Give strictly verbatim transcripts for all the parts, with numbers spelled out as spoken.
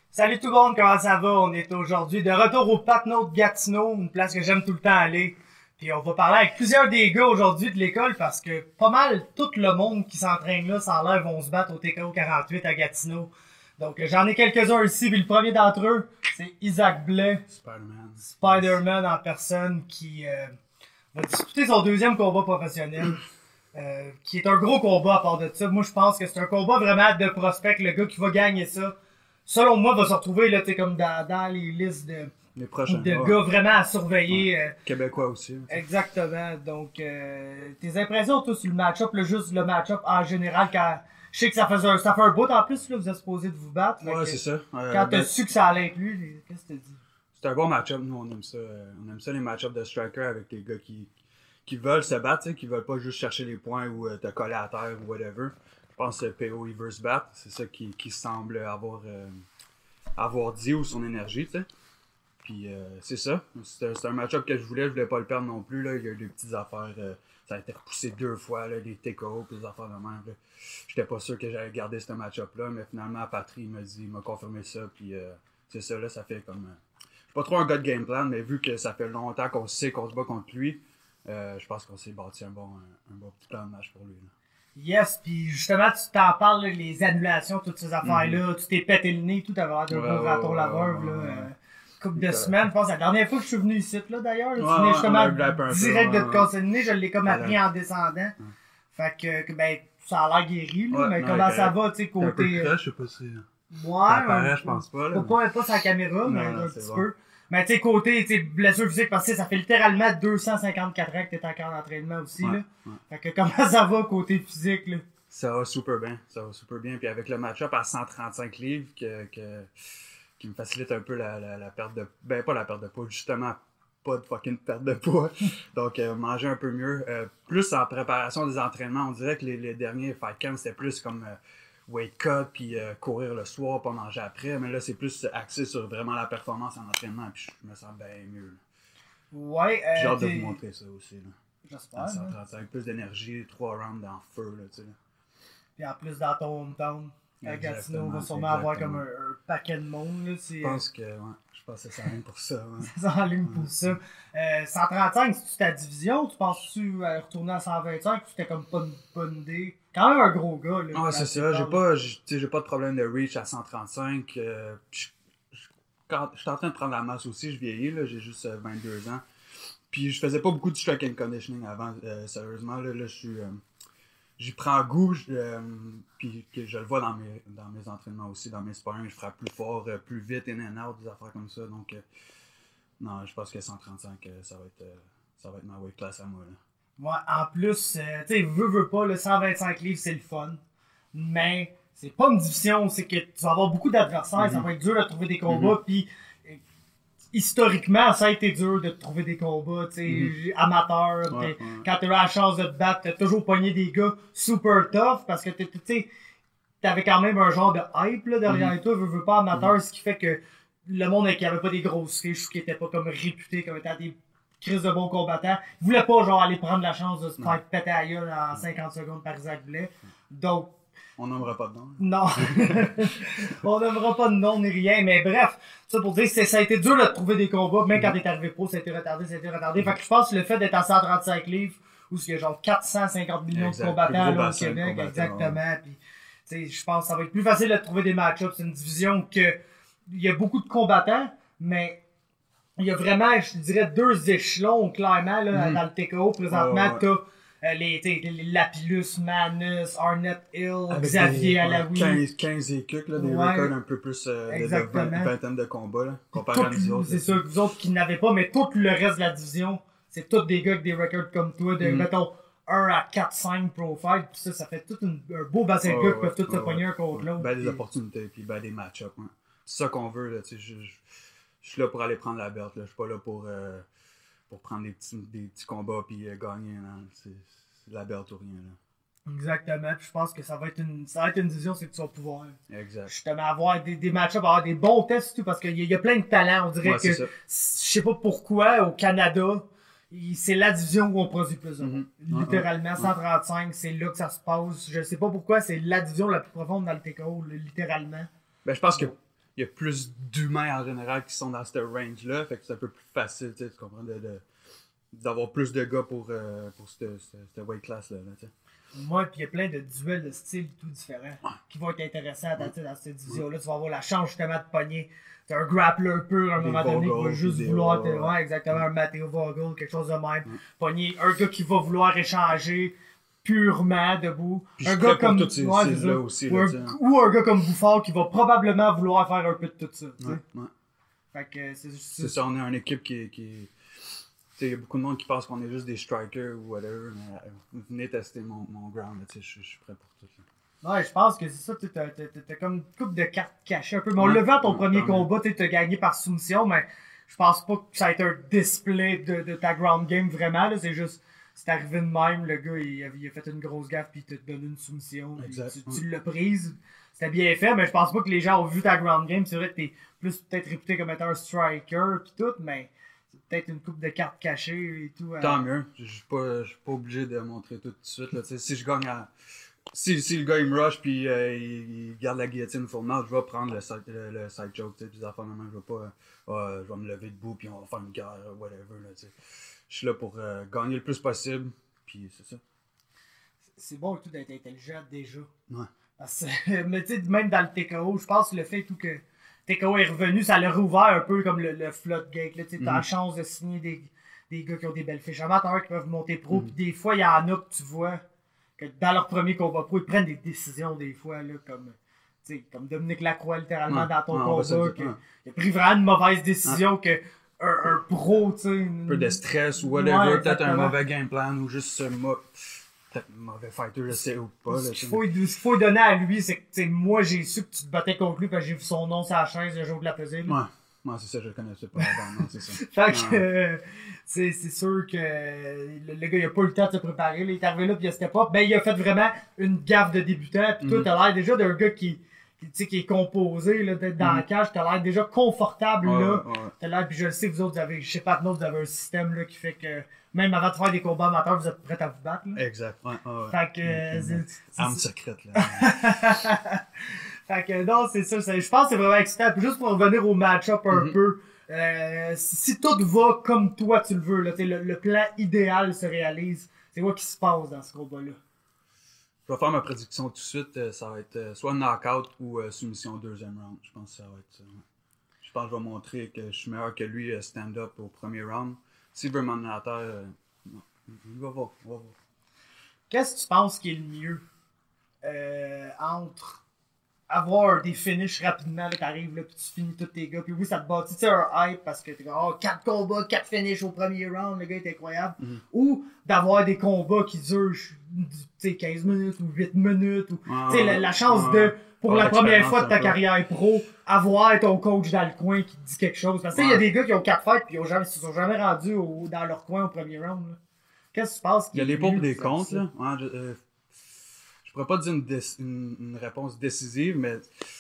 Salut tout le monde, comment ça va? On est aujourd'hui de retour au Patnaud de Gatineau, une place que j'aime tout le temps aller. Puis on va parler avec plusieurs des gars aujourd'hui de l'école parce que pas mal tout le monde qui s'entraîne là, ça a l'air, vont se battre au T K O quarante-huit à Gatineau. Donc j'en ai quelques-uns ici, puis le premier d'entre eux, c'est Isaac Blais, Spider-Man. Spider-Man en personne, qui euh, va disputer son deuxième combat professionnel. Euh, qui est un gros combat à part de ça. Moi, je pense que c'est un combat vraiment de prospect. Le gars qui va gagner ça, selon moi, va se retrouver là, comme dans, dans les listes de, Les prochains de ouais. gars vraiment à surveiller. Ouais. Euh, Québécois aussi. Hein. Exactement. Donc, euh, tes impressions, toi, sur le match-up, là, juste le match-up en général, quand je sais que ça fait un, ça fait un bout en plus, là, vous êtes supposé de vous battre. Ouais, que, c'est ça. Euh, quand t'as ben, su que ça allait être lui, qu'est-ce que t'as dit? C'est un bon match-up, nous, on aime ça. On aime ça, les match-ups de striker avec les gars qui, qui veulent se battre, qui veulent pas juste chercher les points ou euh, te coller à terre ou whatever. Je pense que P O, il veut se battre. C'est ça qui, qui semble avoir, euh, avoir dit ou son énergie, tu sais. Puis euh, c'est ça. C'est, c'est un match-up que je voulais, je voulais pas le perdre non plus. Là. Il y a eu des petites affaires. Euh, ça a été repoussé deux fois, là, des T K O, des affaires de même. Là. J'étais pas sûr que j'allais garder ce match-up-là, mais finalement, Patrick m'a dit, il m'a confirmé ça. Puis euh, c'est ça, là, ça fait comme. Euh, je suis pas trop un gars de game plan, mais vu que ça fait longtemps qu'on sait qu'on se bat contre lui, euh, je pense qu'on s'est bâti un bon, un, un bon petit plan de match pour lui. Là. Yes, puis justement, tu t'en parles, là, les annulations, toutes ces affaires-là, mm-hmm. Tu t'es pété le nez, tout à l'air d'un ouais, gros raton ouais, laveur, ouais, là. ouais. Euh, couple de semaines, je pense, la dernière fois que je suis venu ici, là, d'ailleurs, là, ouais, tu venais justement ouais, direct peu, de te casser le nez, je l'ai comme ouais. appris en descendant. Ouais. Fait que, que, ben, ça a l'air guéri, là, ouais, mais non, comment ça va, tu sais, côté... Un peu de crash, je sais pas si... Ouais, ça apparaît, je pense pas, là. Pas, pas sa caméra, non, mais non, un petit bon. peu. Mais tu sais, côté t'sais, blessure physique, parce que ça fait littéralement deux cent cinquante-quatre ans que t'es encore en entraînement aussi, ouais, là. Ouais. Fait que comment ça va côté physique, là? Ça va super bien, ça va super bien. Puis avec le match-up à cent trente-cinq livres, que, que, qui me facilite un peu la, la, la perte de... Ben, pas la perte de poids, justement, pas de fucking perte de poids. Donc, euh, manger un peu mieux. Euh, plus en préparation des entraînements, on dirait que les, les derniers fight camps, c'était plus comme... Euh, weight cut, puis euh, courir le soir, pas manger après. Mais là, c'est plus axé sur vraiment la performance en entraînement, puis je me sens bien mieux. Là. Ouais, euh, J'ai hâte t'es... de vous montrer ça aussi. Là. J'espère. cent trente-cinq, avec plus d'énergie, trois rounds dans le feu. Là, tu sais, là. Puis en plus, dans ton hometown, à Gatineau, on va sûrement avoir comme un, un paquet de monde. Là, je pense que, ouais, je pense que c'est en ligne pour ça. Ouais. C'est en ligne pour ouais. ça. Euh, cent trente-cinq, c'est-tu ta division? Tu penses-tu à retourner à cent vingt-cinq ou c'était comme pas une bonne idée? Quand même un gros gars. Là, ah, c'est ça. J'ai pas, j'ai, j'ai pas de problème de reach à cent trente-cinq. Euh, je, je, quand, je suis en train de prendre la masse aussi. Je vieillis. Là, j'ai juste euh, vingt-deux ans. Puis je faisais pas beaucoup de strength and conditioning avant. Euh, sérieusement, là, là je suis... Euh, j'y prends goût. Euh, puis que je le vois dans mes, dans mes entraînements aussi, dans mes sparring. Je frappe plus fort, euh, plus vite, in and out, des affaires comme ça. Donc, euh, non, je pense que cent trente-cinq, euh, ça va être euh, ça va être ma weight class à moi. Là. Ouais, en plus, euh, tu sais, veux, veux pas, le cent vingt-cinq livres, c'est le fun. Mais c'est pas une division, c'est que tu vas avoir beaucoup d'adversaires, mm-hmm. Ça va être dur de trouver des combats, mm-hmm. Puis euh, historiquement, ça a été dur de trouver des combats, tu sais, mm-hmm. amateurs. Ouais, ouais. Quand tu as eu la chance de te battre, t'as toujours pogné des gars super tough, parce que tu sais, t'avais quand même un genre de hype là, derrière mm-hmm. toi, veux, veux pas amateur, mm-hmm. Ce qui fait que le monde qui avait pas des grosses fiches ou qui était pas comme réputé comme étant des crise de bons combattants. Ils voulaient pas genre aller prendre la chance de se faire péter à gueule en cinquante secondes par Isaac Blais. Donc. On n'aimera pas de nom. Non. On n'aimera pas de nom ni rien. Mais bref, ça pour dire que ça a été dur de trouver des combats. Même quand t'es arrivé pro, ça a été retardé, ça a été retardé. Fait que je pense que le fait d'être à cent trente-cinq livres, où il y a genre quatre cent cinquante millions exact. De combattants là, au Québec, exactement. Puis, tu sais, je pense que ça va être plus facile de trouver des match-ups. C'est une division que il y a beaucoup de combattants, mais il y a vraiment, je te dirais, deux échelons, clairement, là, mm-hmm. Dans le T K O. Présentement, oh, ouais. T'as euh, les, les Lapillus, Manus, Arnett Hill, avec Xavier Alaoui. quinze, quinze écucs, là, des ouais. records un peu plus euh, de, de vingt, vingtaine de combats, là, comparé à nous autres. C'est sûr, vous autres qui n'avaient pas, mais tout le reste de la division, c'est tous des gars avec des records comme toi, de, mm-hmm. mettons, un à quatre cinq profile, puis ça, ça fait tout une, un beau bassin de oh, gars qui peuvent tous oh, se pogner un contre l'autre. Ben, des opportunités, puis ben, des match-ups. Ouais. C'est ça qu'on veut, là, tu sais, je... je... Je suis là pour aller prendre la belt, là. Je suis pas là pour, euh, pour prendre des petits, des petits combats puis euh, gagner. C'est, c'est la belt ou rien. Là. Exactement. Puis je pense que ça va être une, ça va être une division, c'est que tu vas pouvoir. Exact. Justement, avoir des, des match-ups, avoir des bons tests, tout, parce qu'il y, y a plein de talents. On dirait ouais, que, je sais pas pourquoi, au Canada, c'est la division où on produit plus de monde. Mm-hmm. Littéralement, cent trente-cinq, c'est là que ça se passe. Je sais pas pourquoi, c'est la division la plus profonde dans le T K O, littéralement. Ben, je pense que il y a plus d'humains en général qui sont dans ce range-là. Fait que c'est un peu plus facile, tu comprends, de, de, d'avoir plus de gars pour, euh, pour cette, cette, cette weight class-là. Là, moi, puis il y a plein de duels de styles tout différents qui vont être intéressants dans, dans cette division-là. Tu vas avoir la chance justement de pogner un grappler pur à un moment donné qui va juste vouloir te. Ouais, exactement, un Matteo Vogel, quelque chose de même. Mm. Pogner un gars qui va vouloir échanger purement debout. Puis un gars comme. Ces, ouais, ces là aussi, ou, là, un, ou un gars comme Bouffard qui va probablement vouloir faire un peu de tout ça. Ouais, ouais. Fait que c'est C'est ça, on est une équipe qui. qui... Il y a beaucoup de monde qui pense qu'on est juste des strikers ou whatever, mais euh, venez tester mon, mon ground, je suis prêt pour tout. Là. Ouais, je pense que c'est ça, t'as, t'as, t'as comme une couple de cartes cachées un peu. Mais on l'a vu à ton ouais, premier combat, t'as gagné par soumission, mais je pense pas que ça a été un display de, de ta ground game vraiment, là, c'est juste, c'est arrivé de même, le gars il a, il a fait une grosse gaffe puis il t'a donné une soumission, exact, tu, ouais. tu l'as prise, c'était bien fait, mais je pense pas que les gens ont vu ta ground game, c'est vrai que t'es plus peut-être réputé comme étant un striker pis tout, mais... peut-être une coupe de cartes cachées et tout. Tant euh... mieux. Je suis pas, pas obligé de montrer tout de suite. Là. Si je gagne à... Si, si le gars il me rush puis euh, il, il garde la guillotine full mouth, je vais prendre le side, le, le side choke. Puis des affaires de même, je vais pas. Euh, je vais me lever debout puis on va faire une guerre, whatever. Là, je suis là pour euh, gagner le plus possible. Puis c'est ça. C'est bon tout d'être intelligent déjà. Ouais. Parce que, mais tu sais, même dans le T K O, je pense que le fait tout que T K O est revenu, ça l'a rouvert un peu comme le, le floodgate. Tu mm-hmm. as la chance de signer des, des gars qui ont des belles fiches amateurs, qui peuvent monter pro. Mm-hmm. Puis des fois, il y en a que tu vois que dans leur premier combat pro, ils prennent des décisions des fois, là, comme, comme Dominique Lacroix, littéralement, ouais. dans ton ouais, combat. Que, il a pris vraiment une mauvaise décision ouais. que un, un pro, tu sais. Un peu de stress ou whatever, ouais, peut-être un mauvais game plan ou juste ce mot. Peut-être un mauvais fighter, je sais ou pas. Ce qu'il faut, faut donner à lui, c'est que moi j'ai su que tu te battais contre lui parce que j'ai vu son nom sur la chaise le jour de la pesée. Ouais, ouais c'est ça, je le connaissais pas avant, non, c'est ça. Fait que euh, c'est sûr que le, le gars il a pas eu le temps de se préparer. Là, il est arrivé là puis il a step up. Ben il a fait vraiment une gaffe de débutant. Puis mm-hmm. toi, t'as l'air déjà d'un gars qui, qui, qui est composé là, d'être dans mm-hmm. la cage. T'as l'air déjà confortable ouais, là. Ouais, ouais. T'as l'air, puis je le sais, vous autres, vous avez, je sais pas, vous avez un système là, qui fait que. Même avant de faire des combats amateurs, vous êtes prêts à vous battre. Là. Exact. Ouais, ouais. Fait que. Euh, mm-hmm. c'est, Arme c'est... secrète, là. Fait que non, c'est ça. C'est, je pense que c'est vraiment excitant. Puis juste pour revenir au match-up un mm-hmm. peu, euh, si tout va comme toi tu le veux, là, le, le plan idéal se réalise, c'est quoi qui se passe dans ce combat-là? Je vais faire ma prédiction tout de suite. Ça va être soit knockout ou euh, soumission au deuxième round. Je pense que ça va être ça. Ouais. Je pense que je vais montrer que je suis meilleur que lui stand-up au premier round. S'il veut m'emmener à terre, euh, non. On va voir, on va voir. Qu'est-ce que tu penses qui est le mieux euh, entre avoir des finishes rapidement, là, t'arrives là, puis tu finis tous tes gars, puis oui, ça te bâtit, tu sais, un hype parce que t'es comme, oh, quatre combats, quatre finishes au premier round, le gars est incroyable. Mm-hmm. Ou d'avoir des combats qui durent, tu sais, quinze minutes ou huit minutes, ou, ah, tu sais, la, la chance ah, de, pour la première fois de ta carrière pro, avoir ton coach dans le coin qui te dit quelque chose. Parce que, tu sais, il y a des gars qui ont quatre fights, puis ils ne se sont jamais rendus au, dans leur coin au premier round, là. Qu'est-ce que tu penses? Il y a les pour et des contre, là. Ouais, je, euh, je pourrais pas dire une, dé- une, une réponse décisive, mais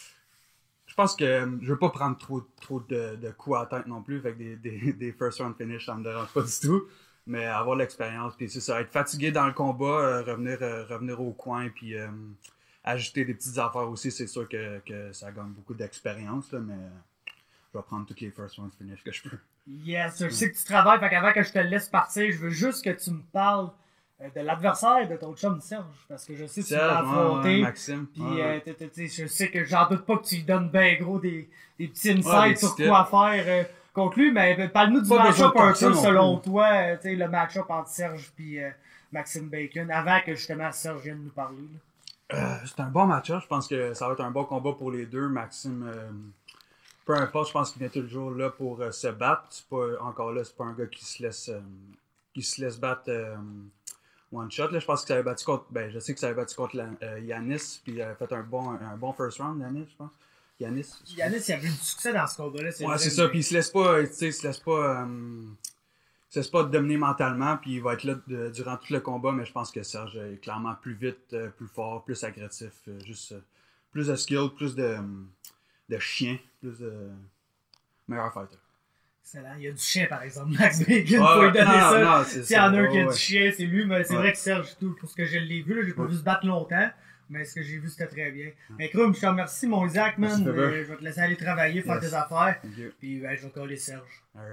je pense que euh, je veux pas prendre trop, trop de, de coups à la tête non plus, avec des, des, des first round finish, ça me dérange pas du tout. Mais avoir l'expérience, puis c'est ça, être fatigué dans le combat, euh, revenir, euh, revenir au coin, puis euh, ajouter des petites affaires aussi, c'est sûr que, que ça gagne beaucoup d'expérience, là, mais euh, je vais prendre toutes les first round finish que je peux. Yes, je sais que tu travailles, fait qu'avant que je te laisse partir, je veux juste que tu me parles euh, de l'adversaire de ton chum Serge, parce que je sais que tu l'as affronté. Ouais, ouais, Maxime. Puis ouais. euh, je sais que j'en doute pas que tu lui donnes ben gros des, des petits insights ouais, sur quoi faire euh, contre lui, mais euh, parle-nous du match-up un peu selon toi, euh, le match-up entre Serge et euh, Maxime Bacon, avant que justement Serge vienne nous parler. Euh, c'est un bon match-up, je pense que ça va être un bon combat pour les deux. Maxime... Euh... Peu importe, je pense qu'il vient toujours là pour euh, se battre. C'est pas, encore là, c'est pas un gars qui se laisse, euh, qui se laisse battre euh, one shot. Là. Je pense qu'il s'avait battu contre. Ben, je sais qu'il s'avait battu contre la, euh, Yanis, puis il avait fait un bon, un bon first round, Yanis, je pense. Yanis. Yanis, il avait eu du succès dans ce combat-là. C'est ouais, c'est ça. Puis il se laisse pas, tu sais, il se laisse pas, euh, il se laisse pas dominer mentalement, puis il va être là de, durant tout le combat. Mais je pense que Serge est clairement plus vite, euh, plus fort, plus agressif, euh, juste euh, plus de skill, plus de. Euh, de chien, plus de meilleur fighter. Excellent. Il y a du chien, par exemple. Max Bacon, oh, faut lui donner non, ça. Non, s'il y en a un qui a ouais. du chien, c'est lui, mais c'est ouais. vrai que Serge, tout, pour ce que je l'ai vu, là, j'ai pas ouais. vu se battre longtemps, Mais ce que j'ai vu, c'était très bien. Mais Krum, je te remercie, mon Isaac, man. Euh, je vais te laisser aller travailler, faire Yes. tes affaires. Okay. Puis ben, je vais coller Serge. Alright.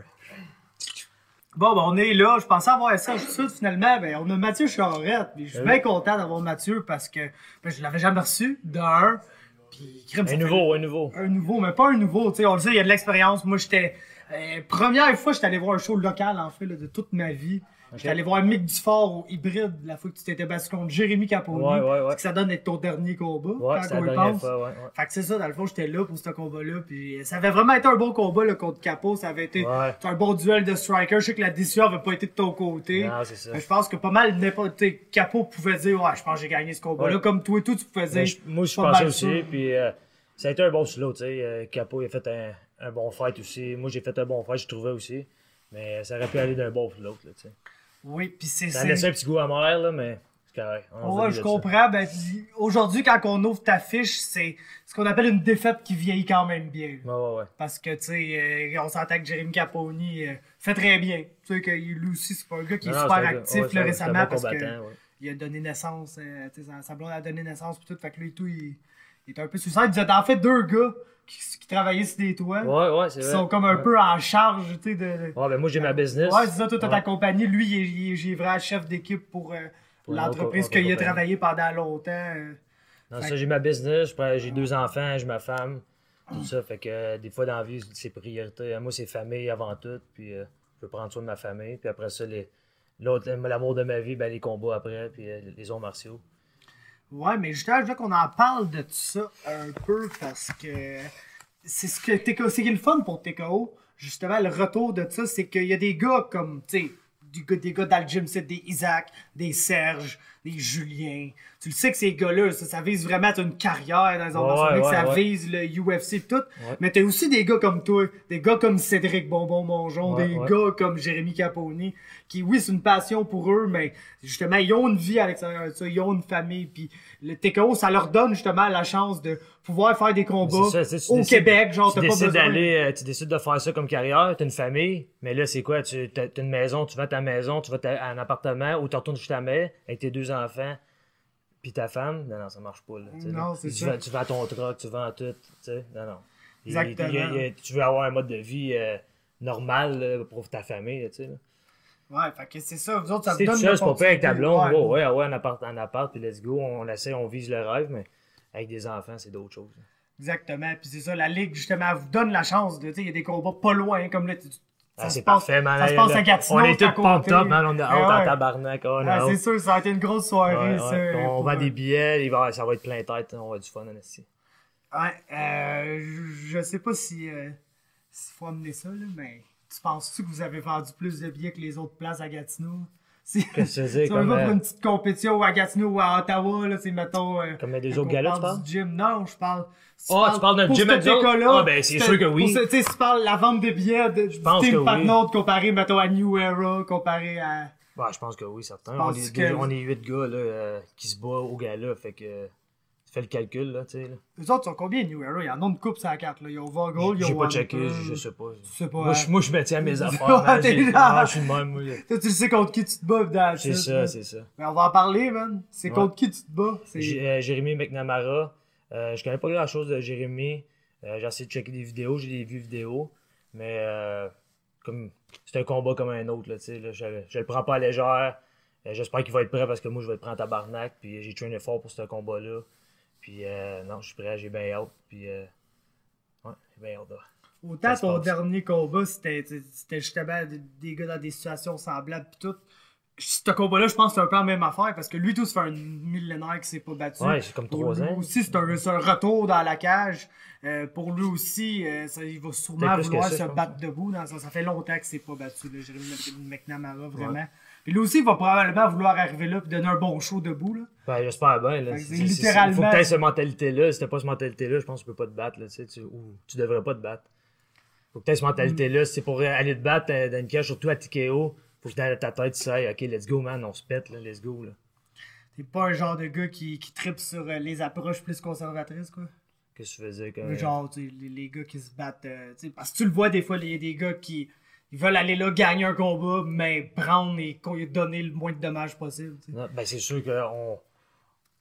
Bon, ben, on est là. Je pensais avoir Serge tout de suite, finalement. Ben, on a Mathieu Charette. Puis je suis Oui. bien content d'avoir Mathieu parce que ben, je l'avais jamais reçu, d'un. Puis Krum, ça Un fait- nouveau, un nouveau. Un nouveau, mais pas un nouveau. Tu sais, on le sait, il y a de l'expérience. Moi, j'étais. euh, première fois, j'étais allé voir un show local, en fait, là, de toute ma vie. J'étais allé voir Mick Dufort au hybride la fois que tu t'étais battu contre Jérémy Caponi. Ouais, ouais, ouais. C'est que ça donne d'être ton dernier combat. Ouais, quand c'est on la y dernière pense. fois, ouais, ouais. Fait que c'est ça, dans le fond, j'étais là pour ce combat-là. Puis ça avait vraiment été un bon combat là, contre Capo. Ça avait été Ouais. un bon duel de striker. Je sais que la décision avait pas été de ton côté. Non, c'est ça. Mais je pense que pas mal n'importe. tu sais, Capo pouvait dire, ouais, je pense que j'ai gagné ce combat-là. Ouais. Comme toi et tout, tu pouvais dire. Mais je- moi, je pas pensais mal aussi, sûr. puis euh, ça a été un bon slow, tu sais. Euh, Capo, il a fait un, un bon fight aussi. Moi, j'ai fait un bon fight, je trouvais aussi. Mais ça aurait pu aller d'un bon ou de l'autre, là, tu sais. Oui, puis c'est. Ça a c'est- laissé un petit goût amer, là, mais c'est correct. On Ouais, rit je de comprends. Ben, aujourd'hui, quand on ouvre ta fiche, c'est ce qu'on appelle une défaite qui vieillit quand même bien. ça. Ouais, ouais, ouais. Parce que, tu sais, euh, on s'entend que Jérémy Caponi euh, fait très bien. Tu sais, que lui aussi, c'est pas un gars qui est Non, non, super c'est un gars- actif ouais, là, c'est un- récemment c'est un bon parce combattant, ouais. qu'il a donné naissance, euh, tu sais, sa- sa blonde a donné naissance, puis tout. Fait que lui et tout, il, il est un peu suicide. Vous êtes en fait deux gars qui, qui travaillaient sur des toits, Ouais, ouais, c'est qui vrai. sont comme un Ouais. peu en charge, tu sais, de. de- Ouais, ben moi, j'ai ma business. Ouais, c'est ça, toi, t'as ta Ouais. compagnie. Lui, il est, il est- il est vraiment chef d'équipe pour euh, Pour une l'entreprise autre- autre qu'il a compagnie. travaillé pendant longtemps. euh. Non, Fait ça, j'ai ma business, je prends- j'ai deux enfants, j'ai ma femme, tout ça. Fait que euh, des fois, dans la vie, c'est priorité. Moi, c'est famille avant tout, puis euh, je veux prendre soin de ma famille. Puis après ça, les, l'autre, l'amour de ma vie, ben, les combats après, puis euh, les arts martiaux. Ouais, mais justement, je veux qu'on en parle de tout ça un peu parce que c'est ce que T K O, c'est qui est le fun pour T K O. Justement, le retour de ça, c'est qu'il y a des gars comme, tu sais, du gars- des gars dans le gym, c'est des Isaac, des Serge, des Julien. Tu le sais que ces gars-là, ça, ça vise vraiment à être une carrière dans les arts Ouais, martiaux mixtes, ouais, ça ouais. vise le U F C et tout. Mais t'as aussi des gars comme toi, des gars comme Cédric Bonbon Mongeon, Ouais, des ouais. gars comme Jérémy Caponi, qui, oui, c'est une passion pour eux, mais justement, ils ont une vie à l'extérieur de ça, ils ont une famille, puis le T K O, ça leur donne justement la chance de pouvoir faire des combats C'est ça, tu sais, tu au décides- Québec, genre, tu t'as pas décides besoin. d'aller, euh, tu décides de faire ça comme carrière, t'as une famille, mais là, c'est quoi? Tu as une maison, tu vends ta maison, tu vas ta- à un appartement ou tu retournes chez ta mère avec tes deux enfants, puis ta femme. Non, non, ça marche pas. Là, tu sais, Non, là. c'est tu ça. Vends, tu vends ton truck, tu vends tout. Tu sais, non, non. Il- Exactement. il y a- il y a- tu veux avoir un mode de vie euh, normal là, pour ta famille. Là, tu sais, là. Ouais, fait que c'est ça, vous autres, ça Si vous t'es donne tout seul, c'est pas pire avec ta blonde. Ouais. Ouais, ouais, ouais, en appart, en appart, puis let's go, on essaie, on vise le rêve, mais avec des enfants, c'est d'autres choses. Exactement, puis c'est ça, la Ligue, justement, elle vous donne la chance de, tu sais, il y a des combats pas loin, comme là, tu- tu- Ah, ça c'est se passe- parfait, man. ça se Là, passe là, à Gatineau, on est c'est à tous pumped côté. up, man. On est Ah out en ouais. tabarnak. On est Ah, out. c'est sûr, ça a été une grosse soirée, Ouais, ça. ouais. On pour, vend euh, des billets, il va- ça va être plein tête, on va avoir du fun, en esti. Ouais, euh, je- je sais pas si euh, s'il faut amener ça, là, mais tu penses-tu que vous avez vendu plus de billets que les autres places à Gatineau? Si, Qu'est-ce que tu veux dire, si on comme, va pour euh, une petite compétition à Gatineau ou à Ottawa, là, c'est mettons. euh, Comme des quand autres on galas, tu parle parles? du gym. Non, je parle. si Ah, tu parles d'un pour gym cet à nous autres? école-là, Ah, ben, c'est c'était- sûr que oui. pour ce- Tu sais, si tu parles de la vente des billets de, du pense que Team oui. Patnaud comparé, mettons, à New Era, comparé à. Ouais, je pense que oui, certain. On Penses-tu est, que- déjà- on est huit gars là, euh, qui se battent au gala, fait que tu fais le calcul, là, tu sais. là. Eux autres sont combien New Era? Il y en a une coupe sur la carte, là. Ils ont Vogel, ils ont J'ai pas Hunter. checké, je sais pas. Tu sais pas. Moi, je, hein. moi, je me tiens à mes Ouais, affaires, man. t'es J'ai- là. Ah, je suis le même, moi. Toi, tu sais contre qui tu te bats dans C'est ça, c'est ça. Mais on va en parler, man. C'est Ouais. contre qui tu te bats? C'est- J- euh, Jérémy McNamara. Euh, je connais pas grand chose de Jérémy. Euh, j'ai essayé de checker des vidéos, j'ai des vues vidéos. Mais euh, comme c'est un combat comme un autre, là, tu sais, là, je, je le prends pas à la légère. Euh, j'espère qu'il va être prêt parce que moi je vais être prêt en tabarnak. Puis j'ai trainé fort pour ce combat-là. Puis euh, non, je suis prêt, j'ai bien hâte. Puis euh, ouais, j'ai bien hâte. là. Autant Ça se ton passe. dernier combat, c'était c'était justement des- des gars dans des situations semblables pis tout. Ce combat-là, je pense que c'est un peu la même affaire parce que lui, tout, ça fait un millénaire qui s'est pas battu. Ouais, c'est comme Pour trois lui ans. aussi, c'est un, c'est un retour dans la cage. Euh, pour lui aussi, euh, ça, il va sûrement Peut-être plus que vouloir ça, se je pense. battre debout. Dans ça, ça fait longtemps qu'il s'est pas battu, là, Jérémy McNamara, vraiment. Puis lui aussi, il va probablement vouloir arriver là et donner un bon show debout. Là. Ben, j'espère bien. Là. Fait que C'est- c'est c'est- c'est- littéralement- Il faut que tu aies cette mentalité-là. Si t'as pas cette mentalité-là, je pense que tu peux pas te battre. Là, tu, sais, tu, ou tu devrais pas te battre. Faut que tu aies cette mentalité-là. Si c'est pour aller te battre euh, dans une cage, surtout à T K O, faut que dans ta tête, tu sais, OK, let's go, man, on se pète, là, let's go. Là. T'es pas un genre de gars qui, qui tripe sur euh, les approches plus conservatrices, quoi. Qu'est-ce que tu faisais? Comme... Genre, tu sais, les, les gars qui se battent. euh, tu sais, parce que tu le vois des fois, il y a des gars qui ils veulent aller là, gagner un combat, mais prendre et co- donner le moins de dommages possible. tu sais. Non, ben, c'est sûr qu'on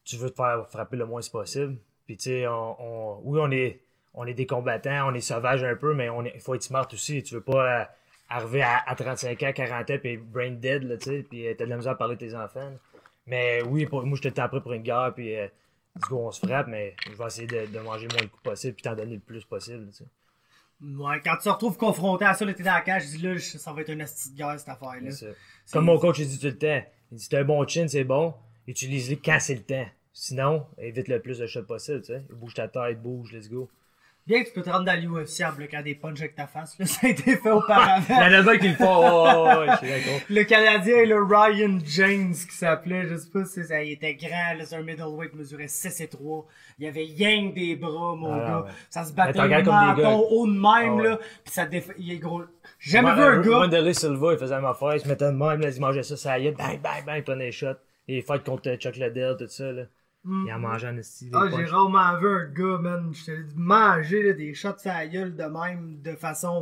tu veux te faire frapper le moins possible. Puis, tu sais, on, on, oui, on est, on est des combattants, on est sauvages un peu, mais il faut être smart aussi. Tu veux pas euh, arriver à, à trente-cinq ans, quarante ans, puis brain dead, là, tu sais, puis euh, t'as de la misère à parler de tes enfants. Là. Mais oui, pour, moi, je te prêt pour une guerre, puis euh, du coup, on se frappe, mais je vais essayer de, de manger le moins de coups possible, puis t'en donner le plus possible, tu sais. Ouais, quand tu te retrouves confronté à ça, là, t'es dans la cage, je dis là, ça va être une astuce de guerre, cette affaire-là. C'est Comme mon coach, il dit tout le temps. Il dit, t'as un bon chin, c'est bon, utilise-le quand c'est le temps. Sinon, évite le plus de shots possible, tu sais. Bouge ta tête, bouge, let's go. Bien que tu peux te rendre dans l'U F C en bloquant des punches avec ta face, là, ça a été fait auparavant. Il y en a bien qui le font, oh, ouais, je suis d'accord. Le Canadien, le Ryan James, qui s'appelait, je sais pas si ça, il était grand, là, c'est un middleweight, il mesurait six et trois. Il avait yang des bras, mon Ah, gars. ouais. Ça se battait Mais le t'en regardes comme des menton gars. haut de même, Ah, ouais. là, pis ça défa... il est gros. J'ai jamais vu un gars... Wanderlei Silva, il faisait la même affaire, il se mettait de même, là, il mangeait ça, ça y est, bang, bang, bang, il prenait les shots. Et les fights contre Chuck Liddell, tout ça, là. Mm. Il en mangeait en esti. Ah, j'ai rarement vu un gars, man, je te dis, manger là, des shots sur la gueule de même, de façon...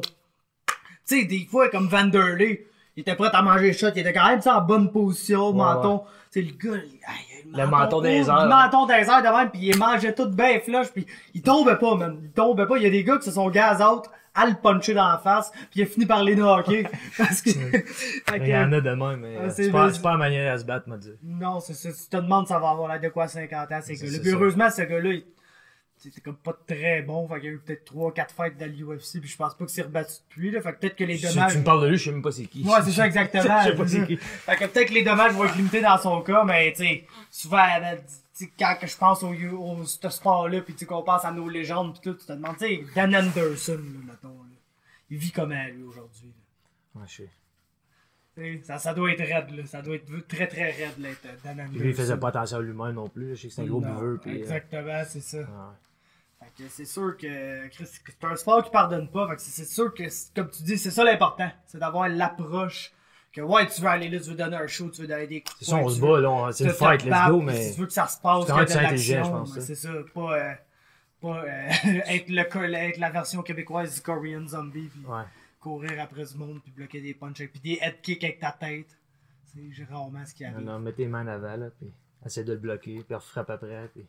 Tu sais, des fois, comme Vanderlei, il était prêt à manger les shots, il était quand même en bonne position, Ouais, menton. Tu sais, le gars, il, ah, il Le menton des haut, airs. Le menton des airs de même, pis il mangeait tout bien flush, pis il tombait pas, man. Il tombait pas. Il y a des gars qui se sont gaz out à le puncher dans la face, pis il a fini par les knocker. Parce que... Fait Il y en a de même, mais Ah, euh, c'est c'est pas, vrai. c'est pas la manière à se battre, m'a dit. Non, c'est ça. Tu te demandes ça va avoir l'air de quoi à cinquante ans, ces C'est- gars-là. c'est Puis ça. heureusement, ce gars-là, il... c'était comme pas très bon. Fait qu'il y a eu peut-être trois quatre fights dans l'U F C, puis je pense pas qu'il s'est rebattu depuis, là. Fait que peut-être que les Si dommages... tu me parles de lui, je sais même pas c'est qui. Ouais, c'est ça, exactement. Je sais pas c'est qui. Fait que peut-être que les dommages vont être limités dans son cas, mais tu sais, souvent, là, tu sais, quand que je pense au, au ce sport-là, pis tu sais, qu'on pense à nos légendes, pis tout, tu te demandes, tu sais, Dan Anderson, là, mettons, là. Il vit comment, lui, aujourd'hui, là. Ouais, je sais. Tu sais, Ça, ça doit être raide, là. Ça doit être très, très raide, là, être Dan Anderson. Puis lui, il faisait pas attention à lui-même non plus. Je sais que c'est un gros Non, buveur. Puis, euh, exactement, c'est ça. ouais. Fait que c'est sûr que Chris, c'est un sport qui pardonne pas. Fait que c'est c'est sûr que, c'est- comme tu dis, c'est ça l'important. C'est d'avoir l'approche que, ouais, tu veux aller là, tu veux donner un show, tu veux donner des coups de C'est ça, poing, on tu se veux bat, là. on- C'est te une fight, te let's battre, go, puis mais. Si tu veux que ça se passe, c'est qu'il y a un de peu intelligent, l'action, je pense, ben, ça. c'est ça. Pas, euh, pas euh, être, le, co- être la version québécoise du Korean Zombie, puis Ouais. courir après du monde, puis bloquer des punches, puis des head kicks avec ta tête. C'est rarement ce qui Non, arrive. non, mets tes mains en avant, là. Puis essaie de le bloquer. Puis frappe après. Puis.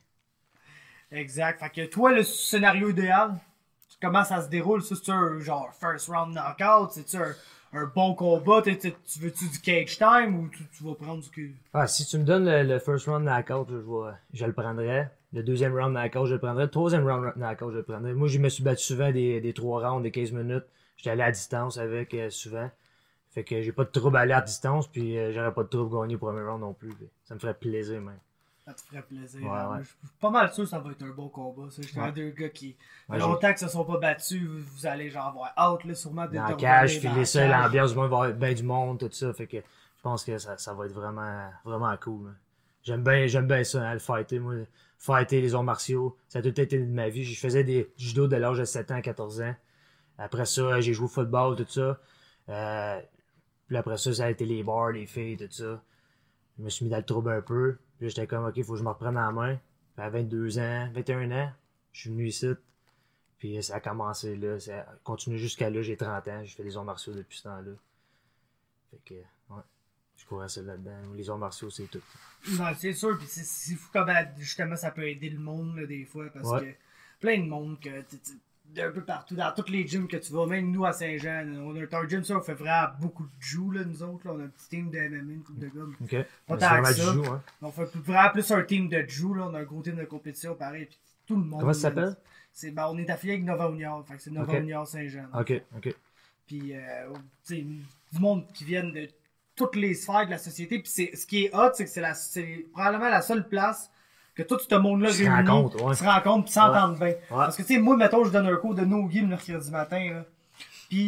Exact. Fait que toi, le scénario idéal, comment ça se déroule? Ça, c'est un genre first round knockout? C'est-tu un, un bon combat? T'es- t'es- Tu veux-tu du cage time ou tu, tu vas prendre du cul? Ah, si tu me donnes le, le first round knockout, je, vais, je le prendrais. Le deuxième round knockout, je le prendrais. Le troisième round knockout, je le prendrais. Moi, je me suis battu souvent des, des trois rounds, des quinze minutes. J'étais allé à distance avec euh, souvent. Fait que j'ai pas de trouble à aller à distance, puis euh, j'aurais pas de trouble à gagner au premier round non plus. Puis ça me ferait plaisir, même. Ça te ferait plaisir. Ouais, hein. ouais. Je suis pas mal sûr que ça va être un bon combat. Ça. J'étais Ouais. à deux gars qui, Ouais, fait longtemps que se sont pas battus, vous, vous allez genre avoir hâte, là, sûrement, de Dans de la cage, revenir dans filer la ça, cage. l'ambiance du monde, va y avoir bien du monde, tout ça. Fait que je pense que ça, ça va être vraiment, vraiment cool. hein. J'aime bien, j'aime bien ça, hein, le fighter. Moi, fighter les arts martiaux, ça a tout été de ma vie. Je faisais des du judo de l'âge de sept ans à quatorze ans. Après ça, j'ai joué au football, tout ça. Euh, puis après ça, ça a été les bars, les filles, tout ça. Je me suis mis dans le trouble un peu. Puis là, j'étais comme, OK, faut que je me reprenne en main. Puis à vingt-deux ans, vingt et un ans, je suis venu ici. Puis ça a commencé là. Ça a continué jusqu'à là. J'ai trente ans. J'ai fait des arts martiaux depuis ce temps-là. Fait que, ouais. Je courais ça là-dedans. Les arts martiaux, c'est tout. Non, c'est sûr, pis c'est- c'est fou comment justement ça peut aider le monde là, des fois, parce Ouais. que plein de monde que tu- tu- d'un peu partout, dans tous les gyms que tu vas, même nous à Saint-Jean, on a un gym ça, on fait vraiment beaucoup de jiu là, nous autres, là, on a un petit team de M M A, une couple de gars. OK. Pas C'est tant vraiment que du ça. joue, hein. On fait vraiment plus un team de jiu, là, on a un gros team de compétition pareil, pis tout le monde. Comment ça là, s'appelle? C'est, ben, on est affilié avec Nova Union, fait que c'est Nova Ok. Union Saint-Jean. OK, OK. Puis, euh, tu sais, du monde qui viennent de toutes les sphères de la société. Puis, c'est, ce qui est hot, c'est que c'est, la, c'est probablement la seule place que tout ce monde-là Se réuni rencontre, ouais. se rencontre puis s'entendent bien. Parce que, tu sais, moi, mettons, je donne un cours de no-gi le mercredi matin, là. Puis,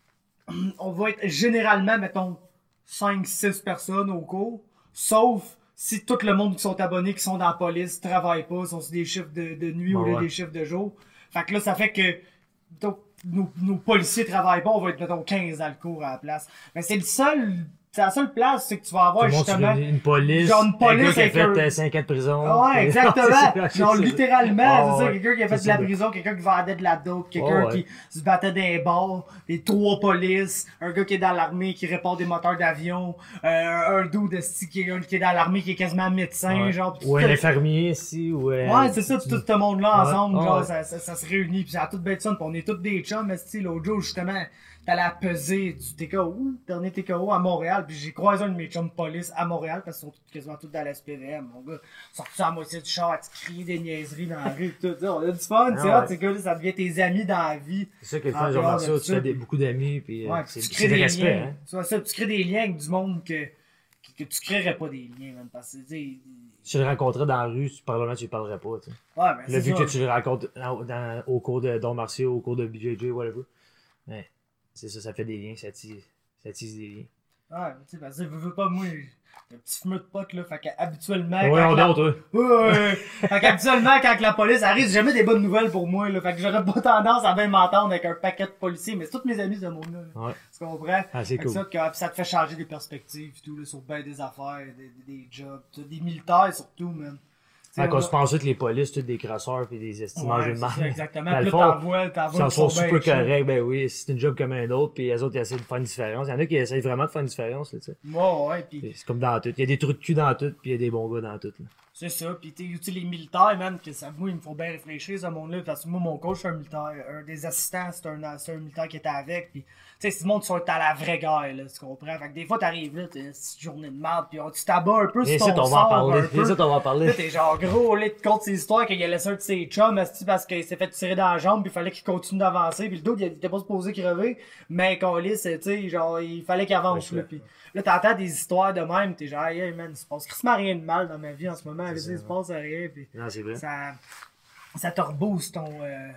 on va être généralement, mettons, cinq six personnes au cours, sauf si tout le monde qui sont abonnés, qui sont dans la police, travaillent pas, sont sur des chiffres de, de nuit Bah ou là, ouais. des chiffres de jour. Fait que là, ça fait que donc, nos, nos policiers travaillent pas, on va être, mettons, quinze dans le cours à la place. Mais c'est le seul, tu c'est la seule place, c'est que tu vas avoir Tout le monde justement. sur une, une police. Genre une police un gars qui a avec fait un- euh, cinq ans de prison. Ouais, exactement. C'est- Genre, c'est- littéralement, Ah, c'est ça, ouais. quelqu'un qui a fait C'est de la ça. prison, quelqu'un qui vendait de la dope, quelqu'un Oh, ouais. qui se battait dans les bars, les trois polices, un gars qui est dans l'armée, qui répare des moteurs d'avion, euh, un dude esti qui, est- qui est dans l'armée, qui est quasiment médecin, Ouais. genre. pis Ou tout- un infirmier ici. Ou, euh, Ouais, c'est ça, pis tout ce monde-là Ouais. ensemble, Ah, genre, ouais. ça, ça, ça se réunit, pis ça a tout bête ça, pis on est tous des chums, esti, l'autre jour, justement, t'allais à peser du T K O, dernier T K O à Montréal, pis j'ai croisé un de mes chums police à Montréal, parce qu'ils sont tous- quasiment tous dans la S P V M, mon gars. Sorti à moitié du char, à te crier des niaiseries dans la rue, pis tout, ça, on a du fun, tu sais, Ah, ouais. ces gars-là, ça devient tes amis dans la vie. C'est ça que le En fun, genre dehors martiaux, de tu ça, fais des- puis- beaucoup d'amis. Puis, euh, Ouais, c'est tu crées c'est le des respect. liens. Hein. Tu vois ça, tu crées des liens avec du monde que, que, que tu créerais pas des liens, man, parce que, tu sais, Si tu le rencontrais dans la rue, probablement tu ne parlerais pas. Tu sais. ouais, ben, Là, c'est vu ça. que tu le rencontres dans- dans- au cours de d'arts martiaux, au cours de B J J, whatever. Ouais, c'est ça, ça fait des liens, ça tisse, ça tisse des liens. Ouais, tu sais, parce que je veux pas, moi, j'ai un petit fumeux de pote, là, fait qu'habituellement. Ouais, quand on la- donne, toi. Ouais, ouais. Fait qu'habituellement, quand la police arrive, j'ai jamais des bonnes nouvelles pour moi, là. Fait que j'aurais pas tendance à bien m'entendre avec un paquet de policiers, mais c'est tous mes amis, ce monde-là. là. Ouais. Tu comprends? Ah, c'est Fait que cool. ça, que- pis ça te fait changer des perspectives, pis tout, là, sur ben des affaires, des, des, des jobs, tout, des militaires surtout, man. Tu sais, Ouais, on quand a- se pense que les polices, tous des crasseurs et des estimages Ouais, de c'est mal. ça, exactement. Dans Puis le là, fond, t'envoies, t'envoies. Ils en ils sont bien super chill. corrects, ben oui, c'est une job comme un autre, puis les autres ils essaient de faire une différence. Il y en a qui essayent vraiment de faire une différence, là, tu sais. Ouais, ouais, pis Puis C'est comme dans tout. Il y a des trous de cul dans tout, puis il y a des bons gars dans tout. Là. c'est ça. Pis tu sais, les militaires, man, que ça, moi, ils me font bien réfléchir, ce monde-là. Parce que moi, mon coach, c'est un militaire. Un des assistants, c'est un, c'est un militaire qui était avec. Pis, tu sais, c'est du monde qui sont à la vraie guerre, là, tu comprends? Fait que des fois, t'arrives là, t'as une petite journée de merde, pis on- tu t'abats un peu Et sur ça, ton on va en sort, parler. un Et peu. ça, on va en parler. Là, t'es genre gros, là, tu te comptes ses histoires qu'il a laissé un de ses chums, esti, parce qu'il s'est fait tirer dans la jambe, pis il fallait qu'il continue d'avancer, pis le dos, il était pas supposé crever, mais qu'on lisse, tu sais, genre, il fallait qu'il avance, Ouais, là, pis là, t'entends des histoires de même, t'es genre, hey, man, il se passe quasiment rien de mal dans ma vie en ce moment, là, tu sais, il se passe rien, pis Non, c'est vrai. ça, ça te rebooste ton, euh,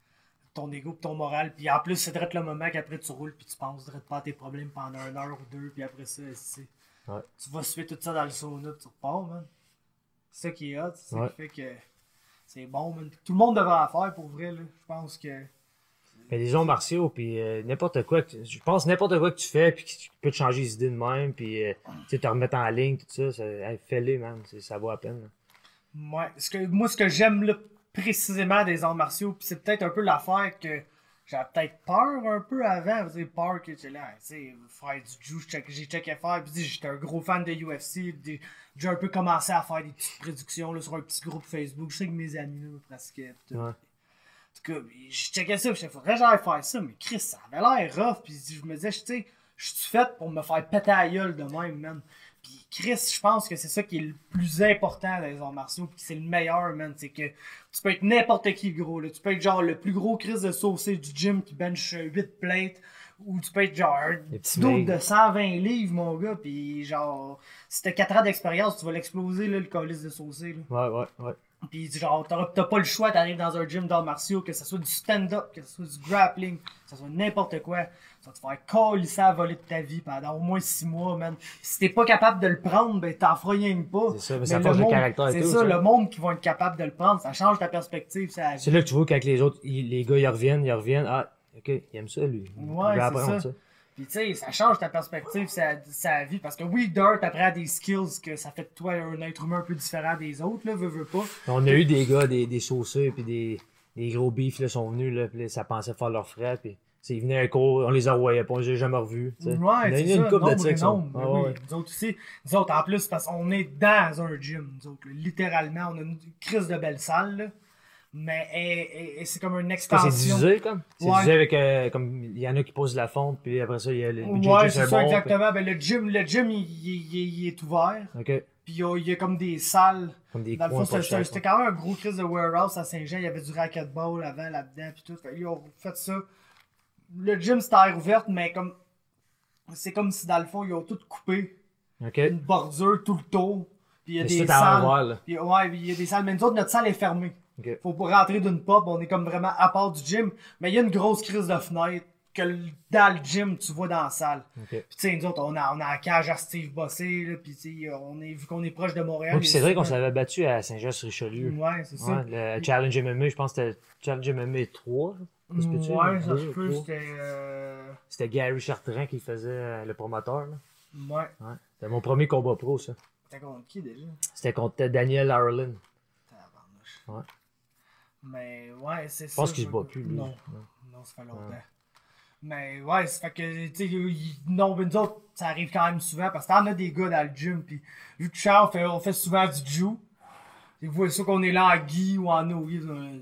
ton ego pis ton moral, pis en plus, c'est direct le moment qu'après tu roules, pis tu penses direct pas à tes problèmes pendant une heure ou deux, pis après ça, esti, Ouais. tu vas suivre tout ça dans le sauna, pis tu repars, man. C'est ça qui est hot, c'est ça Ouais. qui fait que c'est bon, man. Tout le monde devrait en faire pour vrai, là. Je pense que. Mais les arts martiaux, puis euh, n'importe quoi, que- je pense n'importe quoi que tu fais, puis qui peut te changer les idées de même, puis euh, tu sais, te remettre en ligne, tout ça, ça hey, fais-les, man, c'est- ça vaut la peine. là. Ouais. Ce que, moi, ce que j'aime là, précisément des arts martiaux, pis c'est peut-être un peu l'affaire que j'avais peut-être peur un peu avant. Vous avez peur que j'étais là, tu sais, faire du jiu, j'ai checké- j'ai checké faire, pis j'étais un gros fan de U F C, des- j'ai un peu commencé à faire des petites prédictions là, sur un petit groupe Facebook. Je sais que mes amis, là, presque. tout. Ouais. En tout cas, je checkais ça, pis je faudrait que j'aille faire ça, mais Chris, ça avait l'air rough, pis je me disais, tu sais, je suis fait pour me faire péter la gueule de même, man. Pis Chris, je pense que c'est ça qui est le plus important dans les arts martiaux, pis c'est le meilleur, man. C'est que tu peux être n'importe qui, le gros, là. Tu peux être genre le plus gros Chris de saucé du gym qui bench huit plates, ou tu peux être genre un Les petits petit d'autre mecs. de cent vingt livres, mon gars, pis genre, si t'as quatre ans d'expérience, tu vas l'exploser, là, le calice de saucé, là. Ouais, ouais, ouais. Pis genre, t'auras- t'as pas le choix, t'arrives dans un gym d'arts martiaux, que ce soit du stand-up, que ce soit du grappling, que ce soit n'importe quoi. Ça va te faire calisser à voler de ta vie pendant au moins six mois, man. Pis si t'es pas capable de le prendre, ben t'en feras rien que pas. C'est ça, mais ça le forge le monde- caractère et C'est tout, ça, ça. le monde qui va être capable de le prendre, ça change ta perspective, ça. C'est là que tu vois quand les autres, ils- les gars, ils reviennent, ils reviennent, ah, ok, il aime ça, lui. Il Ouais, veut c'est apprendre ça. Pis tu sais, ça change ta perspective, sa, sa vie. Parce que oui, Dirt apprend des skills que ça fait de toi un être humain un peu différent des autres, là, veux, veux pas. On a eu des gars, des, des sauceurs, puis des, des gros beefs, là, sont venus, là, puis là, ça pensait faire leurs frais, puis ils venaient un cours, on les envoyait pas, on les a jamais revus. tu sais. Ouais, Il y en a c'est eu ça, une couple de nombre ça et qui sont- nombre. Ah, Ben ouais, oui, ouais. nous autres aussi. Nous autres, en plus, parce qu'on est dans un gym, nous autres. là. Littéralement, on a une crise de belle salle, là. Mais et, et- et c'est comme une C'est quoi, extension. c'est divisé, comme? C'est Ouais. divisé avec, euh, comme, il y en a qui posent la fonte, puis après ça, il y a le B J J, Ouais, c'est c'est un ça, bon, exactement. Ben, le gym, le gym il, il- il- il est ouvert. puis- ok, Puis il y, a, il y a comme des salles. comme des Dans le coins fond, pas c'était chers, c'était quand même un gros crise de warehouse à Saint-Jean. Il y avait du racquetball avant, là-dedans, puis tout. Fait, ils ont fait ça. Le gym, c'était à air ouverte, mais comme. C'est comme si dans le fond, ils ont tout coupé. quoi. Ok. Une bordure tout le tour. Puis il y a Mais des c'est tout à salles. l'envers, là. Puis, ouais, puis il y a des salles. Mais nous autres, notre salle est fermée. Ok. Faut pas rentrer d'une pub. On est comme vraiment à part du gym. Mais il y a une grosse crise de fenêtre que le- dans le gym, tu vois dans la salle. Ok. Puis tu sais, nous autres, on a, on a la cage à Steve Bossé, là, puis tu sais, on est, vu qu'on est proche de Montréal. Ouais, puis il y c'est a vrai qu'on souvent- s'avait battu à Saint-Jean-sur-Richelieu. Ouais, c'est ça. Ouais, le Challenge M M A, je pense que c'était Challenge M M A trois. Ça se peut-tu, Ouais, là? ça Deux se ou peut, trois? c'était... Euh... C'était Gary Chartrand qui faisait euh, le promoteur. Là. Ouais. Ouais. C'était mon premier combat pro, ça. T'as contre qui déjà? C'était contre Daniel Ireland. Tabarnouche. Ouais. Mais ouais, c'est ça. Je pense qu'il se je- bat plus, lui. Non, Non. non, ça fait longtemps. Ouais. Mais ouais, ça fait que, tu sais, il- non, mais nous autres, ça arrive quand même souvent parce que t'en as des gars dans le gym, pis vu que Charles, on fait, on fait souvent du jiu. Vous voyez ça qu'on est là en Guy ou en Noé,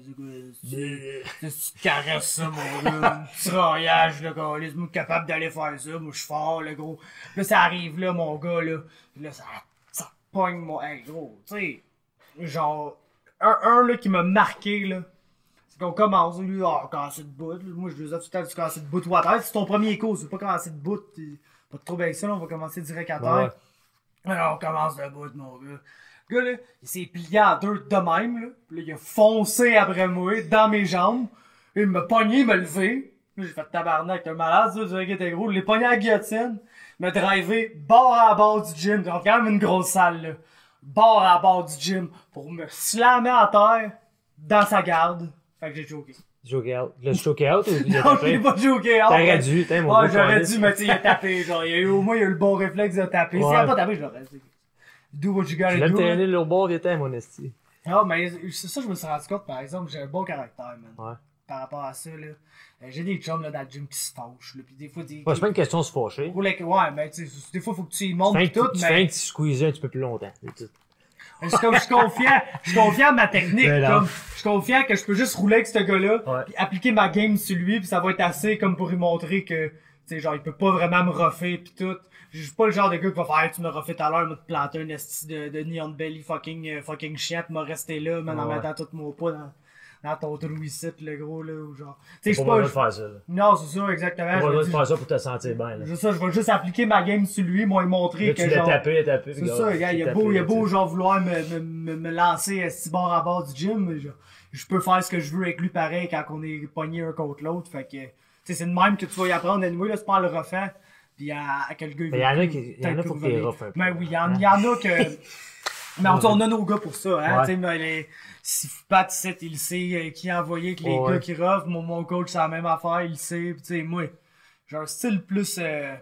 tu caresses ça, mon gars, un petit royage, là, gars, laisse-moi capable d'aller faire ça, moi je suis fort, le gros. Là, ça arrive là, mon gars, là, pis là, ça, ça pogne, mon, hey, gros, tu sais, genre, un, un, là, qui m'a marqué, là, c'est qu'on commence, lui, ah, casser de bout, là. Moi, je lui ai dit tout à l'heure, tu casses de bout ou à terre, c'est ton premier coup, c'est pas casser de bout, t'es pas trop avec ça, là, on va commencer direct à terre. Ouais. Alors, on commence de bout, mon gars. Le gars, là, il s'est plié en deux de même, là. Puis là, il a foncé après moi, dans mes jambes. Il m'a pogné, il m'a levé. Là, j'ai fait tabarnak, t'es un malade, ça, tu vois qu'il était gros. Il l'a pogné à la guillotine. Il m'a drivé, bord à bord du gym. Donc, quand même une grosse salle, là. Bord à bord du gym. Pour me slammer à terre, dans sa garde. Fait que j'ai choqué. Choqué out. L'as-tu choqué out ou il a Non, je l'ai tapé? pas choqué. hein. T'aurais dû, t'es mon Ouais, gros j'aurais calice. dû, mais tu sais, il a tapé. Genre, il a eu, au moins, il a eu le bon réflexe de taper. S'il Ouais. avait pas tapé, je l'aurais dit. Do what you gotta Tu l'aimes do. là. traîner le bord, viens mon esti. Ah, mais c'est ça, je me suis rendu compte, par exemple, j'ai un bon caractère, man. Ouais. Par rapport à ça, là. Euh, j'ai des chums, là, dans le gym qui se fâchent, là. Pis des fois, des. Ouais, c'est pas une question de se fâcher. Ouais, mais tu sais, des fois, faut que tu y Tu montres fais pis tout, tu fais mais. un petit squeezer un petit peu plus longtemps. c'est tout. Je suis comme- je suis confiant, je suis confiant à ma technique, Mais non. comme. Je suis confiant que je peux juste rouler avec ce gars-là, Ouais. pis appliquer ma game sur lui, pis ça va être assez, comme pour lui montrer que, tu sais, genre, il peut pas vraiment me reffer pis tout. Je suis pas le genre de gars qui va faire, hey, tu me refais tout à l'heure, m'a te planter un esti de, de neon belly fucking, euh, fucking chiant, pis m'a resté là, man, en Ouais. mettant tout mon pas dans, dans ton trou ici, le gros, là, ou genre. Tu sais, je Pas suis pas. besoin de faire ça. là. Non, c'est ça, exactement. Pas Je besoin me de dis- faire ça pour te sentir bien. Là. je, ça, je vais juste appliquer ma game sur lui, moi, et montrer Là, que tu l'as genre. tapé, il a tapé. C'est regarde, ça, gars, il tu a l'as beau, il a tapé, beau, tu sais. genre, vouloir me, me, me, me lancer à six bord à bord du gym, mais je, je peux faire ce que je veux avec lui pareil quand on est pogné un contre l'autre. Fait que, tu sais, c'est de même que tu vas y apprendre. Anyway, là, c'est pas en le refait. Puis à, à quel gars Mais il y en a qui- il y en a peut-être faut que que t'es vous rough un peu. Mais oui, il y en, il y en a que. Mais on, on a nos gars pour ça, hein. Ouais. Tu sais, mais les, si Pat, ici, il le sait, euh, qui a envoyé avec les Ouais. gars qui rough. Mon, mon coach, c'est la même affaire, il le sait. Puis, tu sais, moi, j'ai un style plus. Euh,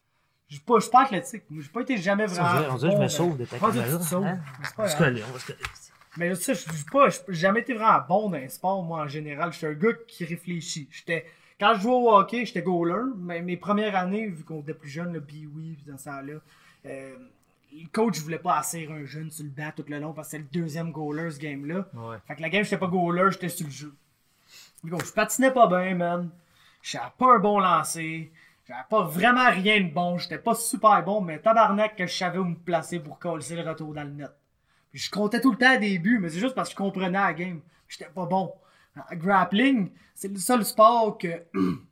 je suis pas, je suis pas athlétique. Moi, j'ai pas été jamais On vraiment. dirait, on dirait que je bon, me sauve de ta mais- Ouais, caméra. tu te sauves. hein? C'est pas On va se grave. coller, on va se coller. Mais ça, je suis pas, j'ai jamais été vraiment bon dans les sports, moi, en général. J'étais un gars qui réfléchit. J'étais, quand je jouais au hockey, j'étais goaler, mais mes premières années, vu qu'on était plus jeune, le B-Wee, pis dans ça là, euh, le coach voulait pas asseoir un jeune sur le banc tout le long parce que c'était le deuxième goaler, ce game-là. Ouais. Fait que la game, j'étais pas goaler, j'étais sur le jeu. Mais bon, je patinais pas bien, man. J'avais pas un bon lancer. J'avais pas vraiment rien de bon. J'étais pas super bon, mais tabarnak que je savais où me placer pour coller le retour dans le net. Puis je comptais tout le temps des buts, mais c'est juste parce que je comprenais la game. J'étais pas bon. En grappling, c'est le seul sport que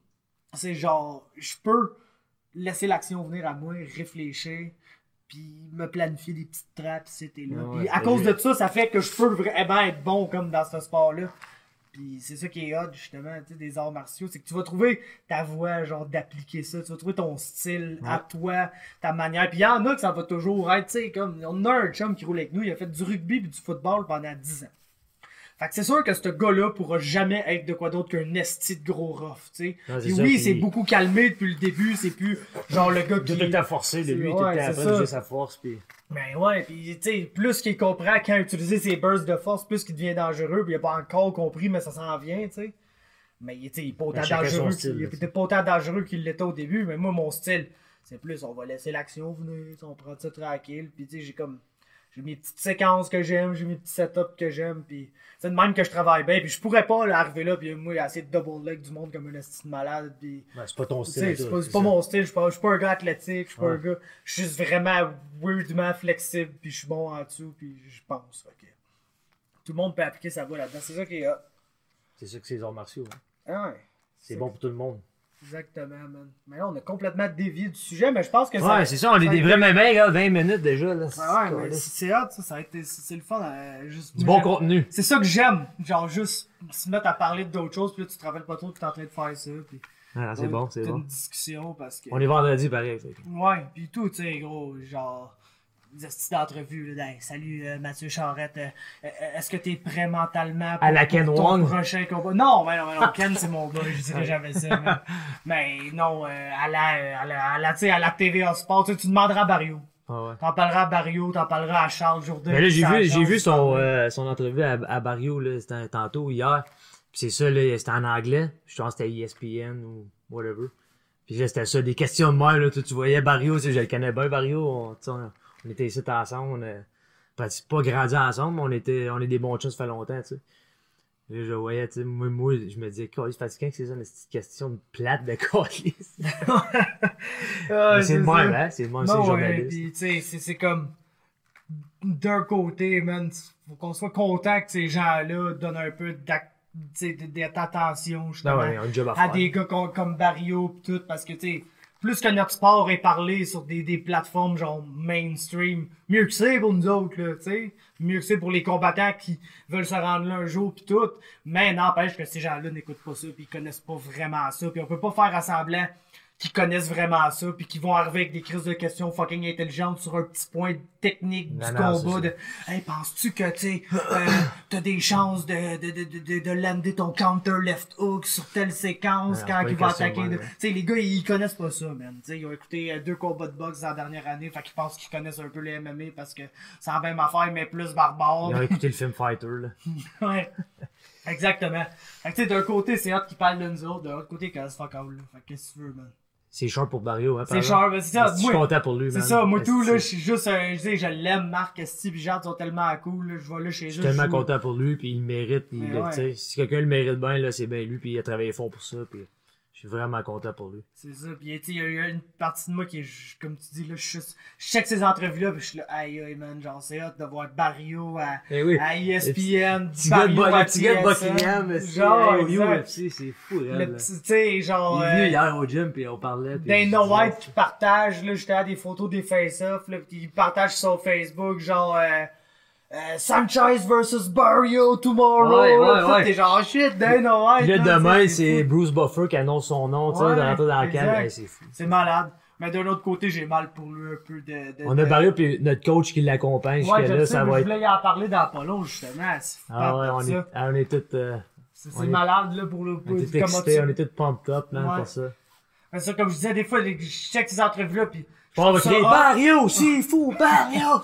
c'est genre, je peux laisser l'action venir à moi, réfléchir, puis me planifier des petites trappes, c'était là. Ouais, Puis à c'est cause lui. de ça, ça fait que je peux vraiment être bon comme dans ce sport-là. Puis c'est ça qui est hot, justement, tu sais, des arts martiaux, c'est que tu vas trouver ta voie, genre, d'appliquer ça, tu vas trouver ton style à toi, ta manière. Puis il y en a que ça va toujours être, tu sais, comme, on a un chum qui roule avec nous, il a fait du rugby puis du football pendant dix ans. Fait que c'est sûr que ce gars-là pourra jamais être de quoi d'autre qu'un esti de gros rough, tu sais. Non, c'est Puis ça, oui, puis- c'est beaucoup calmé depuis le début, c'est plus genre le gars Tout qui... le temps forcé de lui, C'est- tout le ouais, temps c'est après ça. d'user sa force. Puis... Ben ouais, pis tu sais, plus qu'il comprend quand utiliser ses bursts de force, plus qu'il devient dangereux, pis il a pas encore compris, mais ça s'en vient, tu sais. Mais tu sais, il est pas autant Ben, chacun son dangereux, style, qu'il- il là, était pas autant dangereux qu'il l'était au début, mais moi, mon style, c'est plus, on va laisser l'action venir, on prend ça tranquille, pis tu sais, j'ai comme, j'ai mes petites séquences que j'aime, j'ai mes petits setups que j'aime, pis c'est de même que je travaille bien, pis je pourrais pas là, arriver là, pis moi, essayer de double leg du monde comme un esti de malade, pis... Ben, c'est pas ton Tu style. sais, à c'est toi, pas, c'est c'est pas ça. mon style, je suis pas, je suis pas un gars athlétique, je suis pas Ouais. un gars, je suis juste vraiment weirdement flexible, puis je suis bon en dessous, puis je pense, fait que tout le monde peut appliquer sa voix là-dedans, c'est ça qui est hot. C'est ça que c'est les arts martiaux. hein. Ah ouais, C'est bon pour tout le monde. exactement, man. Mais là, on a complètement dévié du sujet, mais je pense que ça... Ouais, c'est ça, on est a des été- vrais mémés, là, vingt minutes déjà. Là. Ouais, ouais, mais C'est c'est hot, ça, ça a été, c'est c'est le fun, euh, juste... du bon j'aime- contenu. C'est ça que j'aime, genre juste se mettre à parler d'autres choses, puis là, tu te rappelles pas trop que t'es en train de faire ça, puis... Ah, c'est bon, c'est t'as bon. une discussion, parce que... On est vendredi pareil. fait que- Ouais, pis tout, tu sais, gros, genre. petites entrevues, là, hey, salut euh, Mathieu Charette, euh, euh, est-ce que t'es prêt mentalement pour, À la Ken pour ton Wong? prochain combat? Non, mais non, mais non, Ken c'est mon gars, je dirais jamais ça. Mais, mais non, euh, à la, à la, à la, tu sais, à la T V A Sport, tu sais, tu demanderas à Barrio. Ah ouais. T'en parleras à Barrio, t'en parleras à Charles Jourdain. Mais là, j'ai ça vu, j'ai change, vu ça son, change. euh, son entrevue à, à Barrio, là, c'était tantôt, hier. Puis c'est ça, là, c'était en anglais. Je pense que c'était E S P N ou whatever. Puis là, c'était ça, des questions de moi, là. Tu, tu voyais Barrio, tu sais, je le connais bien, Barrio. On, tu sais, on, on était ici ensemble, on a pratique pas grandi ensemble, mais on était, on est des bons chums, ça fait longtemps, tu sais. Là, je voyais, tu sais, moi, moi, je me disais, c'est fatiguant que c'est ça, une petite question plate de calice. Ah, c'est le ça. même, hein? C'est le même, c'est Non, le ouais, journaliste. pis, tu sais, c'est, c'est comme, d'un côté, man, faut qu'on soit content que ces gens-là donnent un peu d'ac- tu sais, de- d'attention, Non, justement, ouais, on a un job à à faire. des gars comme, comme Barrio pis tout, parce que, tu sais, plus que notre sport est parlé sur des, des plateformes genre mainstream, mieux que c'est pour nous autres, là, tu sais. Mieux que c'est pour les combattants qui veulent se rendre là un jour pis tout. Mais n'empêche que ces gens-là n'écoutent pas ça pis ils connaissent pas vraiment ça. Pis on peut pas faire à semblant qu'ils connaissent vraiment ça pis qu'ils vont arriver avec des crises de questions fucking intelligentes sur un petit point technique du Non, non, c'est combat ça. de hey, penses-tu que tu sais euh, t'as des chances de de, de, de, de, de lander ton counter left hook sur telle séquence Non, quand c'est pas il une va question attaquer de de... même, Tu sais, les gars, ils connaissent pas ça, man. Tu sais, ils ont écouté euh, deux combats de boxe dans la dernière année, fait qu'ils pensent qu'ils connaissent un peu les M M A parce que c'est la même affaire, mais plus barbare. Ils ont écouté le film Fighter, là. Ouais. Exactement. Fait que tu sais, d'un côté, c'est hot qui parle de nous autres, de l'autre côté, casse fuck all, là. Fait que qu'est-ce que tu veux, man. C'est cher pour Barrio, hein, par C'est exemple. cher, mais c'est ça. Je suis Moi, content pour lui, c'est man. ça, moi tout, là, je Esti. suis juste, euh, je sais, je l'aime, Marc, Esti, pis Jade sont tellement cool, là, je vais là chez eux. Je suis tellement je joue. content pour lui, puis il le mérite. Puis Mais il- ouais. tu sais, si quelqu'un le mérite bien, là, c'est bien lui, puis il a travaillé fort pour ça. Puis je suis vraiment content pour lui. C'est ça, pis tu sais, il y a eu une partie de moi qui est, j- comme tu dis, là, je suis juste- je check ces entrevues-là, pis je suis là, aïe, aïe, man, genre, c'est hot de voir Barrio à, Eh oui. à E S P N, Petit gars de Barrio Bo- à le petit gars de T S N. Buckingham, genre, au exact. U F C, c'est fou, Le là. petit, tu sais, genre, Il est venu euh, hier au gym, puis on parlait. puis Dana je disais- White qui partage, là, j'étais à des photos des face-off, là, pis il partage sur Facebook, genre, euh, euh, Sanchez versus Barrio tomorrow, Ouais, là, ouais, pis ouais. t'es genre, shit, Dana White. Puis là, man, demain, c'est c'est fou. Bruce Buffer qui annonce son nom, tu sais, Ouais, de rentrer dans la exact. cage. Hey, c'est fou. C'est malade. Mais d'un autre côté, j'ai mal pour lui un peu de... de On a de- Barrio, puis notre coach qui l'accompagne Ouais, jusqu'à je là, le sais, ça mais va je être. voulais y en parler dans pas long, justement. C'est fou, Ah ouais, on ça. est, ah, on est tous. euh, C'est on c'est est- malade, là, pour le... on Pour, est tous comment excités, tu- on est tous pumped up, man, Ouais. pour ça. Mais ça, comme je disais, des fois, les- je check ces entrevues-là, pis... je On va trouve ça crier hot. Barrio, c'est fou, Barrio!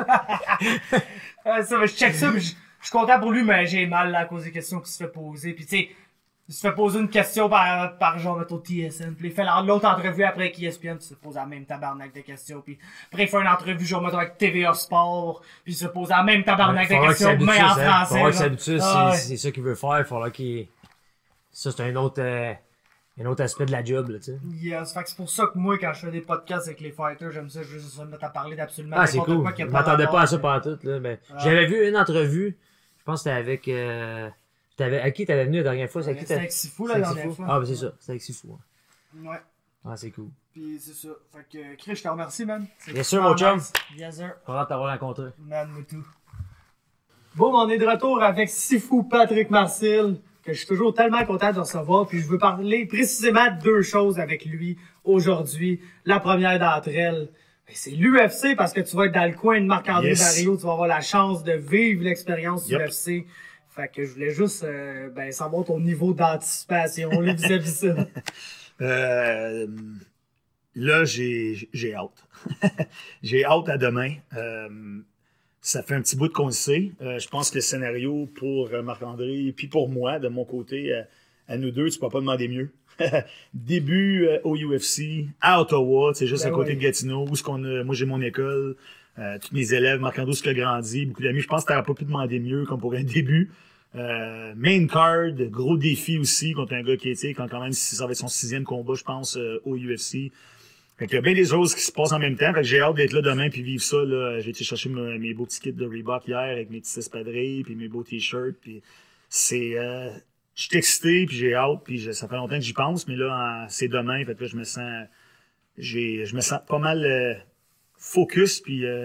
Ouais, ça, mais je check ça, pis je je suis content pour lui, mais j'ai mal là, à cause des questions qui se fait poser. Puis tu sais, il se fait poser une question par, par genre, mettons, T S N. Puis il fait l'autre entrevue après avec E S P N, puis il se pose la même tabarnak de questions. Puis après, il fait une entrevue, genre, mettons, avec T V A Sport, puis il se pose la même tabarnak de Faudra qu'il questions, s'habitue, mais en hein. français. Faudra qu'il là. s'habitue, Ah, ouais. c'est c'est ça qu'il veut faire. Faudra qu'il. Ça, c'est un autre. euh, Un autre aspect de la job, là, tu sais. Yes, fait que c'est pour ça que moi, quand je fais des podcasts avec les fighters, j'aime ça, je veux juste me mettre à parler d'absolument Ah, c'est n'importe cool. quoi qui a Je pas m'attendais rapport, pas à ça mais- pendant tout, là. Mais Ah. j'avais vu une entrevue. Je pense que c'était avec. Euh... t'avais- À qui t'avais venu la dernière fois? C'est à qui C'était t'avais- avec Sifu, c'est la avec dernière Sifu? fois. Ah, ben c'est ça. C'est avec Sifu. hein. Ouais. Ah, c'est cool. Pis c'est ça. Fait que, Chris, je te remercie, man. C'est Bien sûr, vraiment mon chum. nice. Yes, sir. Content de t'avoir rencontré. Man, moi tout. Bon, on est de retour avec Sifu Patrick Marcel, que je suis toujours tellement content de recevoir, puis je veux parler précisément de deux choses avec lui aujourd'hui. La première d'entre elles, ben, c'est l'U F C, parce que tu vas être dans le coin de Marc-André Yes. Barrio, tu vas avoir la chance de vivre l'expérience Yep. U F C. Fait que je voulais juste euh, ben, savoir ton niveau d'anticipation là, vis-à-vis ça. Euh, là, j'ai j'ai hâte. J'ai hâte à demain. Euh, ça fait un petit bout de qu'on le sait. Euh, je pense que le scénario pour euh, Marc-André, puis pour moi, de mon côté, euh, à nous deux, tu peux pas demander mieux. Début euh, au U F C, à Ottawa, c'est juste Ben à côté oui. de Gatineau, où ce qu'on a, moi j'ai mon école, euh, tous mes élèves, Marc-André, ce qui a grandi, beaucoup d'amis. Je pense que t'aurais pas pu demander mieux comme pour un début. Euh, main card, gros défi aussi contre un gars qui était quand même, ça va être son sixième combat, je pense, euh, au U F C. Fait qu'il y a bien des choses qui se passent en même temps. Fait que j'ai hâte d'être là demain puis vivre ça. Là. J'ai été chercher mes, mes beaux petits kits de Reebok hier avec mes petits espadrilles puis mes beaux t-shirts. Puis c'est, euh, je suis excité puis j'ai hâte puis je- ça fait longtemps que j'y pense. Mais là, en- c'est demain. Fait que là, je me sens, j'ai, je me sens pas mal euh, focus puis euh,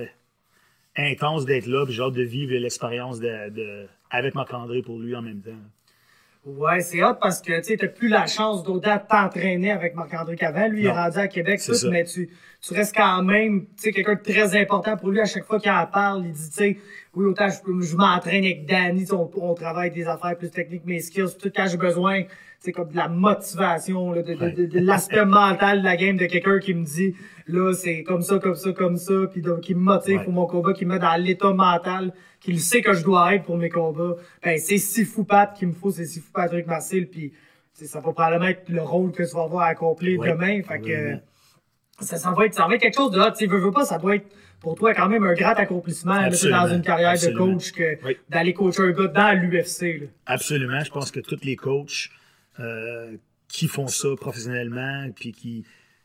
intense d'être là. Puis j'ai hâte de vivre l'expérience de, de avec Marc-André pour lui en même temps. Ouais, c'est hot parce que tu n'as plus la chance d'autant t'entraîner avec Marc-André qu'avant. Lui, non. Il est rendu à Québec, tout, mais tu, tu restes quand même quelqu'un de très important pour lui. À chaque fois qu'il en parle, il dit, tu sais, oui, autant je, je m'entraîne avec Danny, on, on travaille des affaires plus techniques, mes skills, tout quand j'ai besoin, c'est comme de la motivation, là, de, de, de, de l'aspect mental de la game, de quelqu'un qui me dit, là, c'est comme ça, comme ça, comme ça, puis qui me motive ouais. pour mon combat, qui me met dans l'état mental, qu'il sait que je dois être pour mes combats. Ben, c'est si fou Pat qu'il me faut, c'est si fou Patrick Marcel, puis ça va probablement être le rôle que tu vas avoir à accomplir ouais. demain. Fait que ouais. ça, ça, va être, ça va être quelque chose de hot. Tu veux, veux pas, ça doit être pour toi quand même un grand accomplissement là, dans une carrière Absolument. de coach que oui. d'aller coacher un gars dans l'U F C. Là. Absolument. Je pense que tous les coachs euh, qui font ça professionnellement puis qui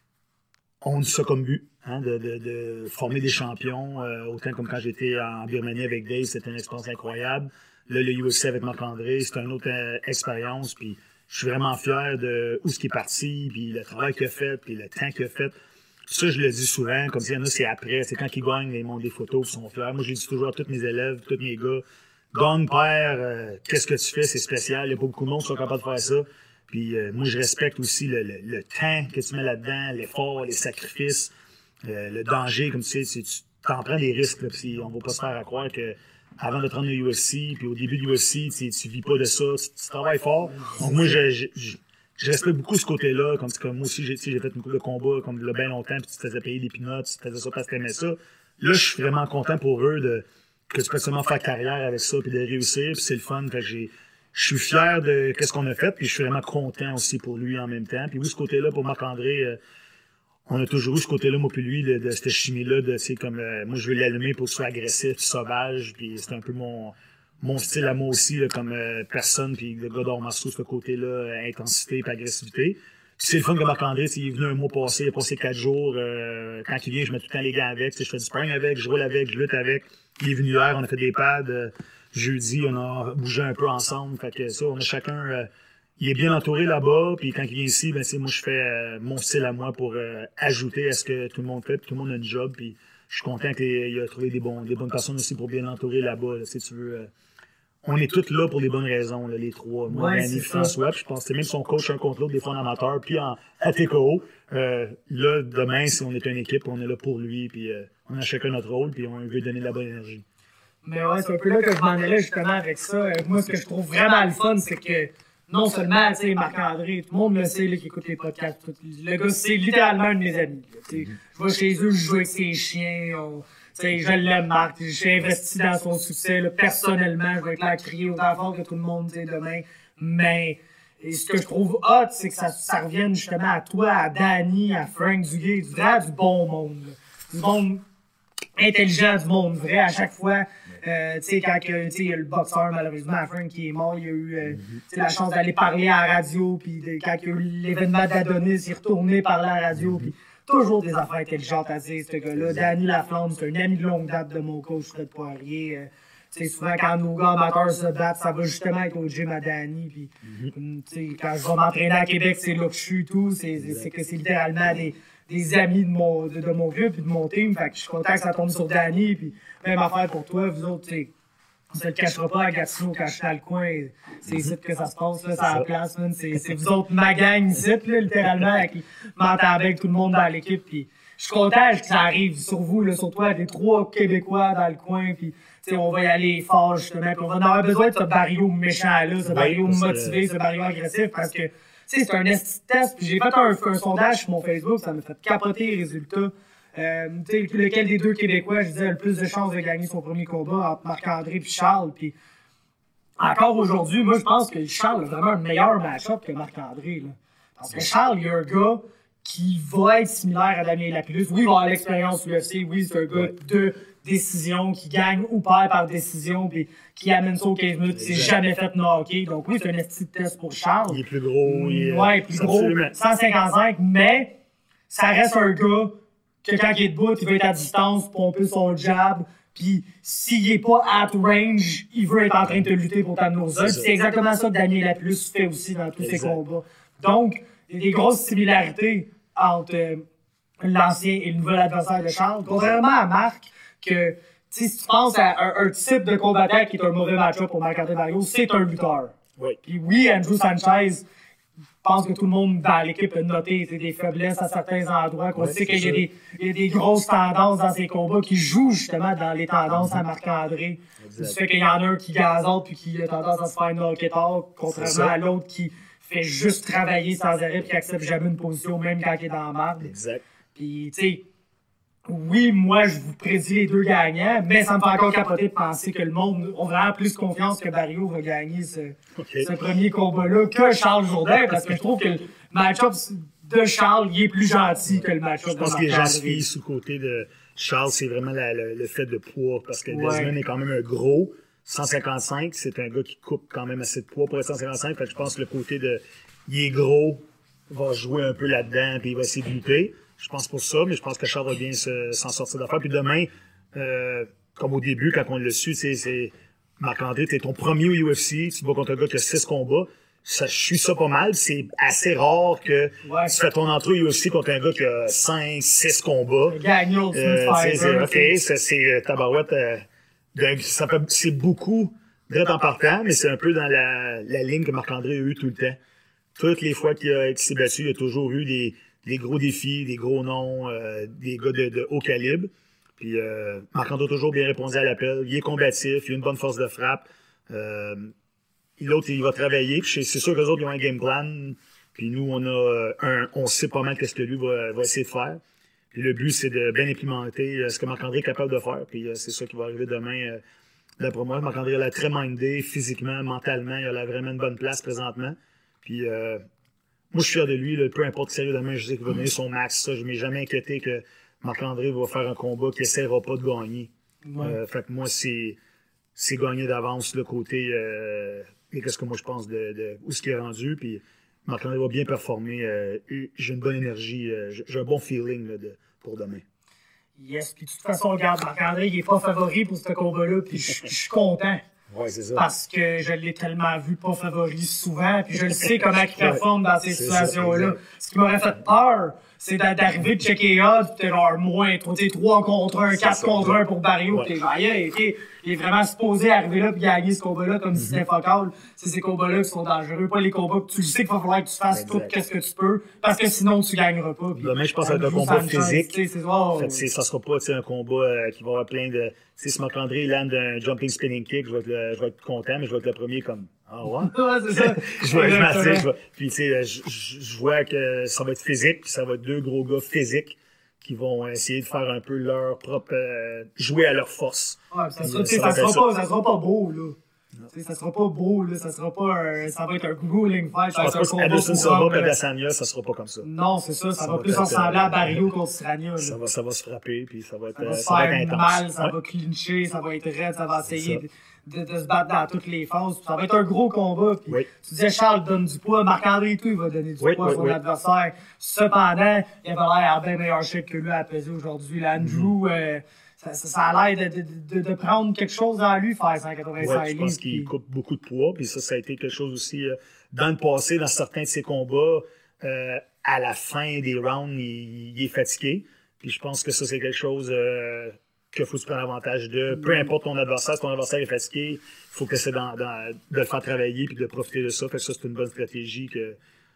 ont ça comme but, hein, de, de, de former des champions. Euh, autant comme quand j'étais en Birmanie avec Dave, c'était une expérience incroyable. Là, le U F C avec Marc-André, c'est une autre euh, expérience. Puis je suis vraiment fier de où ce qui est parti, puis le travail qu'il a fait, puis le temps qu'il a fait. Ça, je le dis souvent, comme s'il y en a, c'est après. C'est quand ils gagnent, ils montrent des photos, ils sont fiers. Moi, je le dis toujours à tous mes élèves, tous mes gars. Gagne, père, euh, qu'est-ce que tu fais? C'est spécial. Il n'y a pas beaucoup de monde qui sont capables de faire ça. Puis euh, moi, je respecte aussi le, le, le temps que tu mets là-dedans, l'effort, les sacrifices, euh, le danger, comme tu sais, tu t'en prends des risques. Là, puis on va pas se faire à croire que avant de te rendre au U F C, puis au début du U F C, tu, tu vis pas de ça, tu, tu travailles fort. Donc moi, je, je, je, je respecte beaucoup ce côté-là. Comme, comme moi aussi, j'ai, j'ai fait une couple de combats comme là bien longtemps, puis tu te faisais payer des peanuts, tu faisais ça parce que tu aimais ça. Là, je suis vraiment content pour eux de que tu peux seulement faire carrière avec ça, puis de réussir, puis c'est le fun. Fait que j'ai Je suis fier de qu'est-ce qu'on a fait, puis je suis vraiment content aussi pour lui en même temps. Puis oui, ce côté-là, pour Marc-André, euh, on a toujours eu ce côté-là, moi puis lui, de, de cette chimie-là, de, tu sais, comme, euh, moi, je veux l'allumer pour qu'il soit agressif, sauvage, puis c'est un peu mon, mon style à moi aussi, là, comme euh, personne, puis le gars d'Or Marceau, ce côté-là, euh, intensité puis agressivité. Puis c'est le fun que Marc-André, il est venu un mois passé, il a passé quatre jours, euh, quand il vient, je mets tout le temps les gants avec, je fais du sparring avec, je roule avec, je lutte avec. Il est venu hier, on a fait des pads, euh, jeudi, on a bougé un peu ensemble, fait que ça, on a chacun, euh, il est bien entouré là-bas, puis quand il vient ici, ben, c'est moi, je fais euh, mon style à moi pour euh, ajouter à ce que tout le monde fait, puis tout le monde a un job, puis je suis content qu'il a trouvé des, bons, des bonnes personnes aussi pour bien l'entourer là-bas, là, si tu veux. Euh, on est tous là pour des bonnes raisons, là, les trois. Moi, ouais, Danny, François, puis je pense que c'est même son coach un contre l'autre, des fois en amateur, puis en à T K O. Euh, là, demain, si on est une équipe, on est là pour lui, puis euh, on a chacun notre rôle, puis on veut donner de la bonne énergie. Mais ouais, c'est un peu là que je m'en allais justement avec ça. Euh, moi, ce que je trouve vraiment le fun, c'est que non seulement, tu sais, Marc-André, tout le monde le sait, là, qui écoute les podcasts, tout, le gars, c'est littéralement un de mes amis. Mm-hmm. Je vais chez eux, je joue avec ses chiens, on, je l'aime, Marc, je suis investi dans son succès, là, personnellement, je vais être là à crier autant fort que tout le monde, demain. Mais, et ce que je trouve hot, c'est que ça, ça revienne justement à toi, à Danny, à Frank Duguay, du vrai, du bon monde, là. Du monde intelligent, du monde vrai, à chaque fois. Euh, tu sais, quand il y a le boxeur, malheureusement, Frank, qui est mort, il a eu euh, mm-hmm. la chance d'aller parler à la radio, puis quand il y a eu l'événement d'Adonis, il est retourné parler à la radio, mm-hmm. puis toujours des affaires intelligentes à dire, ce gars-là. Danny Laflamme, c'est un ami de longue date de mon coach, Fred Poirier. Euh, tu sais, souvent, quand nos gars amateurs se battent, ça va justement être au gym à Danny, puis mm-hmm. tu sais, quand je vais m'entraîner à Québec, c'est là que je suis, tout, c'est, c'est, c'est que c'est littéralement des... des amis de mon, de, de mon club et de mon team. Fait que je suis content que ça tombe sur Danny. Puis même affaire pour toi, vous autres, tu sais, on se le cachera pas à Gatineau quand je suis dans le coin. C'est ici que ça se passe, là, c'est la place, man. C'est, c'est vous autres, ma gang ici, là, littéralement, qui m'entendent avec tout le monde dans l'équipe. Puis je suis content que ça arrive sur vous, là, sur toi, des trois Québécois dans le coin. Puis tu sais, on va y aller fort, justement. Puis on va en avoir besoin de ce barrio méchant-là, ce barrio motivé, ce barrio agressif, parce que c'est un esti de test, puis j'ai fait un, un sondage sur mon Facebook, ça m'a fait capoter les résultats. Euh, tu sais, lequel des deux Québécois, je disais, a le plus de chances de gagner son premier combat entre Marc-André et Charles, puis encore aujourd'hui, moi, je pense que Charles a vraiment un meilleur match-up que Marc-André, là. Parce que Charles, il y a un gars qui va être similaire à Damien Lapillus. Oui, il va avoir l'expérience U F C, oui, c'est un gars de décision, qui gagne ou perd par décision, puis qui amène ça aux quinze minutes, qui s'est jamais fait knocker. Donc oui, c'est un esti de test pour Charles. Il est plus gros. Il est... Ouais, plus gros, cent cinquante-cinq, mais ça reste un gars que quand il est debout, il veut être à distance, pomper son jab, puis s'il est pas at range, il veut être en train de te lutter pour t'amener aux autres. C'est exactement ça que Damien Lapillus fait aussi dans tous ses combats. Donc, il y a des grosses similarités entre euh, l'ancien et le nouvel adversaire de Charles. Contrairement à Marc, que si tu penses à un, un type de combattant qui est un mauvais match-up pour Marc-André Barriault, c'est un lutteur. Oui. Puis oui, Andrew Sanchez, je pense que tout le monde dans l'équipe a noté des faiblesses à certains endroits, qu'on Ouais, sait qu'il y a, sûr. des, il y a des grosses tendances dans ses combats qui jouent justement dans les tendances à Marc-André. Exact. Du fait qu'il y en a un qui gazote puis qui a tendance à se faire knocker tard, contrairement ça. à l'autre qui fait juste travailler sans arrêt et qui accepte jamais une position, même quand il est dans la merde. Exact. Puis, tu sais, oui, moi, je vous prédis les deux gagnants, mais ça me fait encore capoter de penser que le monde a vraiment plus confiance que Barrio va gagner ce, Okay. ce premier combat-là que Charles Jourdain, parce que je trouve que le match-up de Charles, il est plus gentil que le match-up Je de pense que les gens se Marc-André. fient sous côté de Charles, c'est vraiment la- le, le fait de poids, parce que Ouais. Desmond est quand même un gros. cent cinquante-cinq, c'est un gars qui coupe quand même assez de poids pour être cent cinquante-cinq. Fait que je pense que le côté de il est gros va jouer un peu là-dedans, puis il va essayer de lutter. Je pense pour ça, mais je pense que Charles va bien se- s'en sortir d'affaire. Puis demain, euh, comme au début, quand on l'a su, c'est, c'est Marc-André, t'es ton premier au U F C, tu te bats contre un gars qui a six combats. Ça, je suis ça pas mal. C'est assez rare que Ouais. tu fais ton entrée au U F C contre un gars qui a cinq, six combats. Gagner au Euh, Smith tu sais, c'est, Fighter. ok, ça, c'est euh, tabarouette. euh, d'un- ça fait, c'est beaucoup d'être en partant, mais c'est un peu dans la, la ligne que Marc-André a eu tout le temps. Toutes les fois qu'il, a, qu'il s'est battu, il a toujours eu des, des gros défis, des gros noms, euh, des gars de, de haut calibre. Puis euh, Marc-André a toujours bien répondu à l'appel. Il est combatif, il a une bonne force de frappe. Euh, l'autre, il va travailler. Puis c'est, c'est sûr que les autres, ils ont un game plan. Puis nous, on a euh, un, on sait pas mal qu'est-ce que lui va, va essayer de faire. Puis le but, c'est de bien implémenter euh, ce que Marc-André est capable de faire. Puis euh, c'est ça qui va arriver demain. Euh, d'après moi, Marc-André a l'air très mindé, physiquement, mentalement. Il a l'air vraiment une bonne place présentement. Puis euh, moi, je suis fier de lui. Là, peu importe sérieux demain, je sais qu'il va donner son max. Ça, je m'ai jamais inquiété que Marc-André va faire un combat qu'il essaiera pas de gagner. Ouais. Euh, fait que moi, c'est, c'est gagné d'avance le côté euh, et qu'est-ce que moi je pense de, de où ce qu'il est rendu. Puis Marc-André va bien performer. Euh, et j'ai une bonne énergie. Euh, j'ai un bon feeling là, de, pour demain. Yes, puis de toute façon, regarde, Marc-André, il est pas favori pour ce combat-là, puis je je suis content. Ouais, c'est ça. Parce que je l'ai tellement vu pas favori souvent, puis je le sais comment il performe dans ces C'est ça, situations-là. exact. Ce qui m'aurait fait peur, c'est d'a- d'arriver de checker les odds, pis t'es genre moins, t'es trois contre un, quatre ça, contre exact. un pour Barrio, Ouais. pis t'es genre, yeah, ok, il est vraiment supposé arriver là pis gagner ce combat-là comme si Mm-hmm. c'était focal. C'est ces combats-là qui sont dangereux, pas les combats que tu le sais qu'il va falloir que tu fasses Exact. tout qu'est-ce que tu peux, parce que sinon tu gagneras pas. Puis Demain, je pense que ça va être un Andrew combat Sanchez, physique. tu sais, c'est oh, Fait que c'est- ça sera pas tu sais, un combat euh, qui va avoir plein de. Tu sais, si Marc-André land un jumping spinning kick, je vais, être le- je vais être content, mais je vais être le premier comme. Ah ouais? ouais, c'est ça. je vais, je m'assire, Exactement. je vais- Puis tu sais, je, je, je vois que ça va être physique, puis ça va être deux gros gars physiques qui vont essayer de faire un peu leur propre. euh, jouer à leur force. Ouais, ça, sera, Ça tu sais, va ça, être sera ça. pas, ça sera pas beau, là. Tu sais, ça sera pas beau, là. Ça sera pas un, ça va être un grueling fight. Ça Je va pense être un pas combat qu'Anderson pour Silva hommes, et là. Adesanya, ça sera pas comme ça. Non, c'est ça. Ça, Ça va va plus être, ressembler euh, à Barrio contre Strania, là. Ça va, ça va se frapper, puis ça va être, Ça va euh, se ça va faire être intense. mal, ça Ouais. va clincher, ça va être raide, ça va essayer C'est de, de, de se battre dans toutes les phases. Ça va être un gros combat. Puis Oui. tu disais, Charles donne du poids, Marc-André et tout, il va donner du Oui, poids à oui, son oui. adversaire. Cependant, il avait l'air à bien meilleur shape que lui à peser aujourd'hui. Là, Andrew, Mm-hmm. euh, ça, ça, ça a l'air de, de, de, de prendre quelque chose en lui, faire cent quatre-vingt-cinq Ouais, je livres. pense qu'il puis- coupe beaucoup de poids, puis ça, ça a été quelque chose aussi euh, dans le passé, dans certains de ses combats, euh, à la fin des rounds, il, il est fatigué. Puis je pense que ça, c'est quelque chose euh, qu'il faut se prendre avantage de. Peu importe ton adversaire, si ton adversaire est fatigué, il faut que c'est dans, dans, de le faire travailler puis de profiter de ça. Fait que ça, c'est une bonne stratégie que,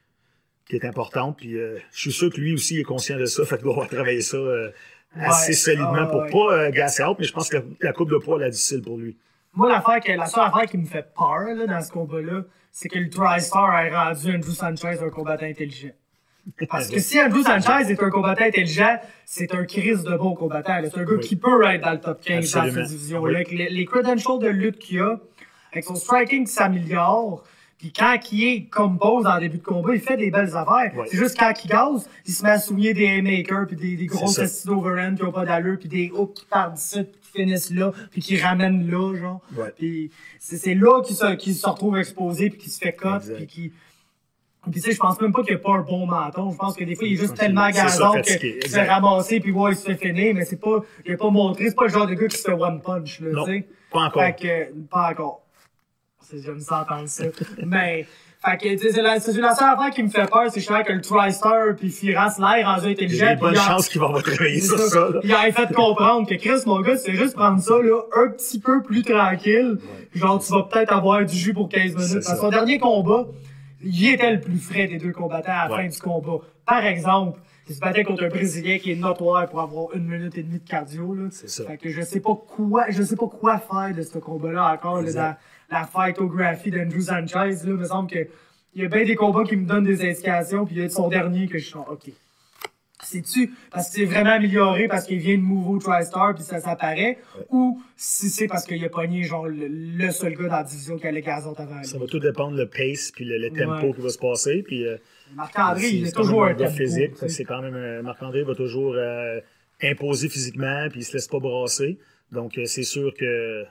qui est importante. Puis euh, je suis sûr que lui aussi est conscient de ça, fait qu'il va avoir travaillé ça euh, assez Ouais. solidement Ah, pour ouais. pas euh, gasser out, mais je pense que la, la coupe de poids, elle est difficile pour lui. Moi, l'affaire que, la seule affaire qui me fait peur là, dans ce combat-là, c'est que le TriStar a rendu Andrew Sanchez un combattant intelligent. Parce que si Andrew Sanchez est un combattant intelligent, c'est un Chris de bon combattant. là. C'est un gars Oui. qui peut être dans le top quinze dans Absolument. cette division-là. Oui. Avec les, les credentials de lutte qu'il a, avec son striking qui s'améliore, puis quand il est compose en début de combat, il fait des belles affaires. Oui. C'est juste quand il gaze, il se met à souiller des haymakers, puis des, des grosses ça. testes d'overhand qui ont pas d'allure, puis des hooks qui partent d'ici, puis qui finissent là, puis qui ramènent là, genre. Ouais. Puis c'est c'est là qu'il se, qu'il se retrouve exposé, puis qu'il se fait cut, Exact. puis qui puis tu sais, je pense même pas qu'il a pas un bon menton. Je pense que des fois, il est juste Ok, tellement c'est ça, gazon fatigué, qu'il se fait exact. ramasser, puis ouais, il se fait finir, mais c'est pas, il a pas montré, c'est pas le genre de gars qui se fait one punch, là, Non, tu sais. pas encore. Fait que, pas encore. C'est- J'aime ça entendre ça. mais, Fait que, tu sais, c'est la, c'est la seule affaire qui me fait peur, c'est que je sais que le TriStar pis Firas l'air rendu intelligent. Il y a des bonnes chances qu'il va avoir travaillé sur ça, là. Il a fait comprendre que Chris, mon gars, c'est juste prendre ça, là, un petit peu plus tranquille. Ouais. Genre, tu vas peut-être avoir du jus pour quinze minutes. Dans son dernier combat, il était le plus frais des deux combattants à la ouais. fin du combat. Par exemple, il se battait contre un Brésilien qui est notoire pour avoir une minute et demie de cardio, là. C'est ça. Fait que je sais pas quoi, je sais pas quoi faire de ce combat-là encore, là, dans la phytographie d'Andrew Sanchez, là. Il me semble que il y a bien des combats qui me donnent des indications, puis il y a son dernier que je suis OK. C'est-tu parce que c'est vraiment amélioré parce qu'il vient de nouveau TriStar puis ça s'apparaît, ouais. ou si c'est parce qu'il a pogné genre le, le seul gars dans la division qui a les gazons avant lui. Ça va tout dépendre le pace puis le, le tempo ouais. qui va se passer. Puis, euh, Marc-André, il est toujours un gars physique. C'est quand même euh, Marc-André va toujours euh, imposer physiquement puis il se laisse pas brasser. Donc euh, c'est sûr que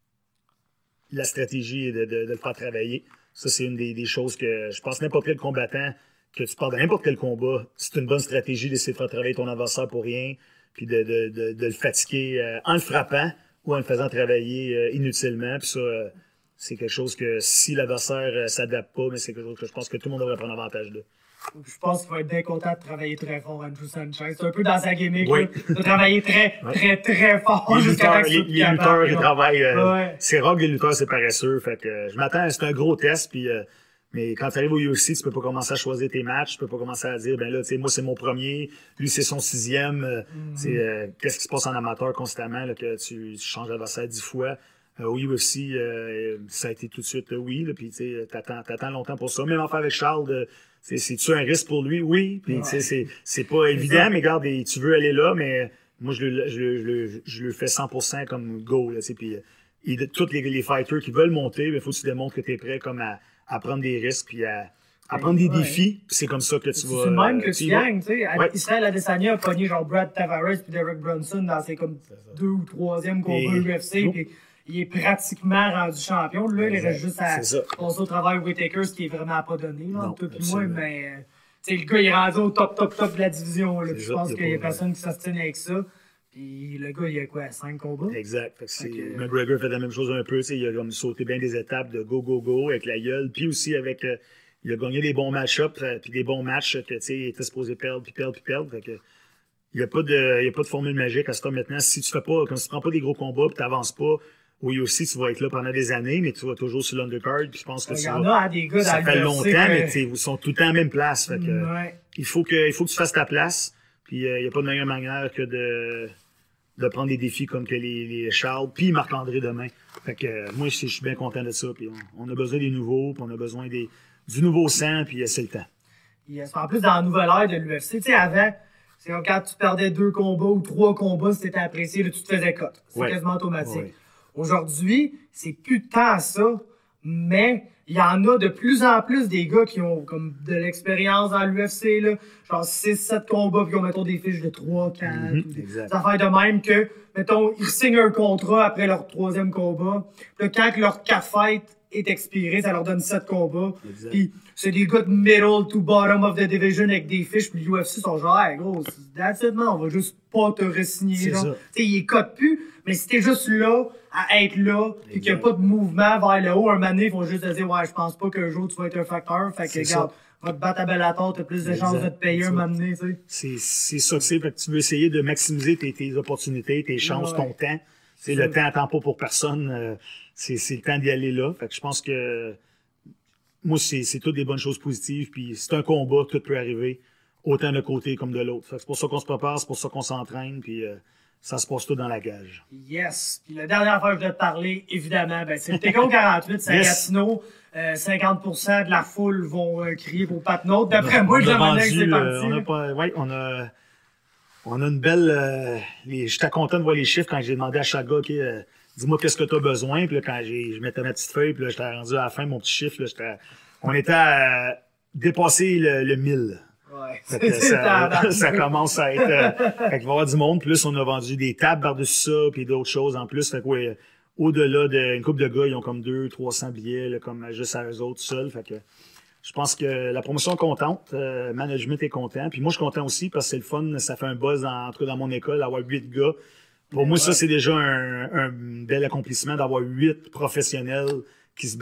la stratégie est de, de, de le faire travailler. Ça, c'est une des, des choses que je pense n'importe quel combattant, que tu parles de n'importe quel combat, c'est une bonne stratégie d'essayer de faire travailler ton adversaire pour rien, puis de, de, de, de le fatiguer euh, en le frappant ou en le faisant travailler euh, inutilement. Puis ça, euh, c'est quelque chose que si l'adversaire euh, s'adapte pas, mais c'est quelque chose que je pense que tout le monde devrait prendre avantage de. Je pense qu'il va être bien content de travailler très fort, Andrew Sanchez. C'est un peu dans sa gimmick, oui. là, de travailler très, ouais. très, très fort. Les lutteurs, les, les lutteurs ils travaillent. Euh, ouais. C'est rare que les lutteurs, c'est paresseux. Fait que euh, je m'attends, c'est un gros test, puis... Euh, mais quand tu arrives au U F C, tu peux pas commencer à choisir tes matchs, tu peux pas commencer à dire, ben là, tu sais, moi, c'est mon premier, lui, c'est son sixième. Euh, mm-hmm. C'est euh, qu'est-ce qui se passe en amateur constamment, là, que tu, tu changes d'adversaire dix fois. Euh, au U F C, euh, ça a été tout de suite euh, oui, là, puis tu sais, t'attends, t'attends longtemps pour ça. Même en faire avec Charles, de, c'est-tu un risque pour lui? Oui. Puis, ouais. tu sais, c'est, c'est pas c'est évident, ça. Mais regarde, tu veux aller là, mais moi, je le, je, je, je le fais cent pour cent comme go, là, tu sais, puis et de, tous les, les fighters qui veulent monter, il faut que tu démontres que tu es prêt comme à, à prendre des risques puis à, à prendre des ouais. défis. C'est comme ça que tu vas... C'est le même que tu gagnes, tu sais. Ouais. Israël Adesanya a pogné genre Brad Tavares puis Derek Brunson dans ses comme deux ou troisième combats U F C, puis il est pratiquement rendu champion. Là, il reste juste à passer au travail Whittaker, ce qui est vraiment pas donné, là, non, tout puis moi, mais... Tu sais, le gars, il est rendu au top, top, top de la division, là. Je pense qu'il y a personne qui s'ostine avec ça. Puis le gars, il a quoi, cinq combats? Exact. Fait que c'est, okay. McGregor fait la même chose un peu. Il a comme sauté bien des étapes de go, go, go avec la gueule. Puis aussi avec. Euh, il a gagné des bons match-ups, euh, puis des bons matchs que tu sais, il était supposé perdre, puis perdre, puis perdre. Fait que, il n'y a pas de, il y a pas de formule magique à ce temps maintenant. Si tu fais pas, comme si tu prends pas des gros combats, puis tu n'avances pas, oui aussi, tu vas être là pendant des années, mais tu vas toujours sur l'undercard. Puis je pense que il y ça, en a des gars ça fait longtemps, que... mais ils sont tout le temps à la même place. Fait que, ouais. il faut que, il faut que tu fasses ta place. Puis euh, il n'y a pas de meilleure manière que de de prendre des défis comme que les, les Charles, puis Marc-André demain. Fait que euh, moi, je suis bien content de ça. Puis on, on a besoin des nouveaux, puis on a besoin des, du nouveau sang, puis euh, c'est le temps. Yes. En plus, dans la nouvelle ère de l'U F C, tu sais, avant, c'est comme quand tu perdais deux combats ou trois combats, si t'étais apprécié, là, tu te faisais cut. C'est ouais. quasiment automatique. Ouais. Aujourd'hui, c'est plus tant ça, mais il y en a de plus en plus des gars qui ont comme de l'expérience dans l'U F C, là, genre six sept combats, puis qui ont, mettons, des fiches de trois quatre, mm-hmm, ou des, des affaires de même que, mettons, ils signent un contrat après leur troisième combat, puis quand leur quatre fights est expiré, ça leur donne sept combats, puis c'est des gars de middle to bottom of the division avec des fiches, puis l'U F C sont genre, hey, gros, that's it, man, on va juste pas te re-signer, genre. Tu sais, ils cotent plus, mais si t'es juste là, à être là, puis qu'il n'y a pas de mouvement vers le haut, un moment donné, ils vont juste te dire, ouais, je pense pas qu'un jour tu vas être un facteur. Fait que, regarde, va te battre à Bellator, t'as plus de chances de te payer un moment donné, tu sais. C'est, c'est ça que c'est. Fait que tu veux essayer de maximiser tes, tes opportunités, tes chances, ouais. ton temps. C'est le temps attend pas pour personne. Euh, c'est, c'est le temps d'y aller là. Fait que je pense que, moi, c'est, c'est toutes des bonnes choses positives. Puis c'est un combat, tout peut arriver. Autant d'un côté comme de l'autre. Fait que c'est pour ça qu'on se prépare, c'est pour ça qu'on s'entraîne. Puis, euh, ça se passe tout dans la cage. Yes. Puis la dernière fois que je voulais te parler, évidemment, ben, c'est le T K O quarante-huit, c'est yes. à Gatineau. Euh, cinquante pour cent de la foule vont euh, crier pour Pat Note. D'après moi, je l'ai que c'est parti. Euh, on a pas, ouais, on a, on a une belle, euh, les, j'étais content de voir les chiffres quand j'ai demandé à chaque gars, OK, euh, dis-moi qu'est-ce que tu as besoin. Puis là, quand j'ai, je mettais ma petite feuille, puis là, j'étais rendu à la fin, mon petit chiffre, là, j'étais, on était à dépasser le, le mille. Ouais, c'est ça, ça commence à être... Euh, fait qu'il va y avoir du monde. Plus, on a vendu des tables par-dessus ça, puis d'autres choses en plus. Fait que, ouais, au-delà d'une couple de gars, ils ont comme deux, trois cents billets, là, comme juste à eux autres seuls. Fait que je pense que la promotion est contente. Euh, management est content. Puis moi, je suis content aussi parce que c'est le fun. Ça fait un buzz, dans, en tout cas dans mon école, d'avoir huit gars. Pour moi, ouais. ça, c'est déjà un, un bel accomplissement d'avoir huit professionnels qui se battent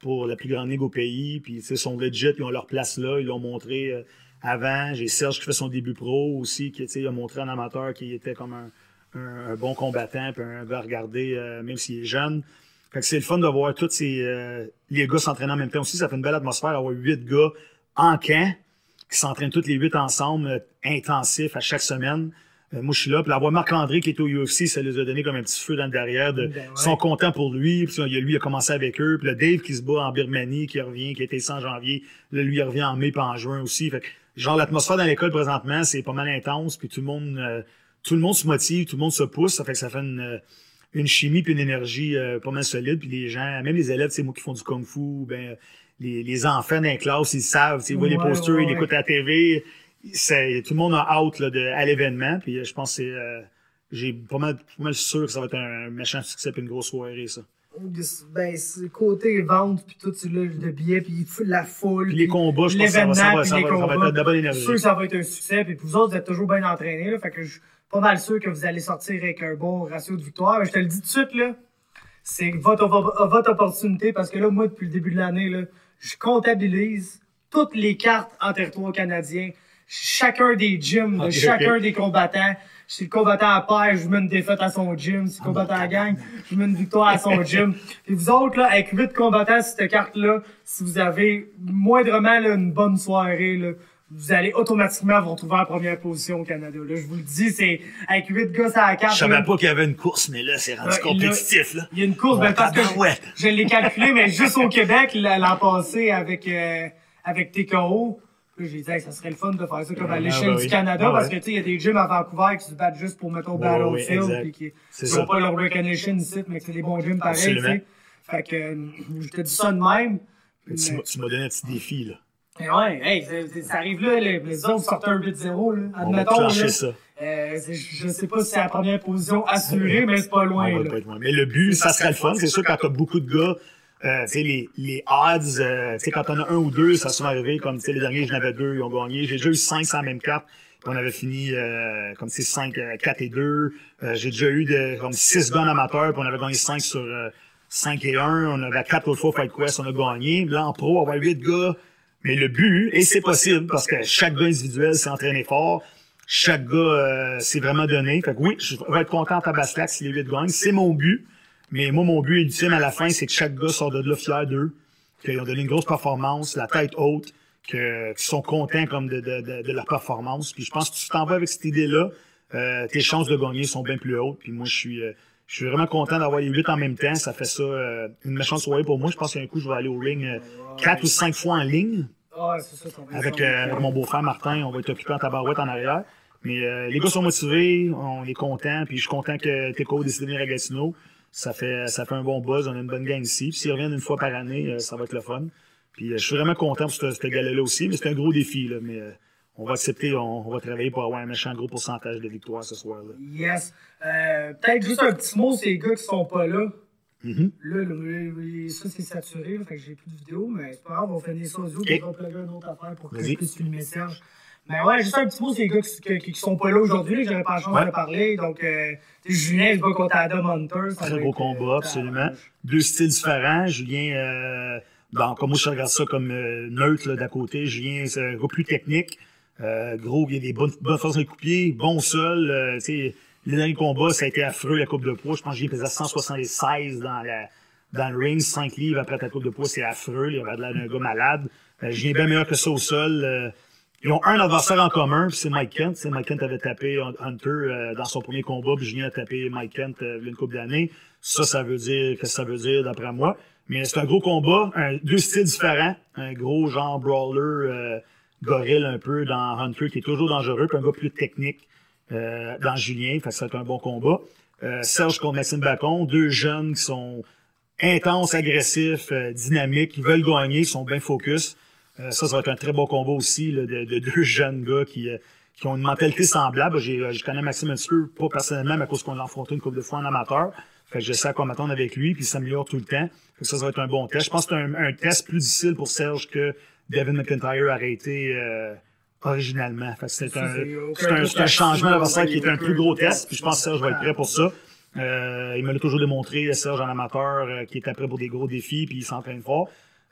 pour la plus grande ligue au pays. Puis, ils sont legit, ils ont leur place là. Ils l'ont montré euh, avant. J'ai Serge qui fait son début pro aussi, qui il a montré en amateur qu'il était comme un, un, un bon combattant, puis un gars à regarder, euh, même s'il est jeune. Fait que c'est le fun de voir tous ces, euh, les gars s'entraîner en même temps aussi. Ça fait une belle atmosphère d'avoir huit gars en camp qui s'entraînent tous les huit ensemble, euh, intensifs à chaque semaine. Euh, moi, je suis là. Puis avoir Marc-André qui est au U F C, ça les a donné comme un petit feu dans le derrière. De, Ben ouais. Ils sont contents pour lui. Puis lui, il a commencé avec eux. Puis le Dave qui se bat en Birmanie, qui revient, qui a été ici en janvier. Là, lui, il revient en mai puis en juin aussi. Fait que, genre, l'atmosphère dans l'école présentement, c'est pas mal intense. Puis tout le monde, euh, tout le monde se motive, tout le monde se pousse. Ça fait que ça fait une, euh, une chimie puis une énergie euh, pas mal solide. Puis les gens, même les élèves, c'est moi qui font du kung-fu, ben les, les enfants dans les classes, ils savent, ils voient les Ouais, posters, ouais, ils ouais. écoutent à la T V. C'est, tout le monde a hâte là, de, à l'événement. Puis euh, je pense que c'est, euh, j'ai pas mal, pas mal sûr que ça va être un méchant succès puis une grosse soirée, ça. Ben, c'est côté vente, puis tout, c'est là, de billets, puis la foule. Puis les combats, je pense que ça va, ça va, ça va, ça va être de la bonne Je énergie. suis sûr que ça va être un succès, puis vous autres, vous êtes toujours bien entraînés, là, fait que je suis pas mal sûr que vous allez sortir avec un bon ratio de victoire. Mais je te le dis tout de suite, là, c'est votre, votre opportunité, parce que là, moi, depuis le début de l'année, là, je comptabilise toutes les cartes en territoire canadien, chacun des gyms, de Ok, chacun ok. des combattants. Si le combattant à paire, je mets une défaite à son gym. Si le combattant à gang, je mets une victoire à son gym. Et vous autres, là, avec huit combattants sur cette carte-là, si vous avez moindrement là, une bonne soirée, là, vous allez automatiquement vous retrouver en première position au Canada. Là, je vous le dis, c'est avec huit gars sur la carte. Je savais là, pas qu'il y avait une course, mais là, c'est rendu Ouais, compétitif, là. il y a une course, ben, parce que Ouais. je, je l'ai calculé, mais juste au Québec, l'an passé, avec, euh, avec T K O. Là, j'ai dit, hey, ça serait le fun de faire ça comme à Ah, l'échelle ben du oui. Canada, Ah, parce ouais. que, tu sais, il y a des gyms à Vancouver qui se battent juste pour, mettons, Ouais, ouais, Battlefield, exact. puis qui C'est n'ont ça. pas leur recognition ici, mais que c'est des bons gyms pareils, tu Absolument. sais. Fait que, euh, je te dis ça de même. Tu m'as- tu m'as donné un petit défi, là. Mais ouais, hey, c'est- c'est- ça arrive là, les, les autres sortent un huit zéro, là. On va Admettons, clencher là. ça. Euh, c'est- je sais pas si c'est la première position assurée, mais c'est pas loin, On va là. pas être loin. Mais le but, ça serait le fun. C'est sûr, quand t'as beaucoup de gars, euh, tu sais, les, les odds, euh, tu sais, quand t'en as un ou deux, ça se arrivé. Comme, tu sais, les derniers, j'en avais deux, ils ont gagné. J'ai déjà eu cinq sur la même carte. Puis on avait fini, euh, comme, c'est cinq, euh, quatre et deux. Euh, j'ai déjà eu de, comme, six gars en amateur, puis on avait gagné cinq sur, euh, cinq et un. On avait quatre autres fois Fight Quest, on a gagné. Là, en pro, avoir huit gars. Mais le but, et c'est possible, parce que chaque gars individuel s'est entraîné fort. Chaque gars euh, s'est vraiment donné. Fait que oui, je vais être content à Tabaslac si les huit gagnent. C'est mon but. Mais moi, mon but ultime à la fin, c'est que chaque gars sort de là fier d'eux, qu'ils ont donné une grosse performance, la tête haute, que, qu'ils sont contents comme de, de, de, de leur performance. Puis je pense que si tu t'en vas avec cette idée-là, euh, tes chances de gagner sont bien plus hautes. Puis moi, je suis, euh, je suis vraiment content d'avoir les huit en même temps. Ça fait ça euh, une méchante soirée pour moi. Je pense qu'un coup, je vais aller au ring euh, quatre ou cinq fois en ligne. Ah, c'est ça, ça va être Avec, ça. euh, avec mon beau-frère Martin, on va être occupé en tabarouette en arrière. Mais euh, les gars sont motivés, on est contents, puis je suis content que Teco ait décidé de venir à Gatineau. Ça fait ça fait un bon buzz, on a une bonne gang ici. Puis s'ils reviennent une fois par année, euh, ça va être le fun. Puis euh, je suis vraiment content pour ce, ce gala-là aussi, mais c'est un gros défi, là. Mais euh, on va accepter, on, on va travailler pour avoir un méchant gros pourcentage de victoire ce soir-là. Yes. Euh, peut-être juste un petit mot, ces gars qui sont pas là. Mhm. Là, là, là, ça c'est saturé, là, fait que j'ai plus de vidéo, mais c'est pas grave, on va finir ça audio, Ok. puis on va plugger une autre affaire pour que Vas-y. je puisse filmer Serge. Mais ouais, juste un petit mot, ces gars qui, qui, qui sont pas là aujourd'hui, là, j'avais pas la chance Ouais. de parler. Donc, euh, tu sais, Julien se bat contre Adam Hunter. Ça Très va gros être, combat, euh, absolument. Deux styles différents. Julien, euh, bon, comme moi je regarde ça comme euh, neutre là, d'à côté. Julien, c'est un gars plus technique. Euh, gros, il y a des bonnes, bonnes forces de coupier, bon sol. Euh, tu sais, les derniers combats, ça a été affreux, la coupe de poids. Je pense que Julien pesait cent soixante-seize dans la dans le ring, cinq livres après ta coupe de poids, c'est affreux. Il avait l'air d'un gars malade. Euh, Julien est bien meilleur que ça au sol. Euh, ils ont un adversaire en commun, puis c'est Mike Kent. T'sais, Mike Kent avait tapé Hunter euh, dans son premier combat, puis Julien a tapé Mike Kent euh, il y a une couple d'années. Ça, ça veut dire, qu'est-ce que ça veut dire d'après moi? Mais c'est un gros combat, un, deux styles différents. Un gros genre brawler, euh, gorille un peu dans Hunter, qui est toujours dangereux, puis un gars plus technique euh, dans Julien. Fait que ça va être un bon combat. Euh, Serge contre Maxime Bacon, deux jeunes qui sont intenses, agressifs, euh, dynamiques, qui veulent gagner, qui sont bien focus. Euh, ça, ça va être un très bon combat aussi là, de, de deux jeunes gars qui, euh, qui ont une mentalité semblable. J'ai, euh, je connais Maxime un petit peu, pas personnellement, mais à cause qu'on l'a affronté une couple de fois en amateur. Fait que je sais à quoi m'attendre avec lui, puis il s'améliore tout le temps. Fait que ça, ça va être un bon test. Je pense que c'est un, un test plus difficile pour Serge que Devin McIntyre a été euh, originalement. Fait que c'est un, c'est un, c'est un changement d'adversaire qui est un plus gros test, puis je pense que Serge va être prêt pour ça. Euh, il me l'a toujours démontré, Serge en amateur, euh, qui est prêt pour des gros défis, puis il s'entraîne fort.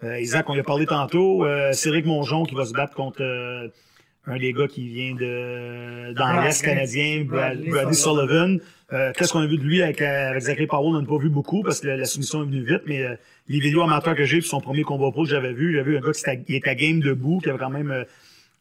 Euh, Isaac, on lui a parlé tantôt. Euh, Cédric Mongeon qui va se battre contre euh, un des gars qui vient de dans l'Est canadien, Brad, Bradley, Bradley Sullivan. Sullivan. Euh, qu'est-ce qu'on a vu de lui avec, avec Zachary Powell? On n'a pas vu beaucoup parce que la, la soumission est venue vite, mais euh, les vidéos amateurs que j'ai, puis son premier combat pro que j'avais vu, j'avais vu un gars qui était, il était à game debout, qui avait quand même euh,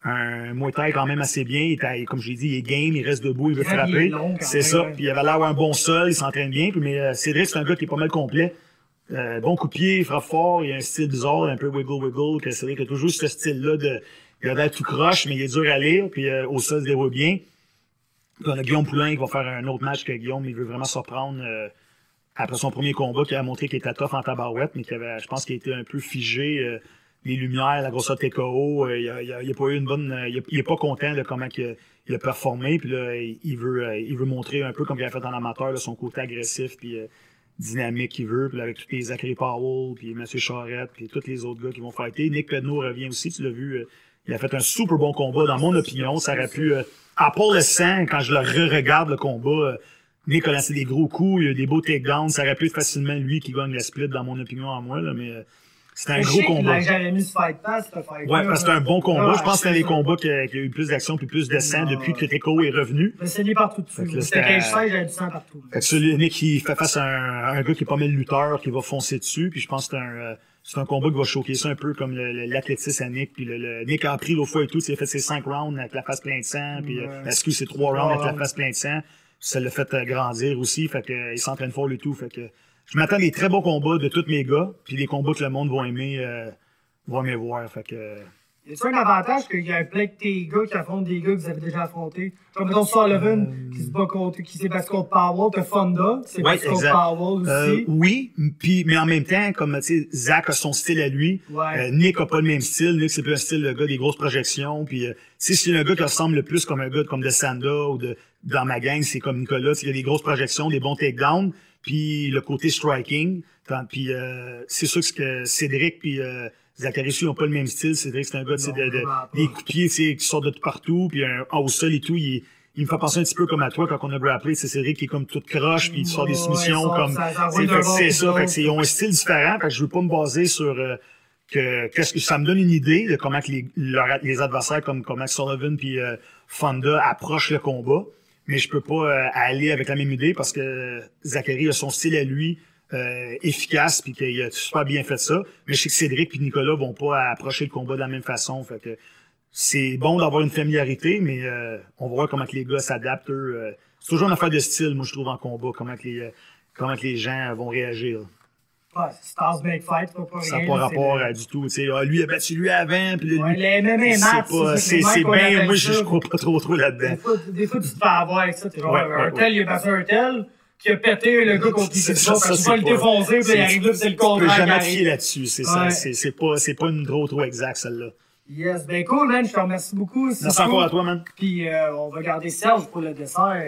un Muay Thai quand même assez bien. Il était, comme j'ai dit, il est game, il reste debout, il veut frapper. C'est ça. Puis il avait l'air un bon sol, il s'entraîne bien. Puis, mais euh, Cédric, c'est un gars qui est pas mal complet. Euh, bon coup de pied, il frappe fort, il a un style bizarre, un peu wiggle-wiggle, que Cédric a toujours ce style-là de, il a l'air tout croche, mais il est dur à lire, puis euh, au sol, il se déroule bien. Puis on a Guillaume Poulain qui va faire un autre match que Guillaume, il veut vraiment surprendre euh, après son premier combat, qui a montré qu'il était tough en tabarouette, mais qui avait, je pense qu'il a été un peu figé, euh, les lumières, la grosseur T K O, euh, il, a, il, a, il a pas eu une bonne, euh, il, a, il est pas content de comment il a, il a performé, puis là, il veut, euh, il veut montrer un peu comme il a fait en amateur, là, son côté agressif, puis euh, dynamique qu'il veut, puis là, avec tous les Zachary Powell, puis Mathieu Charette, puis tous les autres gars qui vont fighter. Nick Pedneau revient aussi, tu l'as vu, euh, il a fait un super bon combat, dans mon opinion, ça aurait pu, euh, à part le sang, quand je le re-regarde le combat, euh, Nick a lancé des gros coups, il y a eu des beaux takedowns, ça aurait pu être facilement lui qui gagne la split, dans mon opinion à moi, là, mais euh, c'était un gros combat. J'avais mis ce fight pass, ce fight. Ouais, parce que c'était un bon combat. Je pense que c'était les combats qui a, qui a eu plus d'action puis plus de sang depuis que Teco est revenu. Mais c'est lié partout dessus. C'était cage seize, j'avais du sang partout. Fait que celui Nick qui fait face à un, un gars qui est pas mal lutteur, qui va foncer dessus, puis je pense que c'est un, euh, c'est un combat qui va choquer ça un peu comme l'athlétisme à Nick, puis le, le Nick a pris l'autre fois et tout, il a fait ses cinq rounds avec la face pleine de sang, puis euh, excuse, c'est trois rounds avec la face pleine de sang. Ça l'a fait euh, grandir aussi, fait que euh, il s'entraîne fort et tout, fait que je m'attends à des très bons combats de tous mes gars, puis des combats que le monde va aimer, euh, va aimer voir, fait que... Y a-t-il un avantage qu'il y a plein de tes gars qui affrontent des gars que vous avez déjà affrontés? Comme mettons Sullivan, euh... qui se bat contre, qui s'est battu contre Powell, t'as Fonda, qui s'est battu contre Powell aussi. Euh, oui, puis, mais en même temps, comme, tu sais, Zach a son style à lui. Ouais. Euh, Nick a pas le même style. Nick, c'est plus un style de gars des grosses projections. Puis, euh, si c'est un gars qui ressemble le plus comme un gars comme de Sanda ou de, dans ma gang, c'est comme Nicolas. Il y a des grosses projections, des bons takedowns. Puis, le côté striking. Puis, euh, c'est sûr que Cédric puis euh, Zachary n'ont pas le même style. Cédric, c'est un gars, de, de, des coups de pied, qui sortent de partout. Puis, un, au sol et tout, il Il me fait penser un petit peu comme à toi quand on a grapplé, c'est Cédric qui est comme toute croche puis il sort des soumissions ouais, comme ça, ça, c'est, fait, c'est ça, fait que c'est, ils ont un style différent, fait que je veux pas me baser sur euh, que qu'est-ce que ça me donne une idée de comment que les leur, les adversaires comme comme Sullivan puis euh, Fonda approchent le combat, mais je peux pas euh, aller avec la même idée parce que Zachary a son style à lui euh, efficace puis qu'il a super bien fait ça, mais je sais que Cédric puis Nicolas vont pas approcher le combat de la même façon, fait que c'est bon d'avoir une familiarité, mais euh, on va voir comment que les gars s'adaptent. Eux, euh, c'est toujours une affaire de style, moi, je trouve, en combat, comment que les, euh, comment que les gens vont réagir. Ouais, c'est Stars Big Fight, pas pour ça n'a rien. pas rapport le... à du tout. Tu sais, ah, lui a battu lui avant, puis ouais, lui... les M M A matchs, c'est, c'est, c'est bien, moi, je, je crois pas trop trop là-dedans. Des fois, des fois tu te fais avoir avec ça, t'es genre, ouais, un ouais, tel, ouais. il a battu un tel, qui a pété le gars contre qui c'est ça, ça, tu vas le défoncer, puis il arrive là, puis c'est le contraire. Tu peux jamais fier là-dessus, c'est ça, ouais. c'est, c'est pas, c'est pas une trop trop exacte, celle-là. Yes, ben cool, man, je te remercie beaucoup. Merci cool. encore à toi, man. Puis euh, on va garder Serge pour le dessert.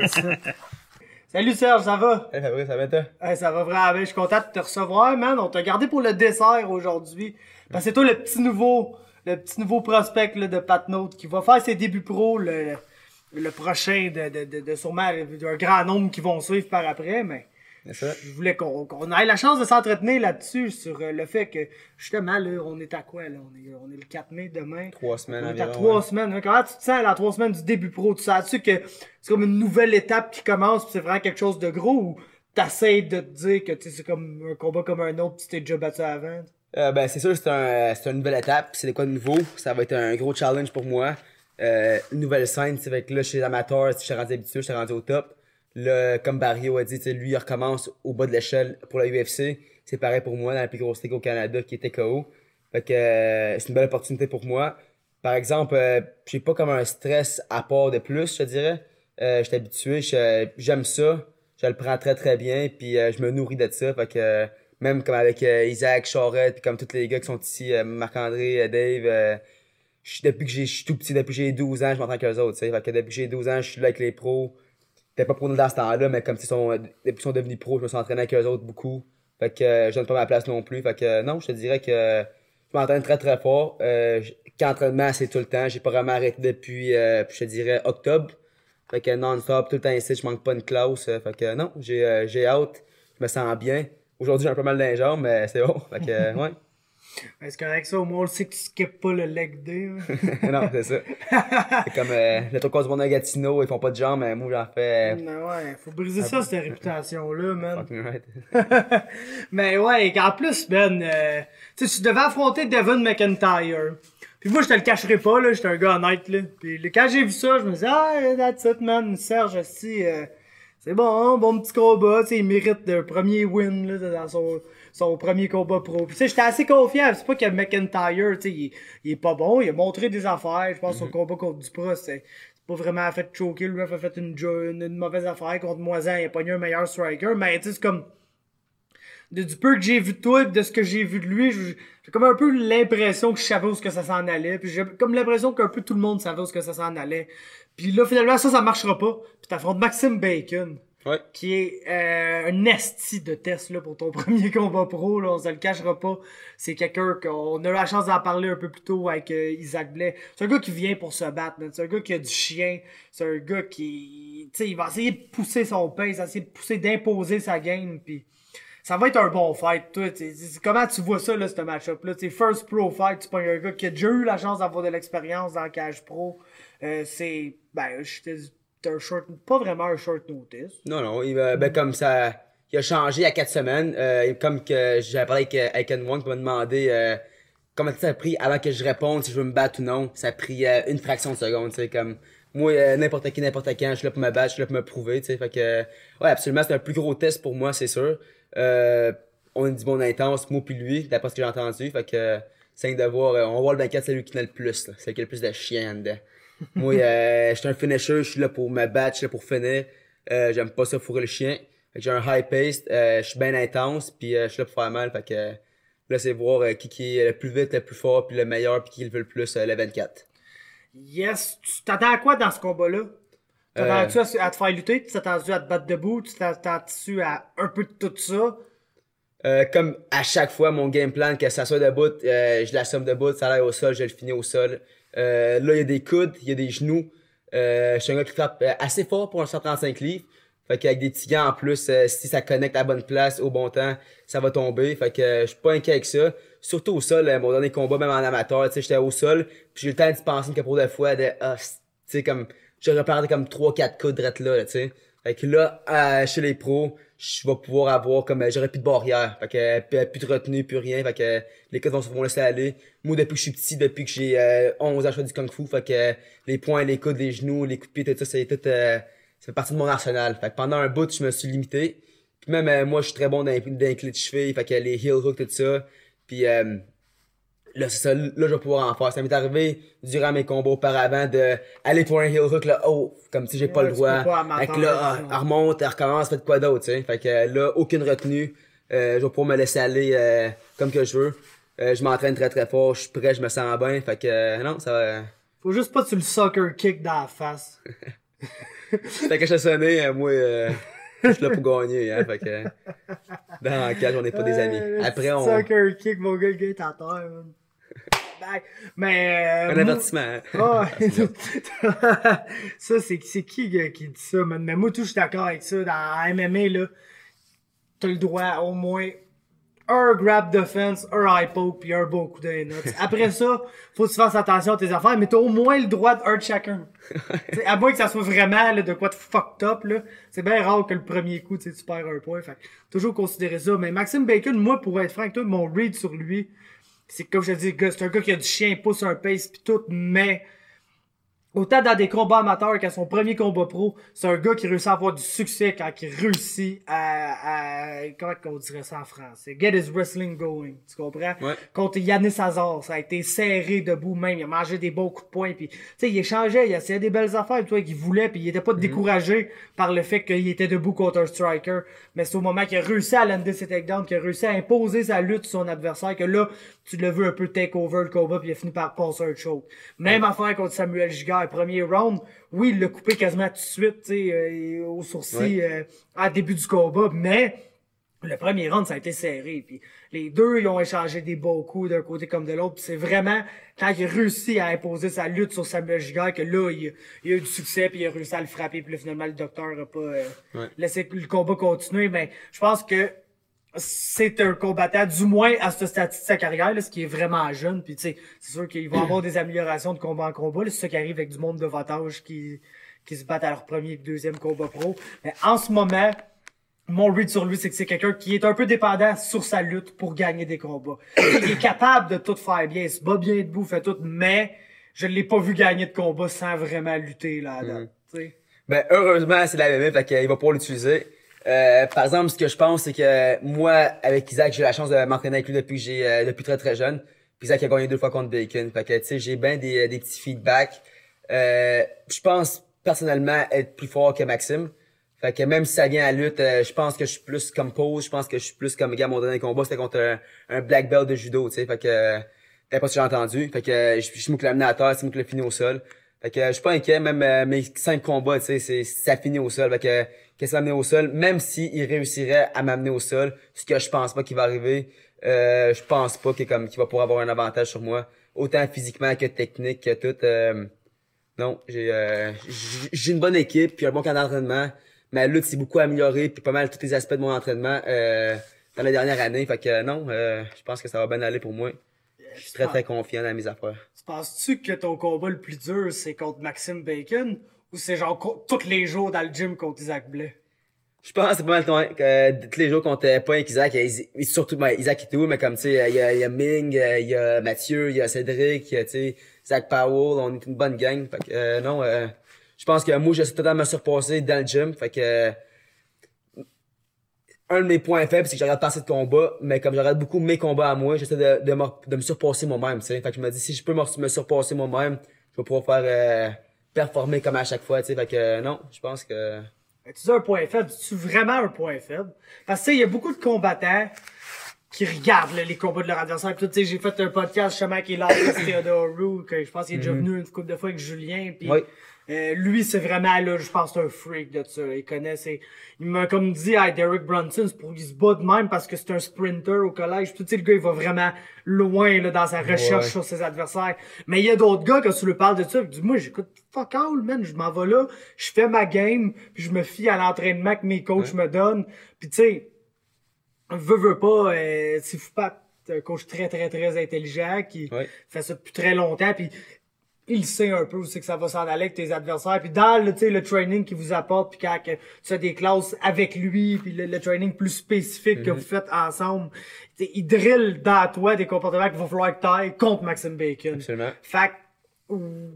Salut Serge, ça va? Hey Fabrice, ça va toi? Hey, ça va vraiment bien, je suis content de te recevoir, man. On t'a gardé pour le dessert aujourd'hui. Parce que c'est toi le petit nouveau, le petit nouveau prospect là, de Pat Note qui va faire ses débuts pro le, le prochain de, de, de, de sûrement un grand nombre qui vont suivre par après, mais je voulais qu'on, qu'on ait la chance de s'entretenir là-dessus sur le fait que justement là, on est à quoi là? On est, on est le quatre mai demain. Trois semaines on est environ. à trois ouais. semaines. Comment tu te sens à la trois semaines du début pro? Tu sens-tu que c'est comme une nouvelle étape qui commence pis c'est vraiment quelque chose de gros ou t'essayes de te dire que c'est comme un combat comme un autre pis tu t'es déjà battu avant? Euh, ben c'est sûr c'est un c'est une nouvelle étape, c'est de quoi de nouveau, ça va être un gros challenge pour moi. Euh, une nouvelle scène, c'est avec là chez les amateurs, je suis rendu habitué, je suis rendu au top. Là, comme Barrio a dit, lui il recommence au bas de l'échelle pour la U F C. C'est pareil pour moi dans la plus grosse ligue au Canada qui était K O. Fait que euh, c'est une belle opportunité pour moi. Par exemple, euh, j'ai pas comme un stress à part de plus, je te dirais. Euh, je suis habitué, je, j'aime ça, je le prends très très bien, puis euh, je me nourris de ça. Fait que euh, même comme avec euh, Isaac, Charette, puis comme tous les gars qui sont ici, euh, Marc-André, euh, Dave, euh, je, depuis que j'ai, je suis tout petit, depuis que j'ai douze ans, je m'entends qu'eux autres. T'sais. Fait que depuis que j'ai douze ans, je suis là avec les pros. T'es pas pro dans ce temps-là, mais comme ils sont, depuis qu'ils sont devenus pros, je me suis entraîné avec eux autres beaucoup. Fait que euh, je donne pas ma place non plus. Fait que euh, non, je te dirais que euh, je m'entraîne très très fort. Euh, qu'entraînement, c'est tout le temps. J'ai pas vraiment arrêté depuis, euh, je te dirais, octobre. Fait que non-stop, tout le temps ici, je manque pas une classe. Euh, fait que non, j'ai euh, j'ai hâte. Je me sens bien. Aujourd'hui, j'ai un peu mal dans les jambes, mais c'est bon. Fait que euh, ouais. Ben, c'est correct ça, au moins on le sait que tu skippes pas le leg day. Hein. Non, c'est ça. C'est comme euh, le truc du monde à Gatineau, ils font pas de jambes, mais moi j'en fais. Mais ouais, faut briser ça, cette réputation-là, man. Fucking right. Mais ouais, en plus, Ben, euh, tu sais, tu devais affronter Devin McIntyre. Puis moi, je te le cacherai pas, là, j'étais un gars honnête, là. Puis là, quand j'ai vu ça, je me disais, ah, that's it, man, Serge, aussi, euh, c'est bon, hein, bon petit combat, tu sais, il mérite le premier win, là, dans son, son premier combat pro. Puis tu sais, j'étais assez confiant, c'est pas que McIntyre, tu sais, il, il est pas bon, il a montré des affaires, je pense, mm-hmm. son combat contre Dupras, c'est pas vraiment fait choquer, le ref a fait une, une, une mauvaise affaire contre Moisan, il a pogné un meilleur striker, mais tu sais, c'est comme, de, du peu que j'ai vu de toi et de ce que j'ai vu de lui, j'ai comme un peu l'impression que je savais où ce que ça s'en allait. Puis j'ai comme l'impression qu'un peu tout le monde savait où ce que ça s'en allait. Puis là, finalement, ça, ça marchera pas. Puis t'affrontes Maxime Bacon. Ouais. Qui est euh, un esti de test là, pour ton premier combat pro. Là, on se le cachera pas. C'est quelqu'un qu'on a eu la chance d'en parler un peu plus tôt avec euh, Isaac Blais. C'est un gars qui vient pour se battre. Man. C'est un gars qui a du chien. C'est un gars qui... Tu sais, il va essayer de pousser son pace, essayer de pousser, d'imposer sa game. Puis... ça va être un bon fight, toi. T'sais. Comment tu vois ça, là, ce match-up-là? T'sais, first pro fight, tu pognes un gars qui a déjà eu la chance d'avoir de l'expérience dans le cage pro. Euh, c'est, ben, j'étais un short, pas vraiment un short notice. Non, non, il va, ben, comme ça, il a changé il y a quatre semaines. Euh, comme que j'avais parlé avec, avec N un qui m'a demandé, euh, comment ça a pris avant que je réponde si je veux me battre ou non. Ça a pris, euh, une fraction de seconde, tu sais, comme, moi, euh, n'importe qui, n'importe quand, je suis là pour me battre, je suis là pour me prouver, tu sais. Fait que, ouais, absolument, c'est un plus gros test pour moi, c'est sûr. Euh, on a dit bon intense, moi puis lui, d'après ce que j'ai entendu. Fait que, c'est de voir, euh, on va voir le vingt-quatre, c'est lui qui en a le plus, là. C'est lui qui a le plus de chien dedans. Moi, euh, je suis un finisher, je suis là pour me battre, je suis là pour finir. Euh, j'aime pas ça fourrer le chien. Fait que j'ai un high pace, euh, je suis bien intense, puis euh, je suis là pour faire mal. Fait que, là, c'est voir euh, qui, qui est le plus vite, le plus fort, puis le meilleur, puis qui le veut le plus, euh, le vingt-quatre. Yes, tu t'attends à quoi dans ce combat-là? T'attends-tu euh... à, à te faire lutter? Tu t'attends-tu à te battre debout? Tu t'attends-tu à un peu de tout ça? Euh, comme à chaque fois, mon game plan, que ça soit debout, euh, je l'assomme debout, ça a l'air au sol, je le finis au sol. Euh, là, il y a des coudes, il y a des genoux. Euh, je suis un gars qui frappe assez fort pour un cent trente-cinq livres. Fait qu'avec des petits gants en plus, euh, si ça connecte à la bonne place, au bon temps, ça va tomber. Fait que euh, je suis pas inquiet avec ça. Surtout au sol, euh, mon dernier combat, même en amateur, tu sais, j'étais au sol, puis j'ai eu le temps d'y penser une couple de fois, de, ah, tu sais, comme, j'ai reparti comme trois quatre coups de là, là tu sais. Fait que là, euh, chez les pros, je vais pouvoir avoir comme, euh, j'aurai plus de barrière. Fait que, euh, plus de retenue, plus rien. Fait que, euh, les coups vont se vont laisser aller. Moi, depuis que je suis petit, depuis que j'ai, euh, onze ans, je fais du kung fu. Fait que, euh, les poings, les coudes, les genoux, les coups de pied, tout ça, c'est tout, euh, ça fait partie de mon arsenal. Fait que pendant un bout, je me suis limité. Puis même, euh, moi, je suis très bon dans, dans les clés de cheville. Fait que les heel hooks, tout ça. Puis, euh, là, c'est ça, là, je vais pouvoir en faire. Ça m'est arrivé, durant mes combats auparavant, de aller pour un heel hook, là, oh, comme si j'ai pas ouais, le droit. Fait que là, ah, elle remonte, elle recommence, fait de quoi d'autre, tu sais. Fait que là, aucune retenue. Euh, je vais pouvoir me laisser aller euh, comme que je veux. Euh, je m'entraîne très très fort, je suis prêt, je me sens bien. Fait que, euh, non, ça va. Faut juste pas que tu le soccer kick dans la face. Fait que je te sonnais, euh, moi, euh, je suis là pour gagner, hein. Fait que, dans la cage, on n'est pas des amis. Après, on... Soccer kick, mon gars, le gars est à terre, man. Mais euh, un avertissement. Hein? Oh, ça c'est c'est qui qui dit ça, man? Mais moi tout je suis d'accord avec ça. Dans M M A là, t'as le droit au moins un grab defense, un high poke puis un bon coup de nuts. Après ça, faut que tu fasses attention à tes affaires, mais t'as au moins le droit de hurt chacun. À moins que ça soit vraiment là, de quoi de fucked up là, c'est bien rare que le premier coup tu perds un point. Fait toujours considérer ça. Mais Maxime Bacon, moi pour être franc avec toi, mon read sur lui. C'est comme je te dis, c'est un gars qui a du chien, pousse un pace pis tout, mais autant dans des combats amateurs qu'à son premier combat pro, c'est un gars qui réussit à avoir du succès quand il réussit à, à comment on dirait ça en français? Get his wrestling going. Tu comprends? Ouais. Contre Yannis Hazard, ça a été serré debout même, il a mangé des bons coups de poing pis, tu sais, il échangeait, il essayait des belles affaires, toi, qu'il voulait pis il était pas mm-hmm. découragé par le fait qu'il était debout contre un striker. Mais c'est au moment qu'il a réussi à lander ses takedowns, qu'il a réussi à imposer sa lutte sur son adversaire, que là, tu l'as vu un peu take over le combat pis il a fini par passer un choke. Même ouais. affaire contre Samuel Giguère, premier round, oui, il l'a coupé quasiment tout de suite, tu sais, euh, au sourcil, ouais. euh, à début du combat, mais le premier round, ça a été serré. Puis les deux, ils ont échangé des beaux coups d'un côté comme de l'autre. Puis c'est vraiment quand il a réussi à imposer sa lutte sur Samuel Giguère que là, il, il a eu du succès puis il a réussi à le frapper. Puis là, finalement, le docteur a pas euh, ouais. laissé le combat continuer. Mais je pense que c'est un combattant, du moins à ce stade de sa carrière, là, ce qui est vraiment jeune. Puis tu sais, c'est sûr qu'il va y avoir des améliorations de combat en combat. C'est ça qui arrive avec du monde de votre âge qui, qui se battent à leur premier et deuxième combat pro. Mais en ce moment, mon read sur lui, c'est que c'est quelqu'un qui est un peu dépendant sur sa lutte pour gagner des combats. Il est capable de tout faire bien, il se bat bien debout, fait tout, mais je ne l'ai pas vu gagner de combat sans vraiment lutter là. là mm. Ben heureusement, c'est la M M A, fait qu'il va pouvoir l'utiliser. Euh, par exemple, ce que je pense, c'est que moi, avec Isaac, j'ai eu la chance de m'entraîner avec lui depuis que j'ai euh, depuis très très jeune. Puis Isaac a gagné deux fois contre Bacon. Fait que tu sais, j'ai bien des, des petits feedbacks. Euh, je pense personnellement être plus fort que Maxime. Fait que même si ça vient à la lutte, euh, je pense que je suis plus comme pose, je pense que je suis plus comme gars, mon dernier combat, c'était contre un, un black belt de judo, tu sais. Fait que euh, t'as pas si j'ai entendu. Fait que euh, je suis moi qui l'ai amené à terre, c'est moi qui l'ai fini au sol. Fait que euh, je suis pas inquiet, même euh, mes cinq combats, tu sais, c'est ça finit au sol. Fait que qu'est-ce qu'il m'a amené au sol, même s'il réussirait à m'amener au sol, ce que je pense pas qu'il va arriver, euh, je pense pas qu'il comme qu'il va pouvoir avoir un avantage sur moi, autant physiquement que technique que tout. Euh, non, j'ai euh, j'ai une bonne équipe puis un bon camp d'entraînement. Ma lutte s'est beaucoup améliorée puis pas mal tous les aspects de mon entraînement euh, dans les dernières années. Fait que non, euh, je pense que ça va bien aller pour moi. Je suis très très confiant dans mes affaires. Tu penses-tu que ton combat le plus dur c'est contre Maxime Bacon ou c'est genre co- tous les jours dans le gym contre Isaac Blais? Je pense que c'est pas mal ton, que tous les jours contre pas avec Isaac, et surtout ben, Isaac et tout, mais comme tu sais, il y a, il y a Ming, il y a Mathieu, il y a Cédric, tu sais, Zach Powell, on est une bonne gang. Fait que euh, non, euh, je pense que moi j'essaie totalement de me surpasser dans le gym. Fait que euh, un de mes points faibles, c'est que je regarde pas assez de combats, mais comme je regarde beaucoup mes combats à moi, j'essaie de, de, me, de me surpasser moi-même, tu sais. Fait que je me dis, si je peux me, me surpasser moi-même, je vais pouvoir faire euh, performer comme à chaque fois, tu sais. Fait que euh, non, je pense que... Tu dis un point faible, c'est vraiment un point faible. Parce que tu sais, il y a beaucoup de combattants qui regardent là, les combats de leur adversaire. Puis tu sais, j'ai fait un podcast justement qui est là avec Theodore Roux, que je pense qu'il est déjà venu une couple de fois avec Julien. Puis oui. euh, lui, c'est vraiment là, je pense, c'est un freak de ça. Il connaît, c'est, il m'a comme dit, hey, Derek Brunson, c'est pour qu'il se bat de même parce que c'est un sprinter au collège. Puis tu sais, le gars, il va vraiment loin là dans sa recherche ouais. sur ses adversaires. Mais il y a d'autres gars quand tu lui parles de ça, tu dis, moi, j'écoute fuck all, man, je m'en vais là, je fais ma game, puis je me fie à l'entraînement que mes coachs ouais. me donnent. Puis tu sais, veux, veux pas, euh, c'est fou pas un coach très, très, très intelligent qui ouais. fait ça depuis très longtemps, puis il sait un peu où c'est que ça va s'en aller avec tes adversaires. Puis dans le, tu sais, le training qu'il vous apporte, puis quand que tu as des classes avec lui, puis le, le training plus spécifique mm-hmm. que vous faites ensemble, il drill dans toi des comportements qu'il va falloir que t'ailles contre Maxime Bacon. Absolument. Fait que,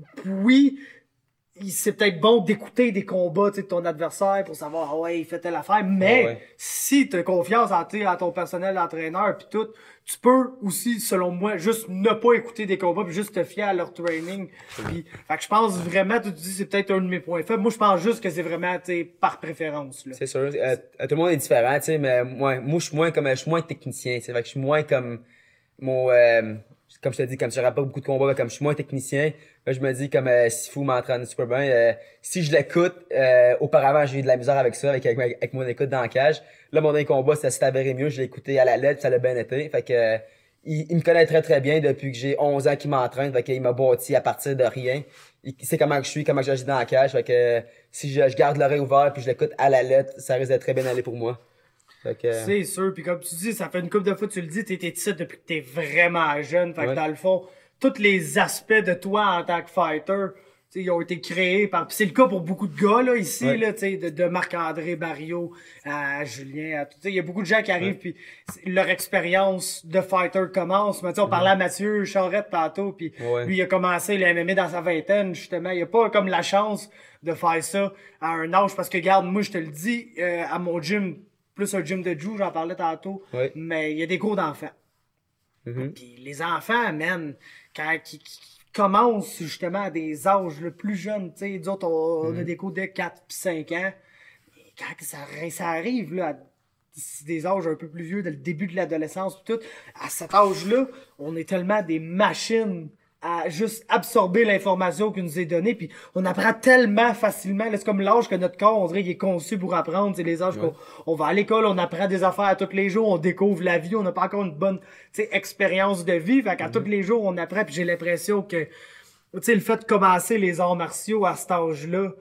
oui, c'est peut-être bon d'écouter des combats de ton adversaire pour savoir ah ouais il fait telle affaire, mais ah ouais. si tu as confiance en, en ton personnel d'entraîneur puis tout, tu peux aussi selon moi juste ne pas écouter des combats puis juste te fier à leur training. Puis fait que je pense vraiment, tu te dis c'est peut-être un de mes points faibles. Moi je pense juste que c'est vraiment par préférence là. C'est sûr, euh, tout le monde est différent, tu sais, mais moi moi je suis moins comme je suis moins technicien, tu sais, fait que je suis moins comme mon euh, comme je te dis, comme je n'aurai pas beaucoup de combats, comme je suis moins technicien, là, je me dis comme euh, Sifu m'entraîne super bien. Euh, si je l'écoute, euh, auparavant j'ai eu de la misère avec ça, avec, avec, avec mon écoute dans la cage. Là, mon dernier combat, ça s'est avéré mieux, je l'ai écouté à la lettre, ça l'a bien été. Fait que euh, il, il me connaît très très bien depuis que j'ai onze ans qu'il m'entraîne, fait qu'il m'a bâti à partir de rien. Il sait comment je suis, comment j'agis dans la cage, fait que euh, si je, je garde l'oreille ouverte puis je l'écoute à la lettre, ça risque d'être très bien aller pour moi. Que... C'est sûr, puis comme tu dis, ça fait une couple de fois tu le dis, t'es titre depuis que t'es vraiment jeune, fait ouais. que dans le fond, tous les aspects de toi en tant que fighter, ils ont été créés par, puis c'est le cas pour beaucoup de gars là ici ouais. là, tu sais, de, de Marc-André Barrio à Julien, à tout, il y a beaucoup de gens qui arrivent ouais. puis leur expérience de fighter commence. Mais tu sais, on parlait à Mathieu Charette tantôt, puis ouais. lui il a commencé le M M A dans sa vingtaine justement, il a pas comme la chance de faire ça à un âge parce que regarde, moi je te le dis, euh, à mon gym plus un gym de Drew, j'en parlais tantôt, oui. mais il y a des cours d'enfants. Mm-hmm. Puis les enfants, man, quand ils commencent justement à des âges le plus jeunes, tu sais, nous autres, on, mm-hmm. on a des cours de quatre puis cinq ans, et quand ça, ça arrive là, à des âges un peu plus vieux, dès le début de l'adolescence, tout, à cet âge-là, on est tellement des machines à juste absorber l'information qui nous est donnée, puis on apprend tellement facilement, là, c'est comme l'âge que notre corps, on dirait qu'il est conçu pour apprendre, c'est les âges ouais. qu'on on va à l'école, on apprend des affaires à tous les jours, on découvre la vie, on n'a pas encore une bonne, tu sais, expérience de vie, fait qu'à mm-hmm. tous les jours, on apprend, puis j'ai l'impression que, tu sais, le fait de commencer les arts martiaux à cet âge-là,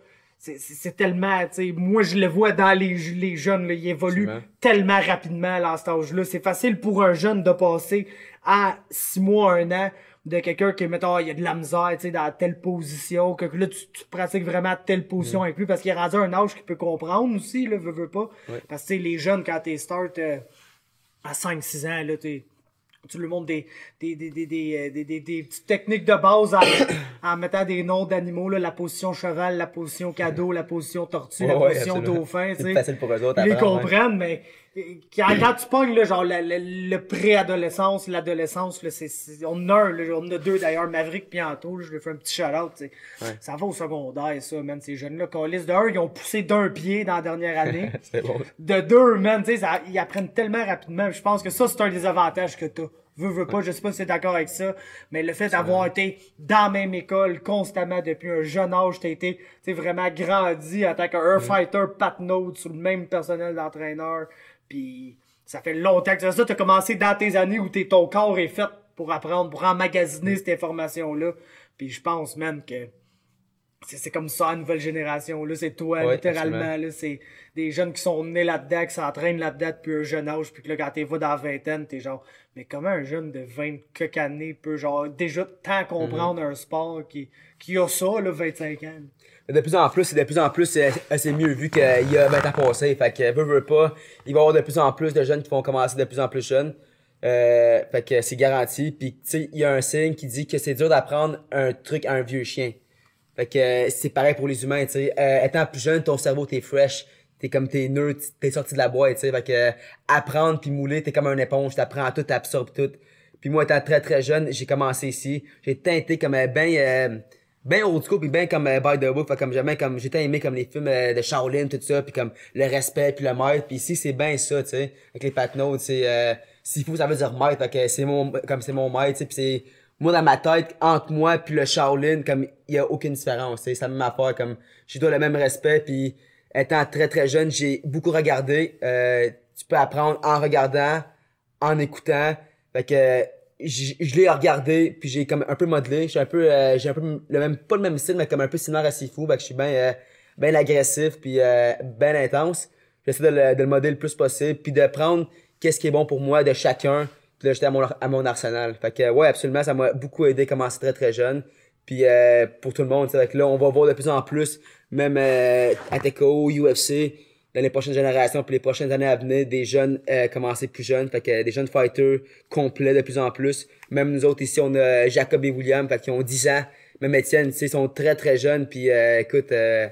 c'est, c'est, c'est tellement, tu sais, moi je le vois dans les, les jeunes, là, ils évoluent Absolument. tellement rapidement là, à cet âge-là. C'est facile pour un jeune de passer à six mois, un an, de quelqu'un qui, mettons, il y a de la misère, tu sais, dans telle position, que là, tu, tu pratiques vraiment telle position avec lui, parce qu'il est rendu à un âge qu'il peut comprendre aussi, là, veut, veut pas. Ouais. Parce que, tu sais, les jeunes, quand t'es start euh, à cinq six ans, là, t'es... Tu lui montres des, des, des, des, des, des, des, des petites techniques de base en, en mettant des noms d'animaux, là, la position cheval, la position cadeau, la position tortue, la Ouais, position absolument. dauphin, tu C'est sais. facile pour eux autres à Ils les apprendre, comprennent, mais euh, quand, quand tu pognes, là, genre, le, le, le pré-adolescence, l'adolescence, là, c'est, c'est, on en a un, là, on en a deux d'ailleurs, Maverick pis Anto, là, je lui fais un petit shout-out, tu sais. Ouais. Ça va au secondaire, ça, man, ces jeunes-là. Câlisse, de un, ils ont poussé d'un pied dans la dernière année. C'est bon. De deux, man, tu sais, ça- ils apprennent tellement rapidement. Je pense que ça, c'est un des avantages que t'as. Veux, veux pas, je sais pas si t'es d'accord avec ça, mais le fait d'avoir été dans la même école constamment depuis un jeune âge, t'as été, tu sais, vraiment grandi en tant qu'un fighter pat note sous le même personnel d'entraîneur, puis ça fait longtemps que tu fais ça, t'as commencé dans tes années où t'es, ton corps est fait pour apprendre, pour emmagasiner cette information-là, puis je pense, man, que c'est, c'est comme ça, la nouvelle génération, là, c'est toi, Ouais, littéralement, absolument. là, c'est des jeunes qui sont nés là-dedans, qui s'entraînent là-dedans depuis un jeune âge, puis que là, quand t'es vas dans la vingtaine, t'es genre, mais comment un jeune de vingt quelques années peut, genre, déjà tant comprendre un sport qui, qui a ça, là, vingt-cinq ans? De plus en plus, c'est de plus en plus, euh, c'est mieux vu qu'il y a vingt ans passés. Fait que, veut, veut pas, il va y avoir de plus en plus de jeunes qui vont commencer de plus en plus jeunes. Euh, fait que c'est garanti. Puis, tu sais, il y a un signe qui dit que c'est dur d'apprendre un truc à un vieux chien. Fait que euh, c'est pareil pour les humains, tu sais. Euh, étant plus jeune, ton cerveau, t'es fresh. T'es comme, t'es neutre, t'es sorti de la boîte, tu sais. Fait que euh, apprendre puis mouler, t'es comme un éponge. T'apprends tout, t'absorbes tout. Puis moi, étant très très jeune, j'ai commencé ici. J'ai teinté comme euh, ben... Euh, ben old school puis ben comme euh, by the book, fait comme jamais comme j'étais aimé comme les films euh, de Shaolin tout ça puis comme le respect puis le maître puis ici c'est ben ça tu sais avec les patnotes c'est euh, s'il faut ça veut dire maître fait que c'est mon comme c'est mon maître tu sais puis c'est moi dans ma tête entre moi puis le Shaolin comme il y a aucune différence tu sais c'est la même affaire comme je dois le même respect puis étant très très jeune j'ai beaucoup regardé euh, tu peux apprendre en regardant en écoutant fait que je, je l'ai regardé puis j'ai comme un peu modelé j'ai un peu euh, j'ai un peu le même pas le même style mais comme un peu similaire à Sifu ben que je suis bien euh, bien agressif puis euh, bien intense j'essaie de le, de le modeler le plus possible puis de prendre qu'est-ce qui est bon pour moi de chacun puis de le jeter à mon à mon arsenal fait que ouais absolument ça m'a beaucoup aidé à commencer très très jeune puis euh, pour tout le monde c'est que là on va voir de plus en plus même euh, à T K O U F C dans les prochaines générations puis les prochaines années à venir des jeunes euh, commencer plus jeunes fait que des jeunes fighters complets de plus en plus même nous autres ici on a Jacob et William fait qu'ils ont dix ans même Étienne tu sais ils sont très très jeunes puis euh, écoute euh,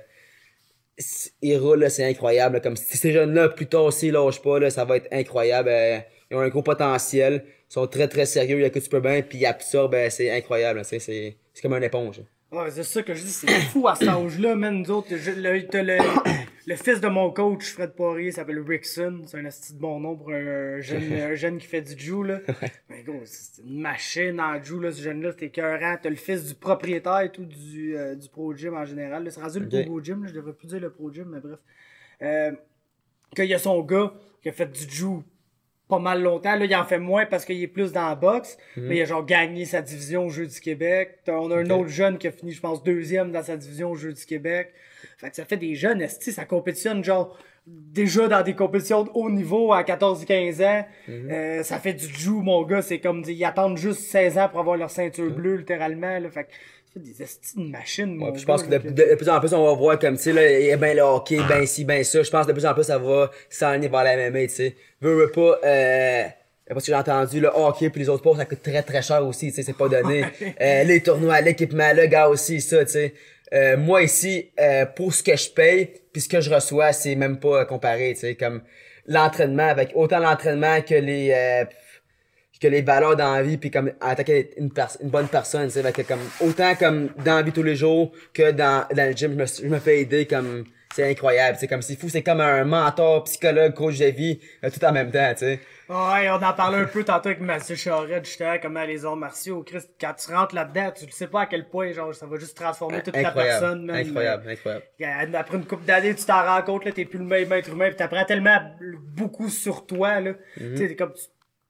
ils roulent là, c'est incroyable là. Comme si ces jeunes là plus tard aussi lâchent pas là ça va être incroyable euh, ils ont un gros potentiel ils sont très très sérieux ils écoutent super bien puis ils absorbent euh, c'est incroyable là, c'est c'est c'est comme une éponge là. Ouais, c'est ça que je dis, c'est fou à cet âge-là, man. Nous autres, je- le, t'as le, le fils de mon coach, Fred Poirier, s'appelle Rickson. C'est un asti de bon nom pour un jeune, un jeune qui fait du jiu, là. Mais gros, c'est une machine en jiu, là, ce jeune-là, c'est écœurant. T'as le fils du propriétaire et tout, du, euh, du Pro Gym en général. Là, c'est rendu le Ok. Pro Gym, là, je devrais plus dire le Pro Gym, mais bref. Euh, qu'il y a son gars qui a fait du jiu pas mal longtemps. Là, il en fait moins parce qu'il est plus dans la boxe. Mais il a genre gagné sa division au Jeux du Québec. T'as- On a un Ok. autre jeune qui a fini, je pense, deuxième dans sa division au Jeux du Québec. Fait que ça fait des jeunes, esti, ça compétitionne genre déjà dans des compétitions de haut niveau à quatorze quinze ans. Euh, ça fait du jiu, mon gars. C'est comme, ils attendent juste seize ans pour avoir leur ceinture bleue, littéralement. Là. Fait que ça fait des esti de machines, mon Ouais, puis je pense que gars, de, là, de, de plus en plus, on va voir comme, tu sais, là, et ben le hockey, ben ci, ben ça. Je pense que de plus en plus, ça va s'enligner vers la M M A, tu sais. Veux, veux pas, euh, parce que j'ai entendu, le hockey puis les autres sports, ça coûte très très cher aussi, tu sais, c'est pas donné. euh, les tournois, l'équipement, le gars aussi, ça, tu sais. Euh, moi ici, euh, pour ce que je paye puis ce que je reçois, c'est même pas comparé, tu sais, comme l'entraînement, avec autant l'entraînement que les... Euh, que les valeurs dans la vie puis comme en tant qu'une pers- une bonne personne tu sais fait que comme autant comme dans la vie tous les jours que dans dans le gym je me, je me fais aider comme c'est incroyable c'est comme c'est fou c'est comme un mentor psychologue coach de vie euh, tout en même temps tu sais Ouais, on en parlait un peu tantôt avec Mathieu Charette, justement, comment les arts martiaux, Christ, quand tu rentres là-dedans, tu ne sais pas à quel point, genre, ça va juste transformer toute la incroyable personne, man. incroyable incroyable Euh, Après une couple d'années, tu t'en rends compte, là, t'es plus le même être humain, pis t'apprends tellement beaucoup sur toi, là. Tu sais, t'es comme, tu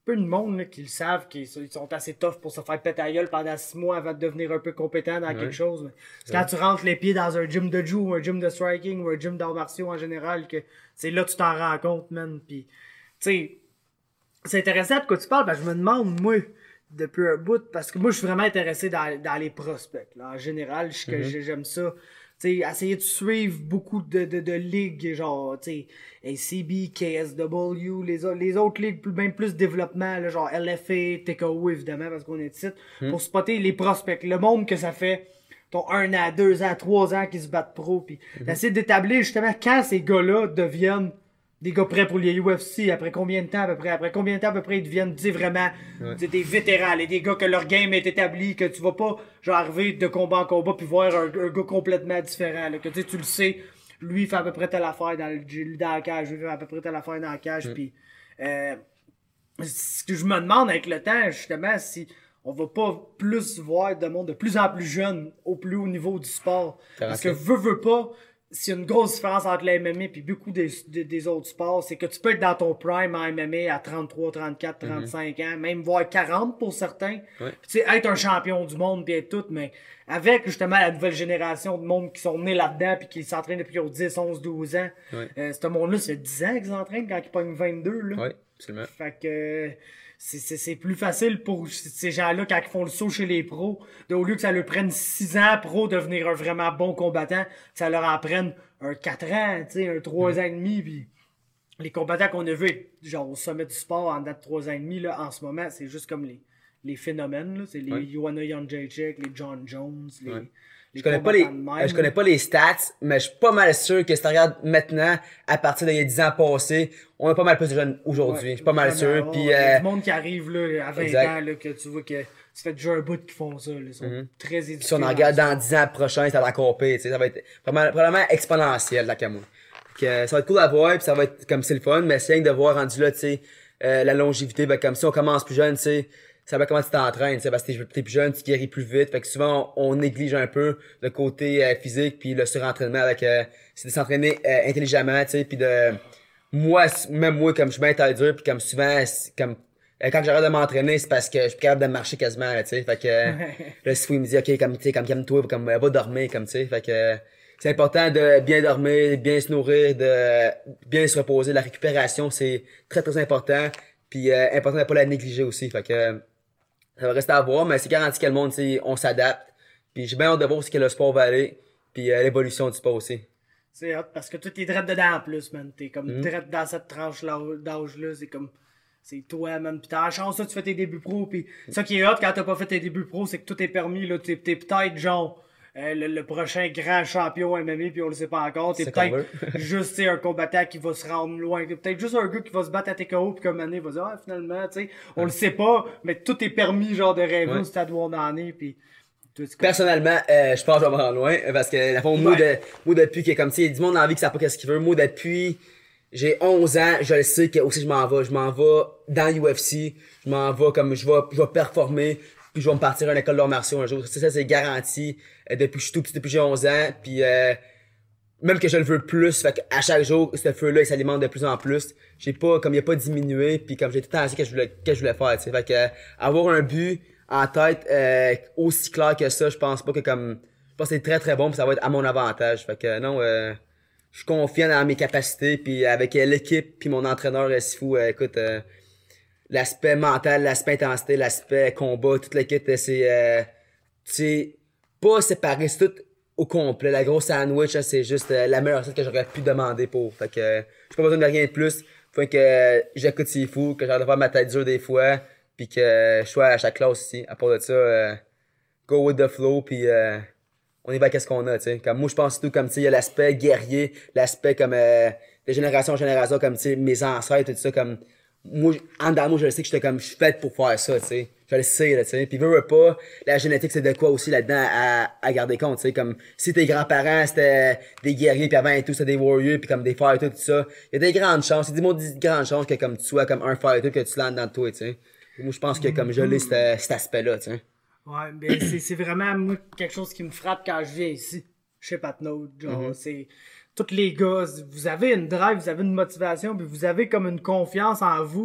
peu de monde là, qui le savent, qui ils sont assez tough pour se faire péter la gueule pendant six mois avant de devenir un peu compétent dans ouais. quelque chose. Mais c'est ouais. quand tu rentres les pieds dans un gym de jiu, ou un gym de striking, ou un gym d'arts martiaux en général, que c'est là que tu t'en rends compte, man. Puis, tu sais, c'est intéressant de quoi tu parles, parce que je me demande, moi, depuis un bout, parce que moi, je suis vraiment intéressé dans, dans les prospects. Là. En général, je, mm-hmm. j'aime ça. T'sais, essayer de suivre beaucoup de, de, de ligues, genre, t'sais, A C B, K S W, les, les autres ligues, plus, même plus développement, là, genre L F A, T K O évidemment, parce qu'on est ici, mm. pour spotter les prospects, le monde que ça fait, ton un an, deux ans, trois ans qui se battent pro, pis mm-hmm. d'essayer d'établir justement quand ces gars-là deviennent des gars prêts pour les U F C, après combien de temps à peu près, après combien de temps à peu près ils deviennent, tu sais, vraiment, ouais. des vétérans, des gars que leur game est établi, que tu vas pas, genre, arriver de combat en combat puis voir un, un gars complètement différent, là, que tu sais, tu le sais, lui fait à peu près telle affaire dans, le, dans la cage, lui fait à peu près telle affaire dans la cage, mm. puis euh, ce que je me demande avec le temps, justement, si on va pas plus voir de monde de plus en plus jeune au plus haut niveau du sport, parce que veut, veut pas, s'il y a une grosse différence entre la M M A et beaucoup des, des, des autres sports, c'est que tu peux être dans ton prime en M M A à trente-trois, trente-quatre, trente-cinq mm-hmm. ans, même voire quarante pour certains. Ouais. Tu sais, être un champion du monde puis être tout, mais avec justement la nouvelle génération de monde qui sont nés là-dedans puis qui s'entraînent depuis dix, onze, douze ans. Ouais. Euh, ce monde-là, ça fait dix ans qu'ils s'entraînent quand ils pognent vingt-deux, là. Oui, absolument. Fait que c'est, c'est, c'est plus facile pour ces gens-là quand ils font le saut chez les pros, de, au lieu que ça leur prenne six ans pro devenir un vraiment bon combattant, que ça leur en prenne un quatre ans, tu sais, un trois mmh. ans et demi, puis les combattants qu'on a vus, genre au sommet du sport en date de trois ans et demi, là, en ce moment, c'est juste comme les, les phénomènes, là, c'est les ouais. Joanna Jędrzejczyk, les John Jones, les... Ouais. Je connais pas les, euh, je connais pas les stats, mais je suis pas mal sûr que si tu regardes maintenant, à partir d'il y a dix ans passés, on a pas mal plus de jeunes aujourd'hui. Ouais, je suis pas mal sûr. Puis, il y a euh, du monde qui arrive, là, à vingt exact. Ans, là, que tu vois que ça fait déjà un bout qu'ils font ça, là. Ils sont mm-hmm. très éduqués. Si on en regarde dans dix ans prochains, ça va encore pire, tu sais, ça va être probablement, probablement exponentiel, la Camo. Donc, euh, ça va être cool à voir, puis ça va être comme c'est le fun, mais c'est rien de voir rendu là, tu sais, euh, la longévité, ben, comme si on commence plus jeune, tu sais, ça va comment tu t'entraînes, tu sais, parce que t'es plus jeune, tu guéris plus vite. Fait que souvent, on, on néglige un peu le côté euh, physique puis le surentraînement avec, euh, c'est de s'entraîner euh, intelligemment, tu sais, puis de, moi, même moi, comme je suis bien taille dur, puis comme souvent, comme, euh, quand j'arrête de m'entraîner, c'est parce que je suis capable de marcher quasiment, tu sais, fait que, euh, là, si il me dit, ok, comme, tu sais, comme, calme-toi, comme, euh, va dormir, comme, tu sais, fait que, euh, c'est important de bien dormir, bien se nourrir, de bien se reposer. La récupération, c'est très, très important. Puis, euh, important de pas la négliger aussi, fait que, euh, ça va rester à voir, mais c'est garanti que le monde, tu sais, on s'adapte. Puis j'ai bien hâte de voir ce que le sport va aller, puis euh, l'évolution du sport aussi. C'est hot, parce que toi, t'es direct dedans en plus, man. T'es comme mm-hmm. direct dans cette tranche d'âge-là, c'est comme, c'est toi, man. Pis t'as la chance, ça, tu fais tes débuts pro, pis mm-hmm. ça qui est hot quand t'as pas fait tes débuts pro, c'est que tout est permis, là. T'es, t'es peut-être, genre, euh, le, le prochain grand champion M M A, puis on le sait pas encore. T'es c'est peut-être juste, un combattant qui va se rendre loin. T'es peut-être juste un gars qui va se battre à T K O, puis comme année, va dire, ah, finalement, tu sais, on ouais. le sait pas, mais tout est permis, genre, de rêver ouais. au stade où on en est, puis personnellement, euh, je pense que je vais me rendre loin, parce que, la fois, moi, de, moi, depuis que, comme, tu sais, du monde a envie que ça pas qu'est-ce qu'il veut, moi, depuis, j'ai onze ans, je le sais que aussi je m'en vais, je m'en vais dans l'U F C, je m'en vais comme, je vais, je vais performer, puis je vais me partir à une école d'arts martiaux un jour. Ça, ça c'est garanti, euh, depuis que je suis tout petit, depuis que j'ai onze ans, puis euh, même que je le veux plus, fait qu'à chaque jour, ce feu-là, il s'alimente de plus en plus. J'ai pas, comme il a pas diminué, puis comme j'ai tout le temps dit que je voulais, que je voulais faire, tu sais. Fait que, euh, avoir un but en tête, euh, aussi clair que ça, je pense pas que comme, je pense que c'est très très bon, puis ça va être à mon avantage. Fait que, non, euh, je suis confiant dans mes capacités, puis avec euh, l'équipe, puis mon entraîneur, euh, Sifu, euh, écoute, euh, l'aspect mental, l'aspect intensité, l'aspect combat, toute l'équipe, c'est, euh, tu sais, pas séparé, c'est tout au complet. La grosse sandwich, là, c'est juste euh, la meilleure chose que j'aurais pu demander pour. Fait que, euh, j'ai pas besoin de rien de plus. Faut que euh, j'écoute Sifu, que j'arrête de faire ma tête dure des fois, puis que euh, je sois à chaque classe ici. À part de ça, euh, go with the flow, puis euh, on y va qu'est-ce qu'on a, tu sais. Comme moi, je pense tout comme, tu sais, il y a l'aspect guerrier, l'aspect comme, euh, de génération en génération, comme, tu sais, mes ancêtres, tout ça, comme, moi, en dedans, moi, je le sais que j'étais comme, je suis fait pour faire ça, tu sais. Je le sais, là, tu sais. Puis, veux, veux pas, la génétique, c'est de quoi aussi là-dedans à, à garder compte, tu sais. Comme, si tes grands-parents, c'était des guerriers, puis avant et tout, c'était des warriors, puis comme des fighters, tout ça. Il y a des grandes chances, c'est des grandes chances que comme tu sois comme un fighter, que tu landes dans toi, tu sais. Moi, je pense que comme je l'ai, cet, cet aspect-là, tu sais. Ouais, ben, c'est, c'est vraiment, moi, quelque chose qui me frappe quand je viens ici, chez Patnaud. Genre, mm-hmm. c'est, tous les gars, vous avez une drive, vous avez une motivation, puis vous avez comme une confiance en vous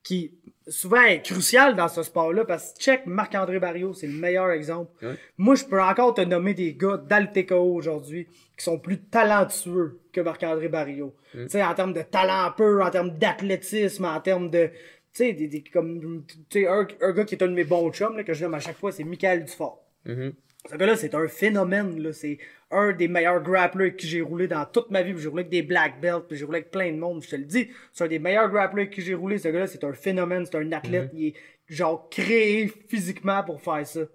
qui souvent est crucial dans ce sport-là, parce que check Marc-André Barriault, c'est le meilleur exemple. Ouais. Moi, je peux encore te nommer des gars d'Alteco aujourd'hui qui sont plus talentueux que Marc-André Barriault. Mm. Tu sais, en termes de talent pur, en termes d'athlétisme, en termes de... Tu sais, des, des, comme, tu sais, un, un gars qui est un de mes bons chums, là, que je nomme à chaque fois, c'est Michael Dufort. Mm-hmm. Ce gars-là, c'est un phénomène, là. C'est un des meilleurs grapplers avec qui j'ai roulé dans toute ma vie. Puis j'ai roulé avec des black belts, puis j'ai roulé avec plein de monde. Je te le dis, c'est un des meilleurs grapplers avec qui j'ai roulé. Ce gars-là, c'est un phénomène, c'est un athlète. Mm-hmm. Il est, genre, créé physiquement pour faire ça.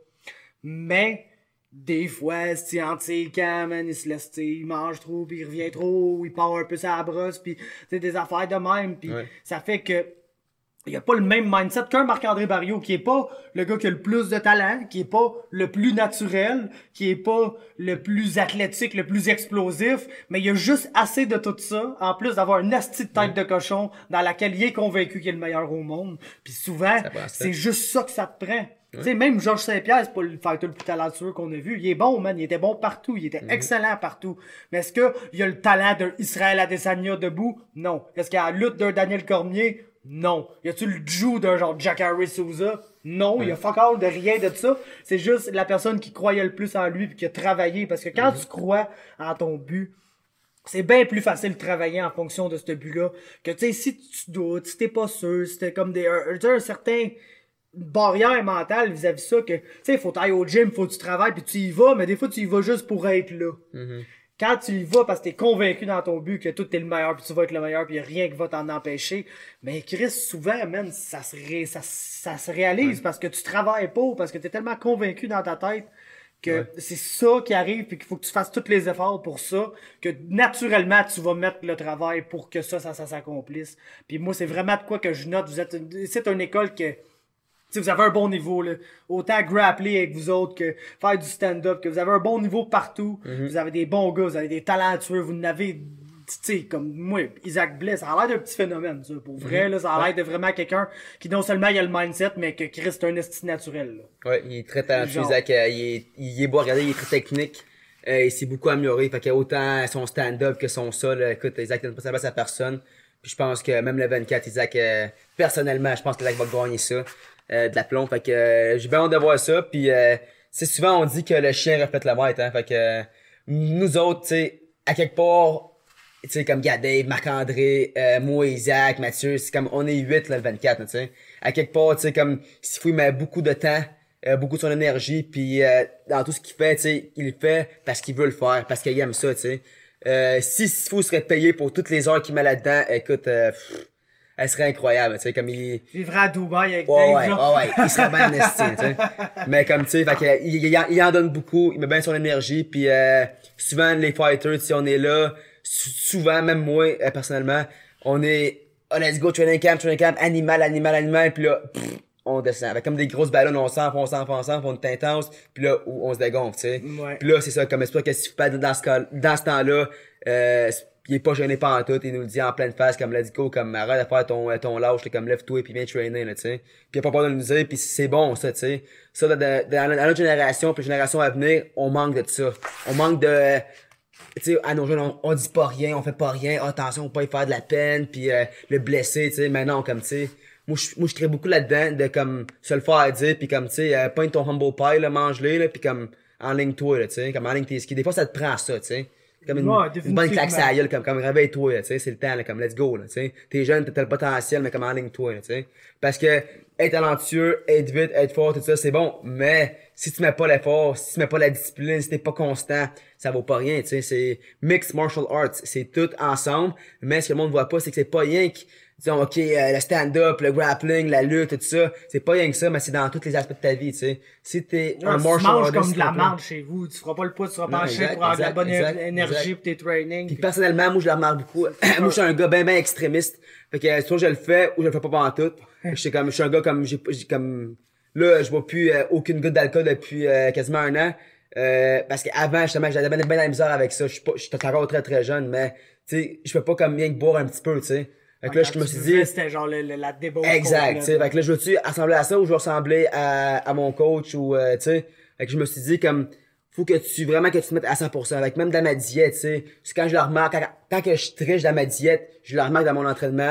Mais, des fois, c'est entre ses camps, man, il se laisse, il mange trop, puis il revient trop, il part un peu sa brosse, puis c'est des affaires de même. Puis ouais. ça fait que il a pas le même mindset qu'un Marc-André Barriault, qui est pas le gars qui a le plus de talent, qui est pas le plus naturel, qui est pas le plus athlétique, le plus explosif, mais il a juste assez de tout ça, en plus d'avoir une asti de tête de cochon dans laquelle il est convaincu qu'il est le meilleur au monde. Puis souvent, c'est juste ça que ça te prend. Ouais. Tu sais, même Georges Saint-Pierre, c'est pas le fighter le plus talentueux qu'on a vu. Il est bon, man. Il était bon partout. Il était mm-hmm. excellent partout. Mais est-ce que il a le talent d'un Israël Adesanya debout? Non. Est-ce qu'il a la lutte d'un Daniel Cormier? Non. Y a-tu le joue d'un genre Jack Harris Souza? Non. Il y a fuck all de rien de ça. C'est juste la personne qui croyait le plus en lui puis qui a travaillé. Parce que quand mm-hmm. tu crois en ton but, c'est bien plus facile de travailler en fonction de ce but-là. Que tu sais, si tu doutes, si t'es pas sûr, si t'es comme des, un, un certain barrière mentale vis-à-vis ça que, tu sais, faut t'aller au gym, faut que tu travailles puis tu y vas, mais des fois tu y vas juste pour être là. Mm-hmm. Quand tu y vas parce que t'es convaincu dans ton but que tout t'es le meilleur puis tu vas être le meilleur puis y a rien qui va t'en empêcher, mais Chris, souvent, man, ça se, ré, ça, ça se réalise ouais. parce que tu travailles pas, parce que t'es tellement convaincu dans ta tête que ouais. c'est ça qui arrive puis qu'il faut que tu fasses tous les efforts pour ça, que naturellement tu vas mettre le travail pour que ça, ça, ça s'accomplisse. Puis moi, c'est vraiment de quoi que je note. Vous êtes une, c'est une école que si vous avez un bon niveau, là, autant grappler avec vous autres que faire du stand-up, que vous avez un bon niveau partout, mm-hmm. vous avez des bons gars, vous avez des talentueux, vous n'avez, tu sais, comme moi, Isaac Blais, ça a l'air d'un petit phénomène, ça, pour vrai, mm-hmm. là, ça a l'air de vraiment quelqu'un qui non seulement il a le mindset, mais que Chris, c'est un esti naturel, là. Ouais, il est très talentueux, Isaac, euh, il est, il est beau à regarder, il est très technique, euh, il s'est beaucoup amélioré, fait que autant son stand-up que son ça, là, écoute, Isaac n'a pas sa place à personne, puis je pense que même le vingt-quatre, Isaac, euh, personnellement, je pense que Isaac va gagner ça. Euh, de la plombe, fait que euh, j'ai bien hâte de voir ça, puis euh, c'est souvent on dit que le chien reflète le maître, hein, fait que euh, nous autres, tu sais, à quelque part, tu sais, comme Dave, Marc-André, euh, moi, Isaac, Mathieu, c'est comme on est huit là, le vingt-quatre, tu sais, à quelque part, tu sais, comme s'il faut il met beaucoup de temps, euh, beaucoup de son énergie, puis euh, dans tout ce qu'il fait, tu sais, il le fait parce qu'il veut le faire, parce qu'il aime ça, tu sais. Euh, si s'il faut serait payé pour toutes les heures qu'il met là-dedans, écoute, euh, pff, elle serait incroyable, tu sais, comme il... Vivra à Dubaï avec ouais, Dave, ouais, là. ouais, ouais, il serait bien investi, tu sais. Mais comme, tu sais, fait que, il, il, il en donne beaucoup, il met bien son énergie, puis euh, souvent, les fighters, si on est là, souvent, même moi, euh, personnellement, on est, oh, let's go, training camp, training camp, animal, animal, animal, puis là, pff, on descend. Avec comme des grosses ballons, on s'enfle, on s'enfle, on s'enfle, on est intense, puis là, on se dégonfle, tu sais. Ouais. Puis là, c'est ça, comme, c'est pas que si vous pas dans ce cas, dans ce temps-là, euh, il est pas gêné par tout, il nous le dit en pleine face, comme let's go, comme arrête de faire ton, ton lâche, comme lève-toi et puis viens trainer, là, tu sais. Puis il a pas peur de nous dire, puis c'est bon, ça, tu sais. Ça, dans, dans, dans notre génération, puis la génération à venir, on manque de ça. On manque de, tu sais, à nos jeunes, on, on dit pas rien, on fait pas rien, attention, on peut pas y faire de la peine, puis euh, le blesser, tu sais, mais non, comme, tu sais. Moi, je, moi, je crée beaucoup là-dedans, de, comme, se le faire dire, puis comme, tu sais, euh, pointe ton humble pie, là, mange-le, là, puis comme, enligne-toi, là, tu sais, comme, enligne tes skis. Des fois, ça te prend ça, tu sais. Comme une, ouais, une bonne claque à la gueule, comme, comme réveille-toi, tu sais, c'est le temps, là, comme let's go, là, tu sais. T'es jeune, t'as le potentiel, mais comme enligne-toi, tu sais. Parce que, être talentueux, être vite, être fort, tout ça, c'est bon, mais si tu mets pas l'effort, si tu mets pas la discipline, si t'es pas constant, ça vaut pas rien, tu sais. C'est mixed martial arts, c'est tout ensemble, mais ce que le monde voit pas, c'est que c'est pas rien que, disons, ok, euh, le stand-up, le grappling, la lutte, tout ça, c'est pas rien que ça, mais c'est dans tous les aspects de ta vie, tu sais. Si t'es ouais, un si martial tu manges artist, comme de la marde chez vous, tu feras pas le poids, tu seras non, penché exact, pour avoir de la exact, bonne exact, énergie exact. pour tes trainings. Puis personnellement, moi, je le remarque beaucoup. moi, je suis un gars ben, ben extrémiste. Fait que soit je le fais ou je le fais pas pendant tout. Je suis comme, je suis un gars comme, j'ai, j'ai comme, là, je bois plus euh, aucune goutte d'alcool depuis euh, quasiment un an. Euh, parce qu'avant, justement, j'avais ben, ben la misère avec ça. Je suis pas, je suis encore très très jeune, mais, tu sais, je peux pas comme bien que boire un petit peu, tu sais. Fait que là, je me suis dit. C'était genre le, le, la débauche. Exact, tu sais. Fait que là, je veux-tu ressembler à ça ou je veux ressembler à, à mon coach ou, euh, tu sais. Fait que je me suis dit, comme, faut que tu, vraiment que tu te mettes à cent pour cent. Avec même dans ma diète, tu sais. C'est quand je le remarque, quand, quand que je triche dans ma diète, je le remarque dans mon entraînement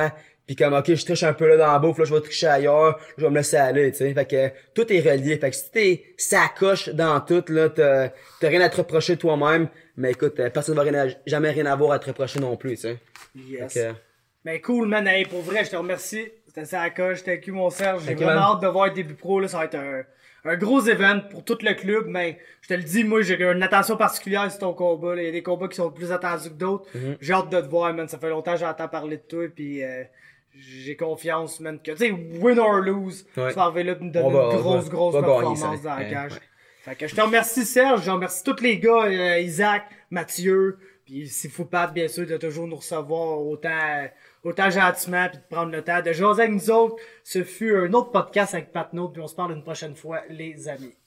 Puis comme, ok, je triche un peu là dans la bouffe, là, je vais tricher ailleurs, je vais me laisser aller, tu sais. Fait que tout est relié. Fait que si t'es sacoche dans tout, là, t'as, t'as rien à te reprocher toi-même. Mais écoute, personne va rien à- jamais rien avoir à te reprocher non plus, tu sais. Yes. Fait que, Ben cool, man. Hey, pour vrai, je te remercie. C'était ça à coche. Thank you, mon Serge. J'ai Thank you, vraiment man. hâte de voir le début pro. Là. Ça va être un, un gros événement pour tout le club. Mais je te le dis, moi, j'ai une attention particulière sur ton combat. Là. Il y a des combats qui sont plus attendus que d'autres. Mhm. J'ai hâte de te voir, man. Ça fait longtemps que j'entends parler de toi. Puis euh, j'ai confiance, man. Que, tu sais, win or lose, Ouais. tu vas arriver là et me donner On va- une on grosse, va- grosse on va gagner performance ça. dans la Ouais, cage. ouais. Fait que je te remercie, Serge. Je remercie tous les gars, euh, Isaac, Mathieu. Puis c'est fou Pat, bien sûr, de toujours nous recevoir autant, autant gentiment puis de prendre le temps de jaser avec nous autres. Ce fut un autre podcast avec Pat Note, puis on se parle une prochaine fois, les amis.